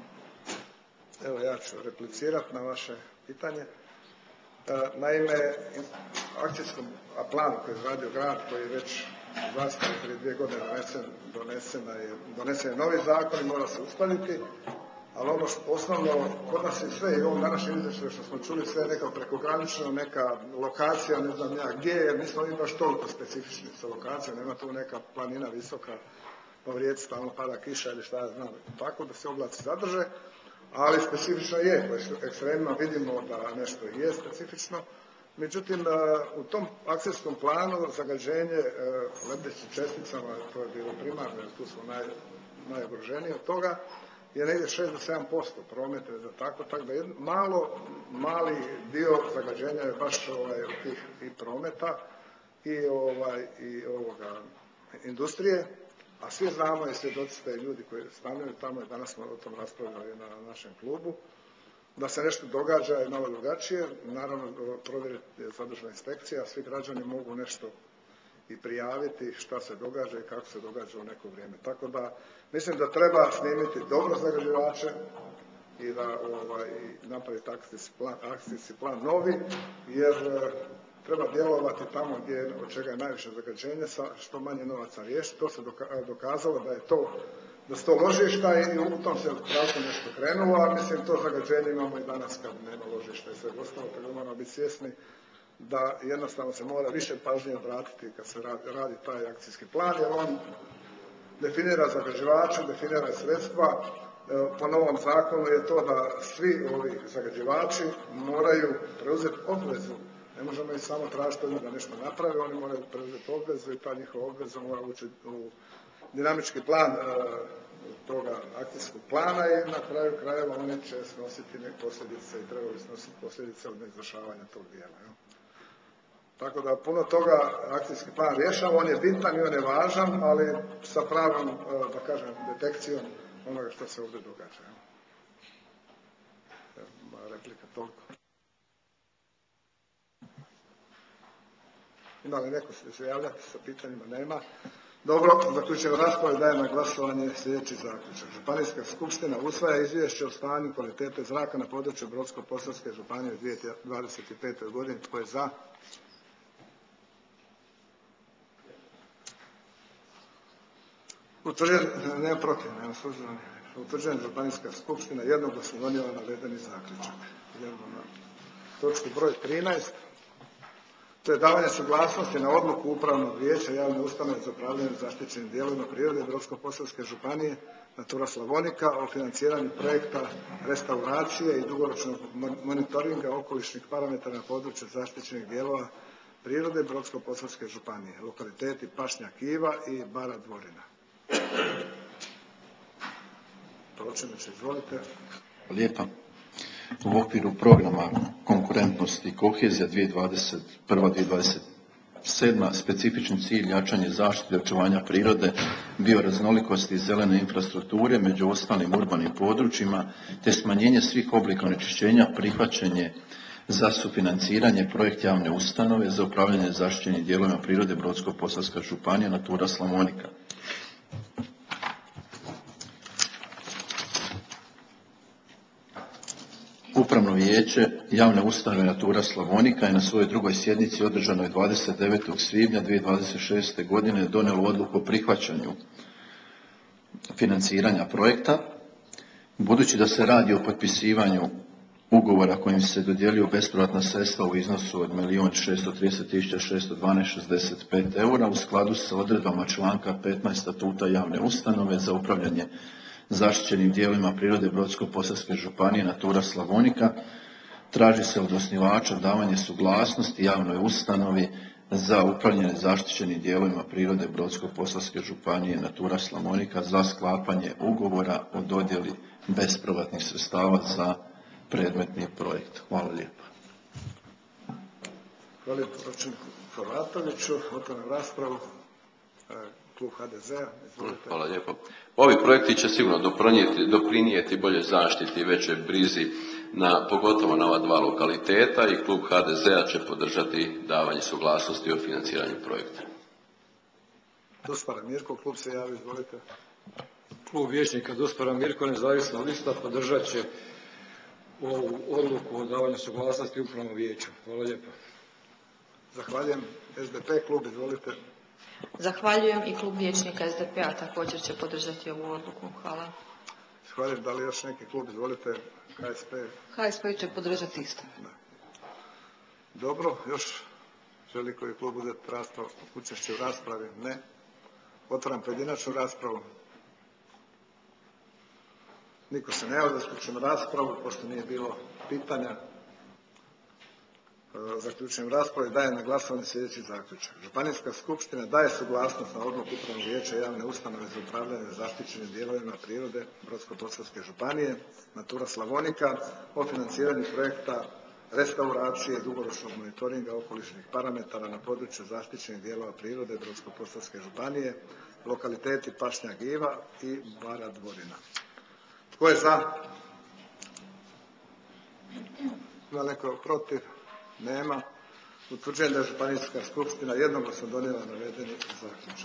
Evo, ja ću replicirati na vaše pitanje. Naime, akcijskom planu koji je izradio grad, koji je već zastavi prije 2 godine donesen je novi zakon i mora se uskladiti, ali ono što osnovno kod nas je sve i ovom današnjem izvještaju što smo čuli sve je neka prekogranično, neka lokacija, ne znam ja gdje, jer nismo mi baš toliko specifični sa lokacijom, nema tu neka planina visoka, po rijeci stalno pada kiša ili šta ja znam, tako da se oblaci zadrže, ali specifično je, ekstremno vidimo da nešto je specifično. Međutim, u tom akcijskom planu zagađenje lebdećim česticama, to je bilo primarno, jer tu smo najugroženiji od toga, je negdje 6 do 7% prometa, tako da je mali dio zagađenja je baš tih i prometa i industrije, a svi znamo i svjedoci ste ljudi koji stanuju tamo i danas smo o tom raspravljali na našem klubu, da se nešto događa i malo drugačije. Naravno, provjeri je zadužena inspekcija, svi građani mogu nešto i prijaviti šta se događa i kako se događa u neko vrijeme. Tako da mislim da treba snimiti dobro zagađivače i da napraviti akcijski plan novi, jer treba djelovati tamo gdje od čega je najviše zagađenje, sa što manje novaca riješiti. To se dokazalo da su to ložišta i u tom se pravcu nešto krenulo, a mislim to zagađenje imamo i danas kad nema ložišta i sve ostalo, tako moramo biti svjesni da jednostavno se mora više pažnje obratiti kad se radi taj akcijski plan, jer on definira zagađivače, definira sredstva. Po novom zakonu je to da svi ovi zagađivači moraju preuzeti obvezu. Ne možemo ih samo tražiti da nešto naprave, oni moraju preuzeti obvezu i ta njihova obveza mora ući u dinamički plan toga akcijskog plana i na kraju krajeva oni će snositi posljedice i trebaju snositi posljedice od neizvršavanja tog dijela. Tako da puno toga akcijski plan rješava, on je bitan i on je važan, ali sa pravom, da kažem, detekcijom onoga što se ovdje događa. Moja replika toliko. Ima li neko se javljati sa pitanjima? Nema. Dobro, zaključujem raspravu i dajem na glasovanje sljedeći zaključak. Županijska skupština usvaja izvješće o stanju kvalitete zraka na području Brodsko-posavske županije u 2025. godini. Tko je za? Nema protiv, nema suzdržanih. Utvrđujem da županijska skupština jednoglasno donijela navedeni zaključak. Idemo na točku broj 13. To je davanje suglasnosti na odluku Upravnog vijeća javne ustanove za upravljanje zaštićenim dijelovima prirode Brodsko-posavske županije Natura Slavonika o financiranju projekta restauracije i dugoročnog monitoringa okolišnih parametara na području zaštićenih dijelova prirode Brodsko-posavske županije, lokaliteti Pašnjak Iva i Bara Dvorina. Pročelniče, izvolite. Lijepa. U okviru programa konkurentnosti i kohezija 2021-2027 specifični cilj jačanje zaštite i očuvanja prirode, bioraznolikosti i zelene infrastrukture među ostalim urbanim područjima te smanjenje svih oblika onečišćenja, prihvaćanje za sufinanciranje projekt javne ustanove za upravljanje zaštićenim dijelovima prirode Brodsko-posavska županija Natura Slavonika. Upravno vijeće javne ustanove Natura Slavonika je na svojoj drugoj sjednici održanoj 29. svibnja 2026. godine donijelo odluku o prihvaćanju financiranja projekta. Budući da se radi o potpisivanju ugovora kojim se dodjeljuju bespovratna sredstva u iznosu od 1.630.612,65 eura u skladu sa odredbama članka 15 statuta javne ustanove za upravljanje zaštićenim dijelovima prirode Brodsko-posavske županije Natura Slavonika, traži se od osnivača davanje suglasnosti javnoj ustanovi za upravljanje zaštićenim dijelovima prirode Brodsko-posavske županije Natura Slavonika za sklapanje ugovora o dodjeli bespovratnih sredstava za predmetni projekt. Hvala lijepa. Hvala pročelniku Horvatoviću. Otvaram raspravu. Klub HDZ-a, izvolite. Hvala lijepo. Ovi projekti će sigurno doprinijeti bolje zaštiti i većoj brizi pogotovo na ova dva lokaliteta i klub HDZ-a će podržati davanje suglasnosti o financiranju projekta. Dospara Mirko, klub se javi, izvolite. Klub vijećnika Dospara Mirko, nezavisna lista, podržat će ovu odluku o davanju suglasnosti upravnom vijeću. Hvala lijepo. Zahvaljujem. SDP, klub, izvolite. Zahvaljujem i klub vijećnika SDP-a također će podržati ovu odluku. Hvala. Zahvaljujem. Da li još neki klub, izvolite. HSP. HSP će podržati isto. Dobro, još želi koji klub uzeti učešće u raspravi? Ne. Otvaram pojedinačnu raspravu. Niko se ne javlja, zaključujem raspravu, pošto nije bilo pitanja. Zaključujem raspravu i dajem na glasovanje sljedeći zaključak. Županijska skupština daje suglasnost na odluku Upravnog vijeća javne ustanove za upravljanje zaštićenim dijelovima prirode Brodsko-posavske županije Natura Slavonika o financiranju projekta restauracije i dugoročnog monitoringa okolišnih parametara na području zaštićenih dijelova prirode Brodsko-posavske županije, lokaliteti Pašnjak Iva i Bara Dvorina. Tko je za? Ima neko protiv? Nema. Utvrđujem da je Županijska skupština jednoglasno donijela navedeni zaključak.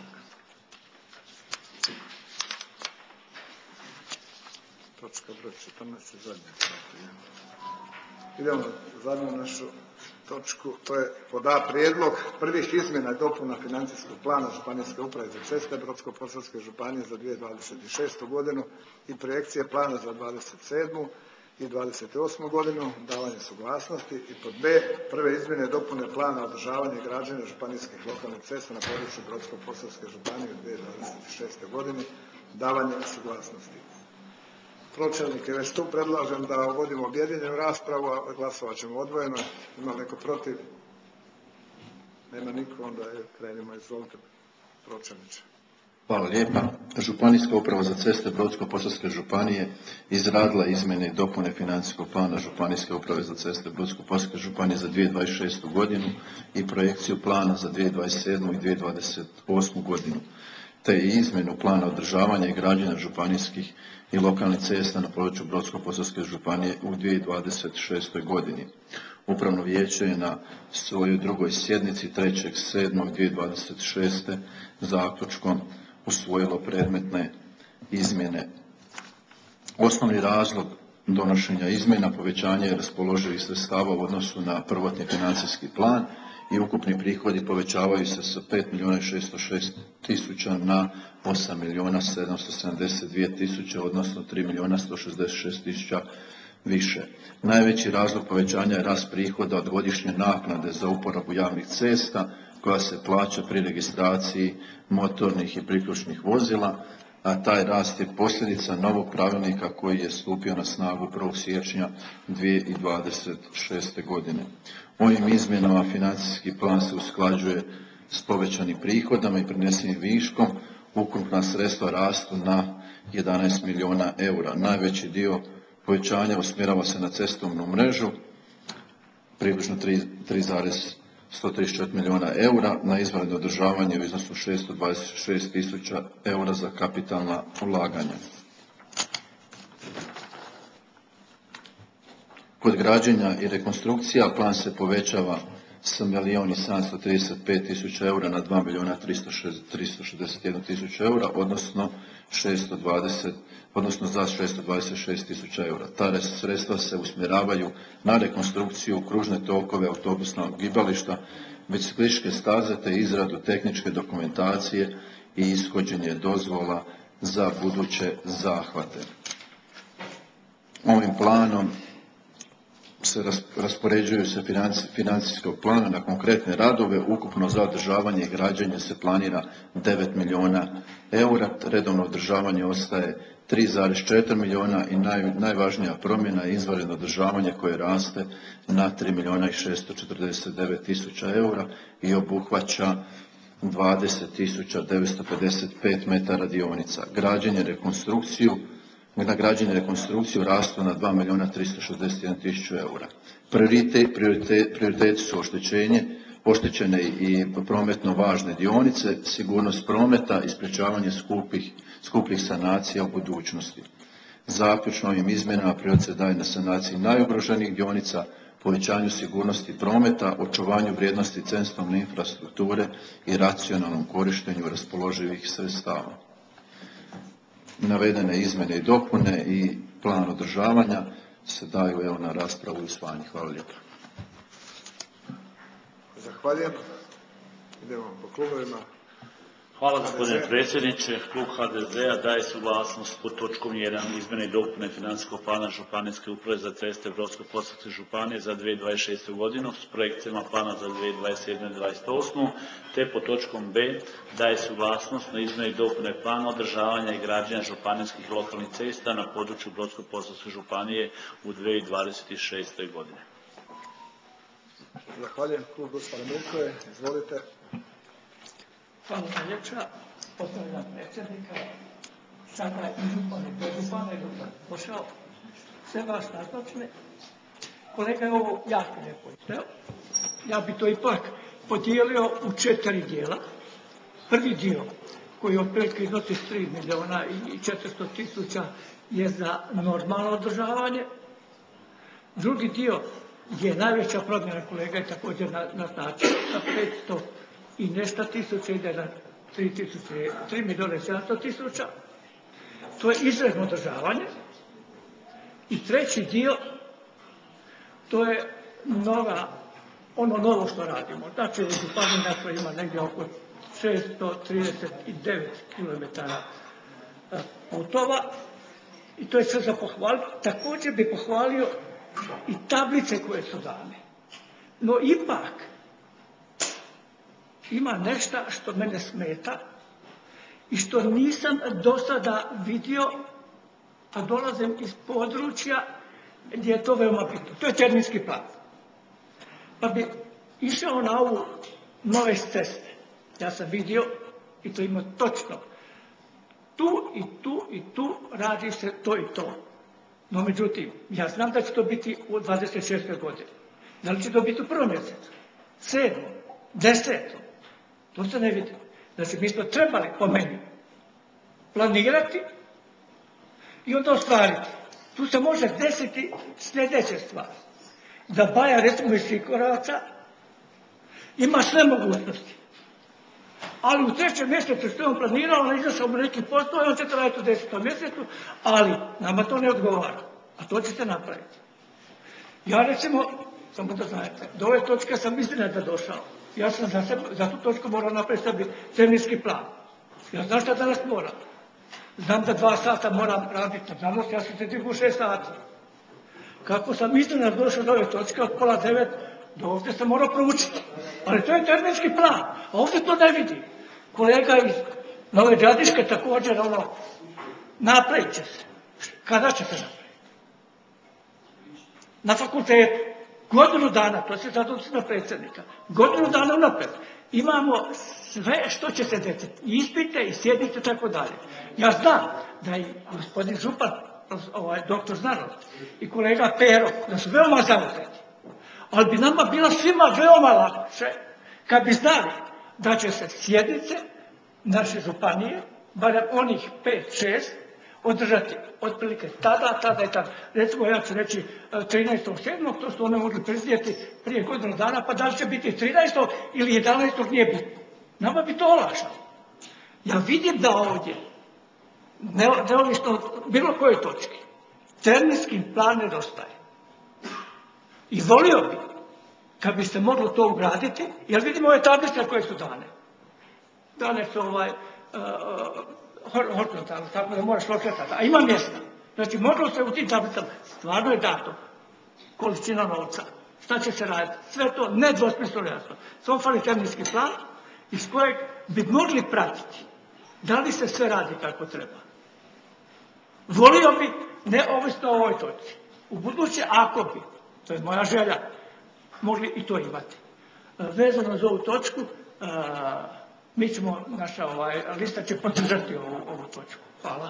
Točka broj 14 je zadnja. Idemo na zadnju našu točku, to je pod A prijedlog prvih izmjena i dopuna financijskog plana Županijske uprave za ceste Brodsko-posavske županije za 2026. godinu i projekcije plana za 27. i 28. godinu, davanje suglasnosti. I pod B, prve izmjene i dopune plana održavanja i građenja županijskih lokalnih cesta na području Brodsko-posavske županije u 2026. godini, davanje suglasnosti. Pročelnik je već tu, predlažem da vodimo objedinjenu raspravu, a glasovat ćemo odvojeno. Ima neko protiv? Nema niko, onda krenimo. Izvolite, pročelniče. Hvala lijepa. Županijska uprava za ceste Brodsko-posavske županije izradila izmjene i dopune financijskog plana Županijske uprave za ceste Brodsko-posavske županije za 2026. godinu i projekciju plana za 2027. i 2028. godinu, te i izmjenu plana održavanja i građenja županijskih i lokalnih cesta na području Brodsko-posavske županije u 2026. godini. Upravno vijeće je na svojoj drugoj sjednici 3.7.2026. zaključkom usvojilo predmetne izmjene. Osnovni razlog donošenja izmjena povećanje raspoloživih sredstava u odnosu na prvotni financijski plan i ukupni prihodi povećavaju se sa 5.606.000 na 8.772.000, odnosno 3.166.000 više. Najveći razlog povećanja je rast prihoda od godišnje naknade za uporabu javnih cesta koja se plaća pri registraciji motornih i priključnih vozila, a taj rast je posljedica novog pravilnika koji je stupio na snagu 1. siječnja 2026. godine. Ovim izmjenama financijski plan se usklađuje s povećanim prihodama i prenesenim viškom. Ukupna sredstva rastu na 11 milijuna eura. Najveći dio povećanja usmjerava se na cestovnu mrežu, približno 3,134 milijuna eura, na izvanredno održavanje u iznosu 626.000 eura za kapitalna ulaganja. Kod građenja i rekonstrukcija plan se povećava sa 1.735.000 eura na 2.361.000 eura, odnosno za 626.000 eura. Ta sredstva se usmjeravaju na rekonstrukciju kružne tokove, autobusnog gibališta, biciklističke staze te izradu tehničke dokumentacije i ishođenje dozvola za buduće zahvate. Ovim planom se raspoređuju se financijskog plana na konkretne radove. Ukupno za održavanje i građenje se planira 9 milijuna eura, redovno održavanje ostaje 3,4 milijuna i najvažnija promjena je izvanredno održavanje koje raste na 3.649.000 eura i obuhvaća 20.955 metara dionica. Na građenje rekonstrukciju rastu na 2.361.000 eura. Prioriteti su oštećene i prometno važne dionice, sigurnost prometa i sprječavanje skupih sanacija u budućnosti. Zaključno ovim izmjenama prioritet se daje na sanaciji najugroženijih dionica, povećanju sigurnosti prometa, očuvanju vrijednosti cestovne infrastrukture i racionalnom korištenju raspoloživih sredstava. Navedene izmjene i dopune i plan održavanja se daju na raspravu i usvajanje. Hvala lijepo. Zahvaljujem. Idemo po klubovima. Hvala gospodine predsjedniče. Klub HDZ-a daje suglasnost pod točkom 1 izmjene i dopune financijskog plana Županijske uprave za ceste Brodsko-posavske županije za 2026. godinu s projekcijama plana za 2027. i 2028. te pod točkom B daje suglasnost na izmjene i dopune plana održavanja i građenja županijskih lokalnih cesta na području Brodsko-posavske županije u 2026. godini. Zahvaljujem. Klub gospodina Milkove, izvolite. Hvala najljepša, pozdravljam predsjednika, sada i župane, dožupane, došao, sve vas nazočne. Kolega je ovo jako lijepo izdeo. Ja bi to ipak podijelio u 4 dijela. Prvi dio, koji otprilike iznosi 3.400.000 je za normalno održavanje. Drugi dio gdje je najveća promjena, kolega je također naznačio, sa 500 i nešto tisuća ide na 3 milijuna 700 tisuća. To je izravno održavanje. I treći dio, to je ono novo što radimo. Znači, županija naša ima negdje oko 639 km putova i to je sve za pohvaliti. Također bi pohvalio i tablice koje su dane. No ipak ima nešto što mene smeta i što nisam do sada vidio, a dolazim iz područja gdje je to veoma bitno. To je terminski plan. Pa bi išao na ovu nove ceste. Ja sam vidio, i to ima točno, tu i tu i tu radi se to i to. No međutim, ja znam da će to biti u 26. godine. Da li će to biti u prvom mjesecu? 7. 10. To se ne vidi. Znači, mi smo trebali, po meni, planirati i onda ostvariti. Tu se može desiti sljedeće stvari. Da Baja, recimo iz Sikoraca, ima sve mogućnosti. Ali u 3. mjesecu što je on planirao, on je izašao u neki posao i on će to raditi u 10. mjesecu, ali nama to ne odgovara. A to će se napraviti. Ja recimo, samo da znate, do ove točke sam iznenada došao. Ja sam za tu točku morao napraviti sebi terminski plan. Ja znam šta danas moram. Znam da 2 sata moram raditi na znanost, ja sam se digao u 6 sati. Kako sam iznenada došao do ove točke od 8:30, do ovdje sam morao proučiti. Ali to je terminski plan, a ovdje to ne vidi. Kolega iz Nove Gradiške također, napravit će se. Kada će se napraviti? Na fakultetu. Godinu dana, to se sad odnosi na predsjednika. Godinu dana unapred. Imamo sve što će se desiti. Ispite i sjednice, tako dalje. Ja znam da i gospodin župan, doktor znanosti, i kolega Pero, da su veoma zauzeti. Ali bi nama bilo svima veoma lakše kad bi znali da će se sjednice naše županije, barem onih 5-6, održati otprilike tada i tada. Recimo, ja ću reći 13.7. to što one mogli predvidjeti prije godinu dana, pa da li će biti 13. ili 11. nije bitno. Nama bi to olakšalo. Ja vidim da ovdje, neovisno od bilo koje točke, terminski plan nedostaje. I volio bi, kad bi se moglo to ugraditi, jer vidimo ove tablice koje su dane. Dane su horizontalno, tako da moraš okretati. A ima mjesta. Znači, moglo se u tim tablicama, stvarno je dato količina novca. Šta će se raditi? Sve to nedvosmisleno jasno. Samo fali terminski plan iz kojeg bi mogli pratiti da li se sve radi kako treba. Volio bi, neovisno o ovoj točci. U buduće, ako bi, to je moja želja, mogli i to imati. Vezano za ovu točku, mi ćemo, naša lista će podržati ovu točku. Hvala.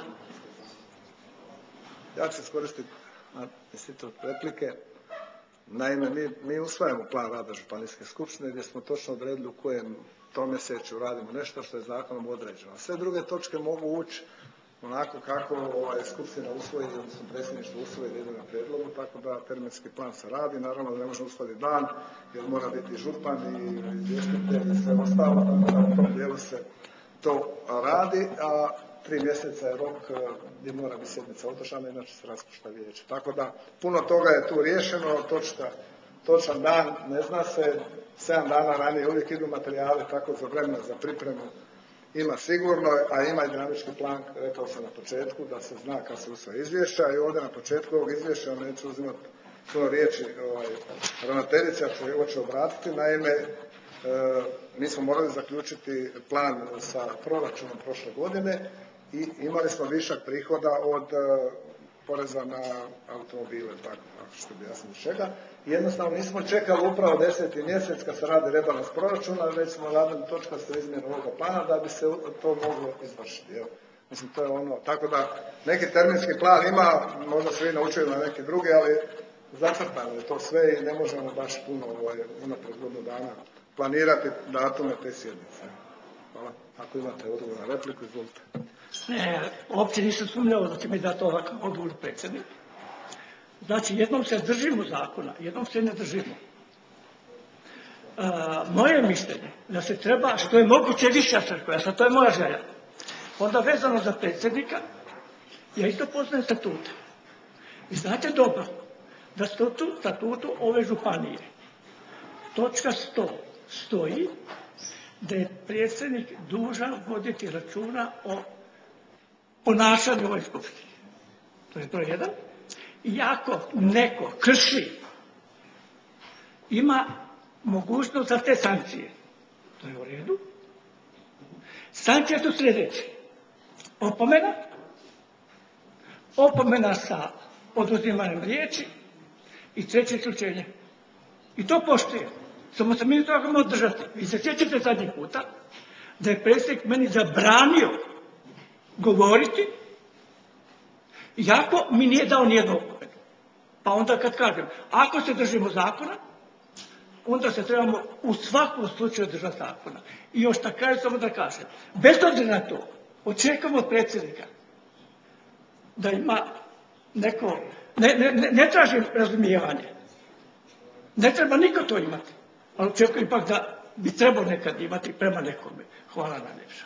Ja ću iskoristiti institut replike. Naime, mi usvajamo plan rada Županijske skupštine gdje smo točno odredili u kojem tromjesečju radimo nešto što je zakonom određeno. Sve druge točke mogu ući onako kako skupština usvoji, odnosno predsjedništvo usvoji da ide na prijedlogu, tako da terminski plan se radi. Naravno da ne može uskladiti dan, jer mora biti župan i izvjestitelj i sve ostalo, tako da u tom dijelu se to radi, a 3 mjeseca je rok gdje mora biti sjednica održana, inače se raspušta vijeće. Tako da puno toga je tu riješeno, točan dan ne zna se, 7 dana ranije uvijek idu materijali, tako za vremena za pripremu ima sigurno, a ima i dinamički plan, rekao sam na početku, da se zna kad se usvaja izvješća i ovdje na početku ovog izvješća, neću uzimati puno riječi ravnateljice, ako se hoće obratiti, naime, mi smo morali zaključiti plan sa proračunom prošle godine i imali smo višak prihoda od poreza na automobile, tako što bi jasno čega. Jednostavno nismo čekali upravo 10. mjesec kad se radi rebalans proračuna, već smo radili točka sa izmjenom ovoga plana da bi se to moglo izvršiti. Evo. Mislim, to je ono, tako da neki terminski plan ima, možda se vi naučili na neki drugi, ali zacrtano je to sve i ne možemo baš puno unaprijed godinu dana planirati datume te sjednice. Hvala. Ako imate odgovor na repliku, izvolite. Ne, uopće nisam sumnjao da će mi dati ovakav odgovor predsjednik. Znači, jednom se držimo zakona, jednom se ne držimo. Moje mišljenje da se treba što je moguće više crkva, to je moja želja. Onda vezano za predsjednika, ja isto poznajem statute. I znate dobro da statutu ove županije, točka 100 stoji da je predsjednik dužan voditi računa o ponašanju ove skupštine. To je broj 1. I ako neko krši, ima mogućnost za te sankcije. To je u redu. Sankcije su sljedeće. Opomena sa oduzimanjem riječi i treće isključenje. I to poštuje. Samo se mi trebamo držati. Vi se sjećate zadnji puta da je predsjednik meni zabranio govoriti iako mi nije dao nijednu opomenu. Pa onda kad kažem, ako se držimo zakona, onda se trebamo u svakom slučaju držati zakona. I još na kraju samo da kažem, bez obzira na to, očekujemo od predsjednika da ima neko, ne tražim razumijevanje, ne treba niko to imati, ali očekujem ipak da bi trebao nekad imati prema nekome. Hvala najljepša.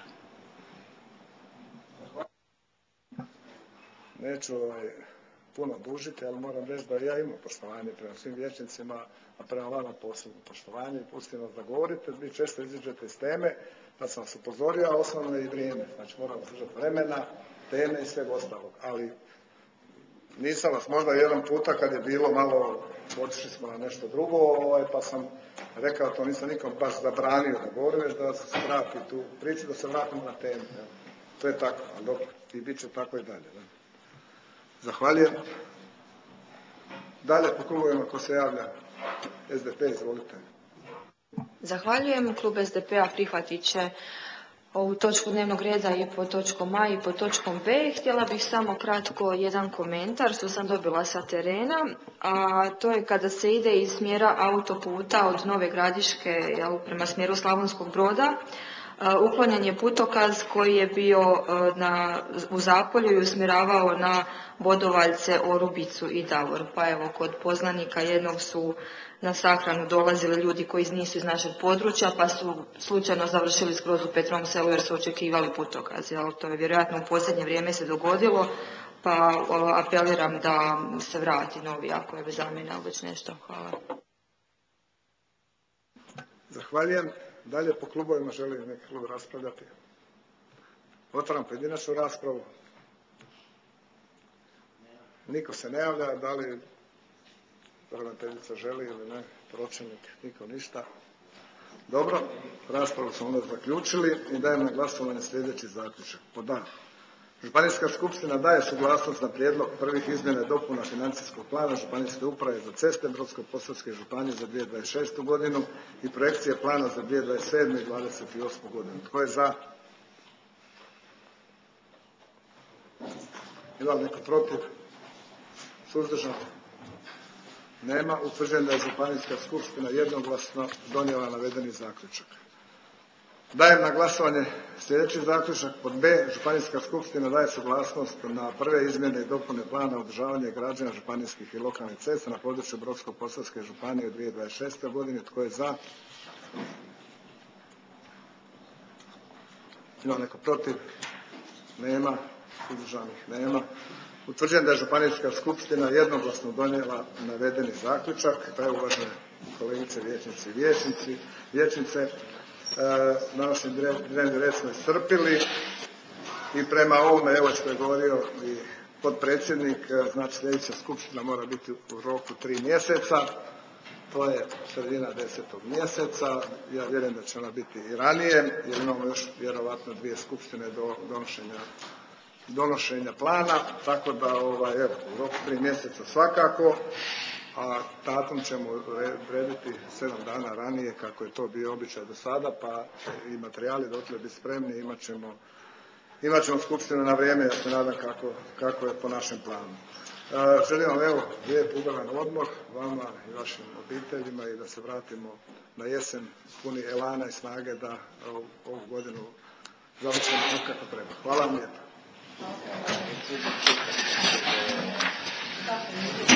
Neću puno dužiti, ali moram reći da ja imam poštovanje prema svim vijećnicima, a prema vama posebno poštovanje i pustim vas da govorite. Vi često iziđete iz teme, da sam vas upozorio, a osnovno je i vrijeme. Znači moramo držati vremena, teme i svega ostalog. Ali nisam vas možda jedan puta kad je bilo malo, otišli smo na nešto drugo, pa sam rekao, to nisam nikom baš zabranio da govorim, već da se vrati tu priču, da se vratimo na temu. To je tako, ali dobro, i bit će tako i dalje. Zahvaljujem. Dalje po klubovima ko se javlja. SDP, izvolite. Zahvaljujem. Klub SDP-a prihvatit će ovu točku dnevnog reda i po točkom A i po točkom B. Htjela bih samo kratko jedan komentar što sam dobila sa terena, a to je kada se ide iz smjera autoputa od Nove Gradiške prema smjeru Slavonskog Broda, uklonjen je putokaz koji je bio u Zapolju i usmjeravao na Bodovaljce, Orubicu i Davor. Pa evo, kod poznanika jednog su na sahranu dolazili ljudi koji nisu iz našeg područja, pa su slučajno završili skroz u Petrovom Selu jer su očekivali putokaz. To je vjerojatno u posljednje vrijeme se dogodilo, pa apeliram da se vrati novi ako je bez zamjena ili već nešto. Hvala. Zahvaljujem. Dalje po klubovima želi neki klub raspravljati. Otvaram pojedinačnu raspravu. Niko se ne javlja. Da li ravnateljica želi ili ne? Pročelnik? Niko ništa. Dobro. Raspravu smo onda zaključili i dajem na glasovanje sljedeći zaključak. Pod A. Županijska skupština daje suglasnost na prijedlog prvih izmjena i dopuna financijskog plana Županijske uprave za ceste Brodsko-posavske županije za 2026. godinu i projekcije plana za 2027. i 2028. godinu. Tko je za? Ima li neko protiv? Suzdržan? Nema. Utvrđujem da je Županijska skupština jednoglasno donijela navedeni zaključak. Dajem na glasovanje sljedeći zaključak. Pod B. Županijska skupština daje suglasnost na prve izmjene i dopune plana održavanja i građenja županijskih i lokalnih cesta na području Brodsko-posavske županije u 2026. godini. Tko je za? Ima neko protiv? Nema. Suzdržanih? Nema. Utvrđujem da je Županijska skupština jednoglasno donijela navedeni zaključak. Evo, uvažene kolegice vijećnici i vijećnice, današnji dnevni red smo iscrpili i prema ovome, evo što je govorio i potpredsjednik, znači sljedeća skupština mora biti u roku 3 mjeseca, to je sredina 10. mjeseca, ja vjerujem da će ona biti i ranije, jer imamo još vjerovatno 2 skupštine do donošenja plana, tako da evo, u roku 3 mjeseca svakako, a datum ćemo odrediti 7 dana ranije kako je to bio običaj do sada, pa će i materijali dotle biti spremni, imat ćemo skupštinu na vrijeme, ja se nadam kako je po našem planu. Želim vam evo lijep ugodan odmor vama i vašim obiteljima i da se vratimo na jesen puni elana i snage da ovu godinu završimo kako treba. Hvala vam lijepo.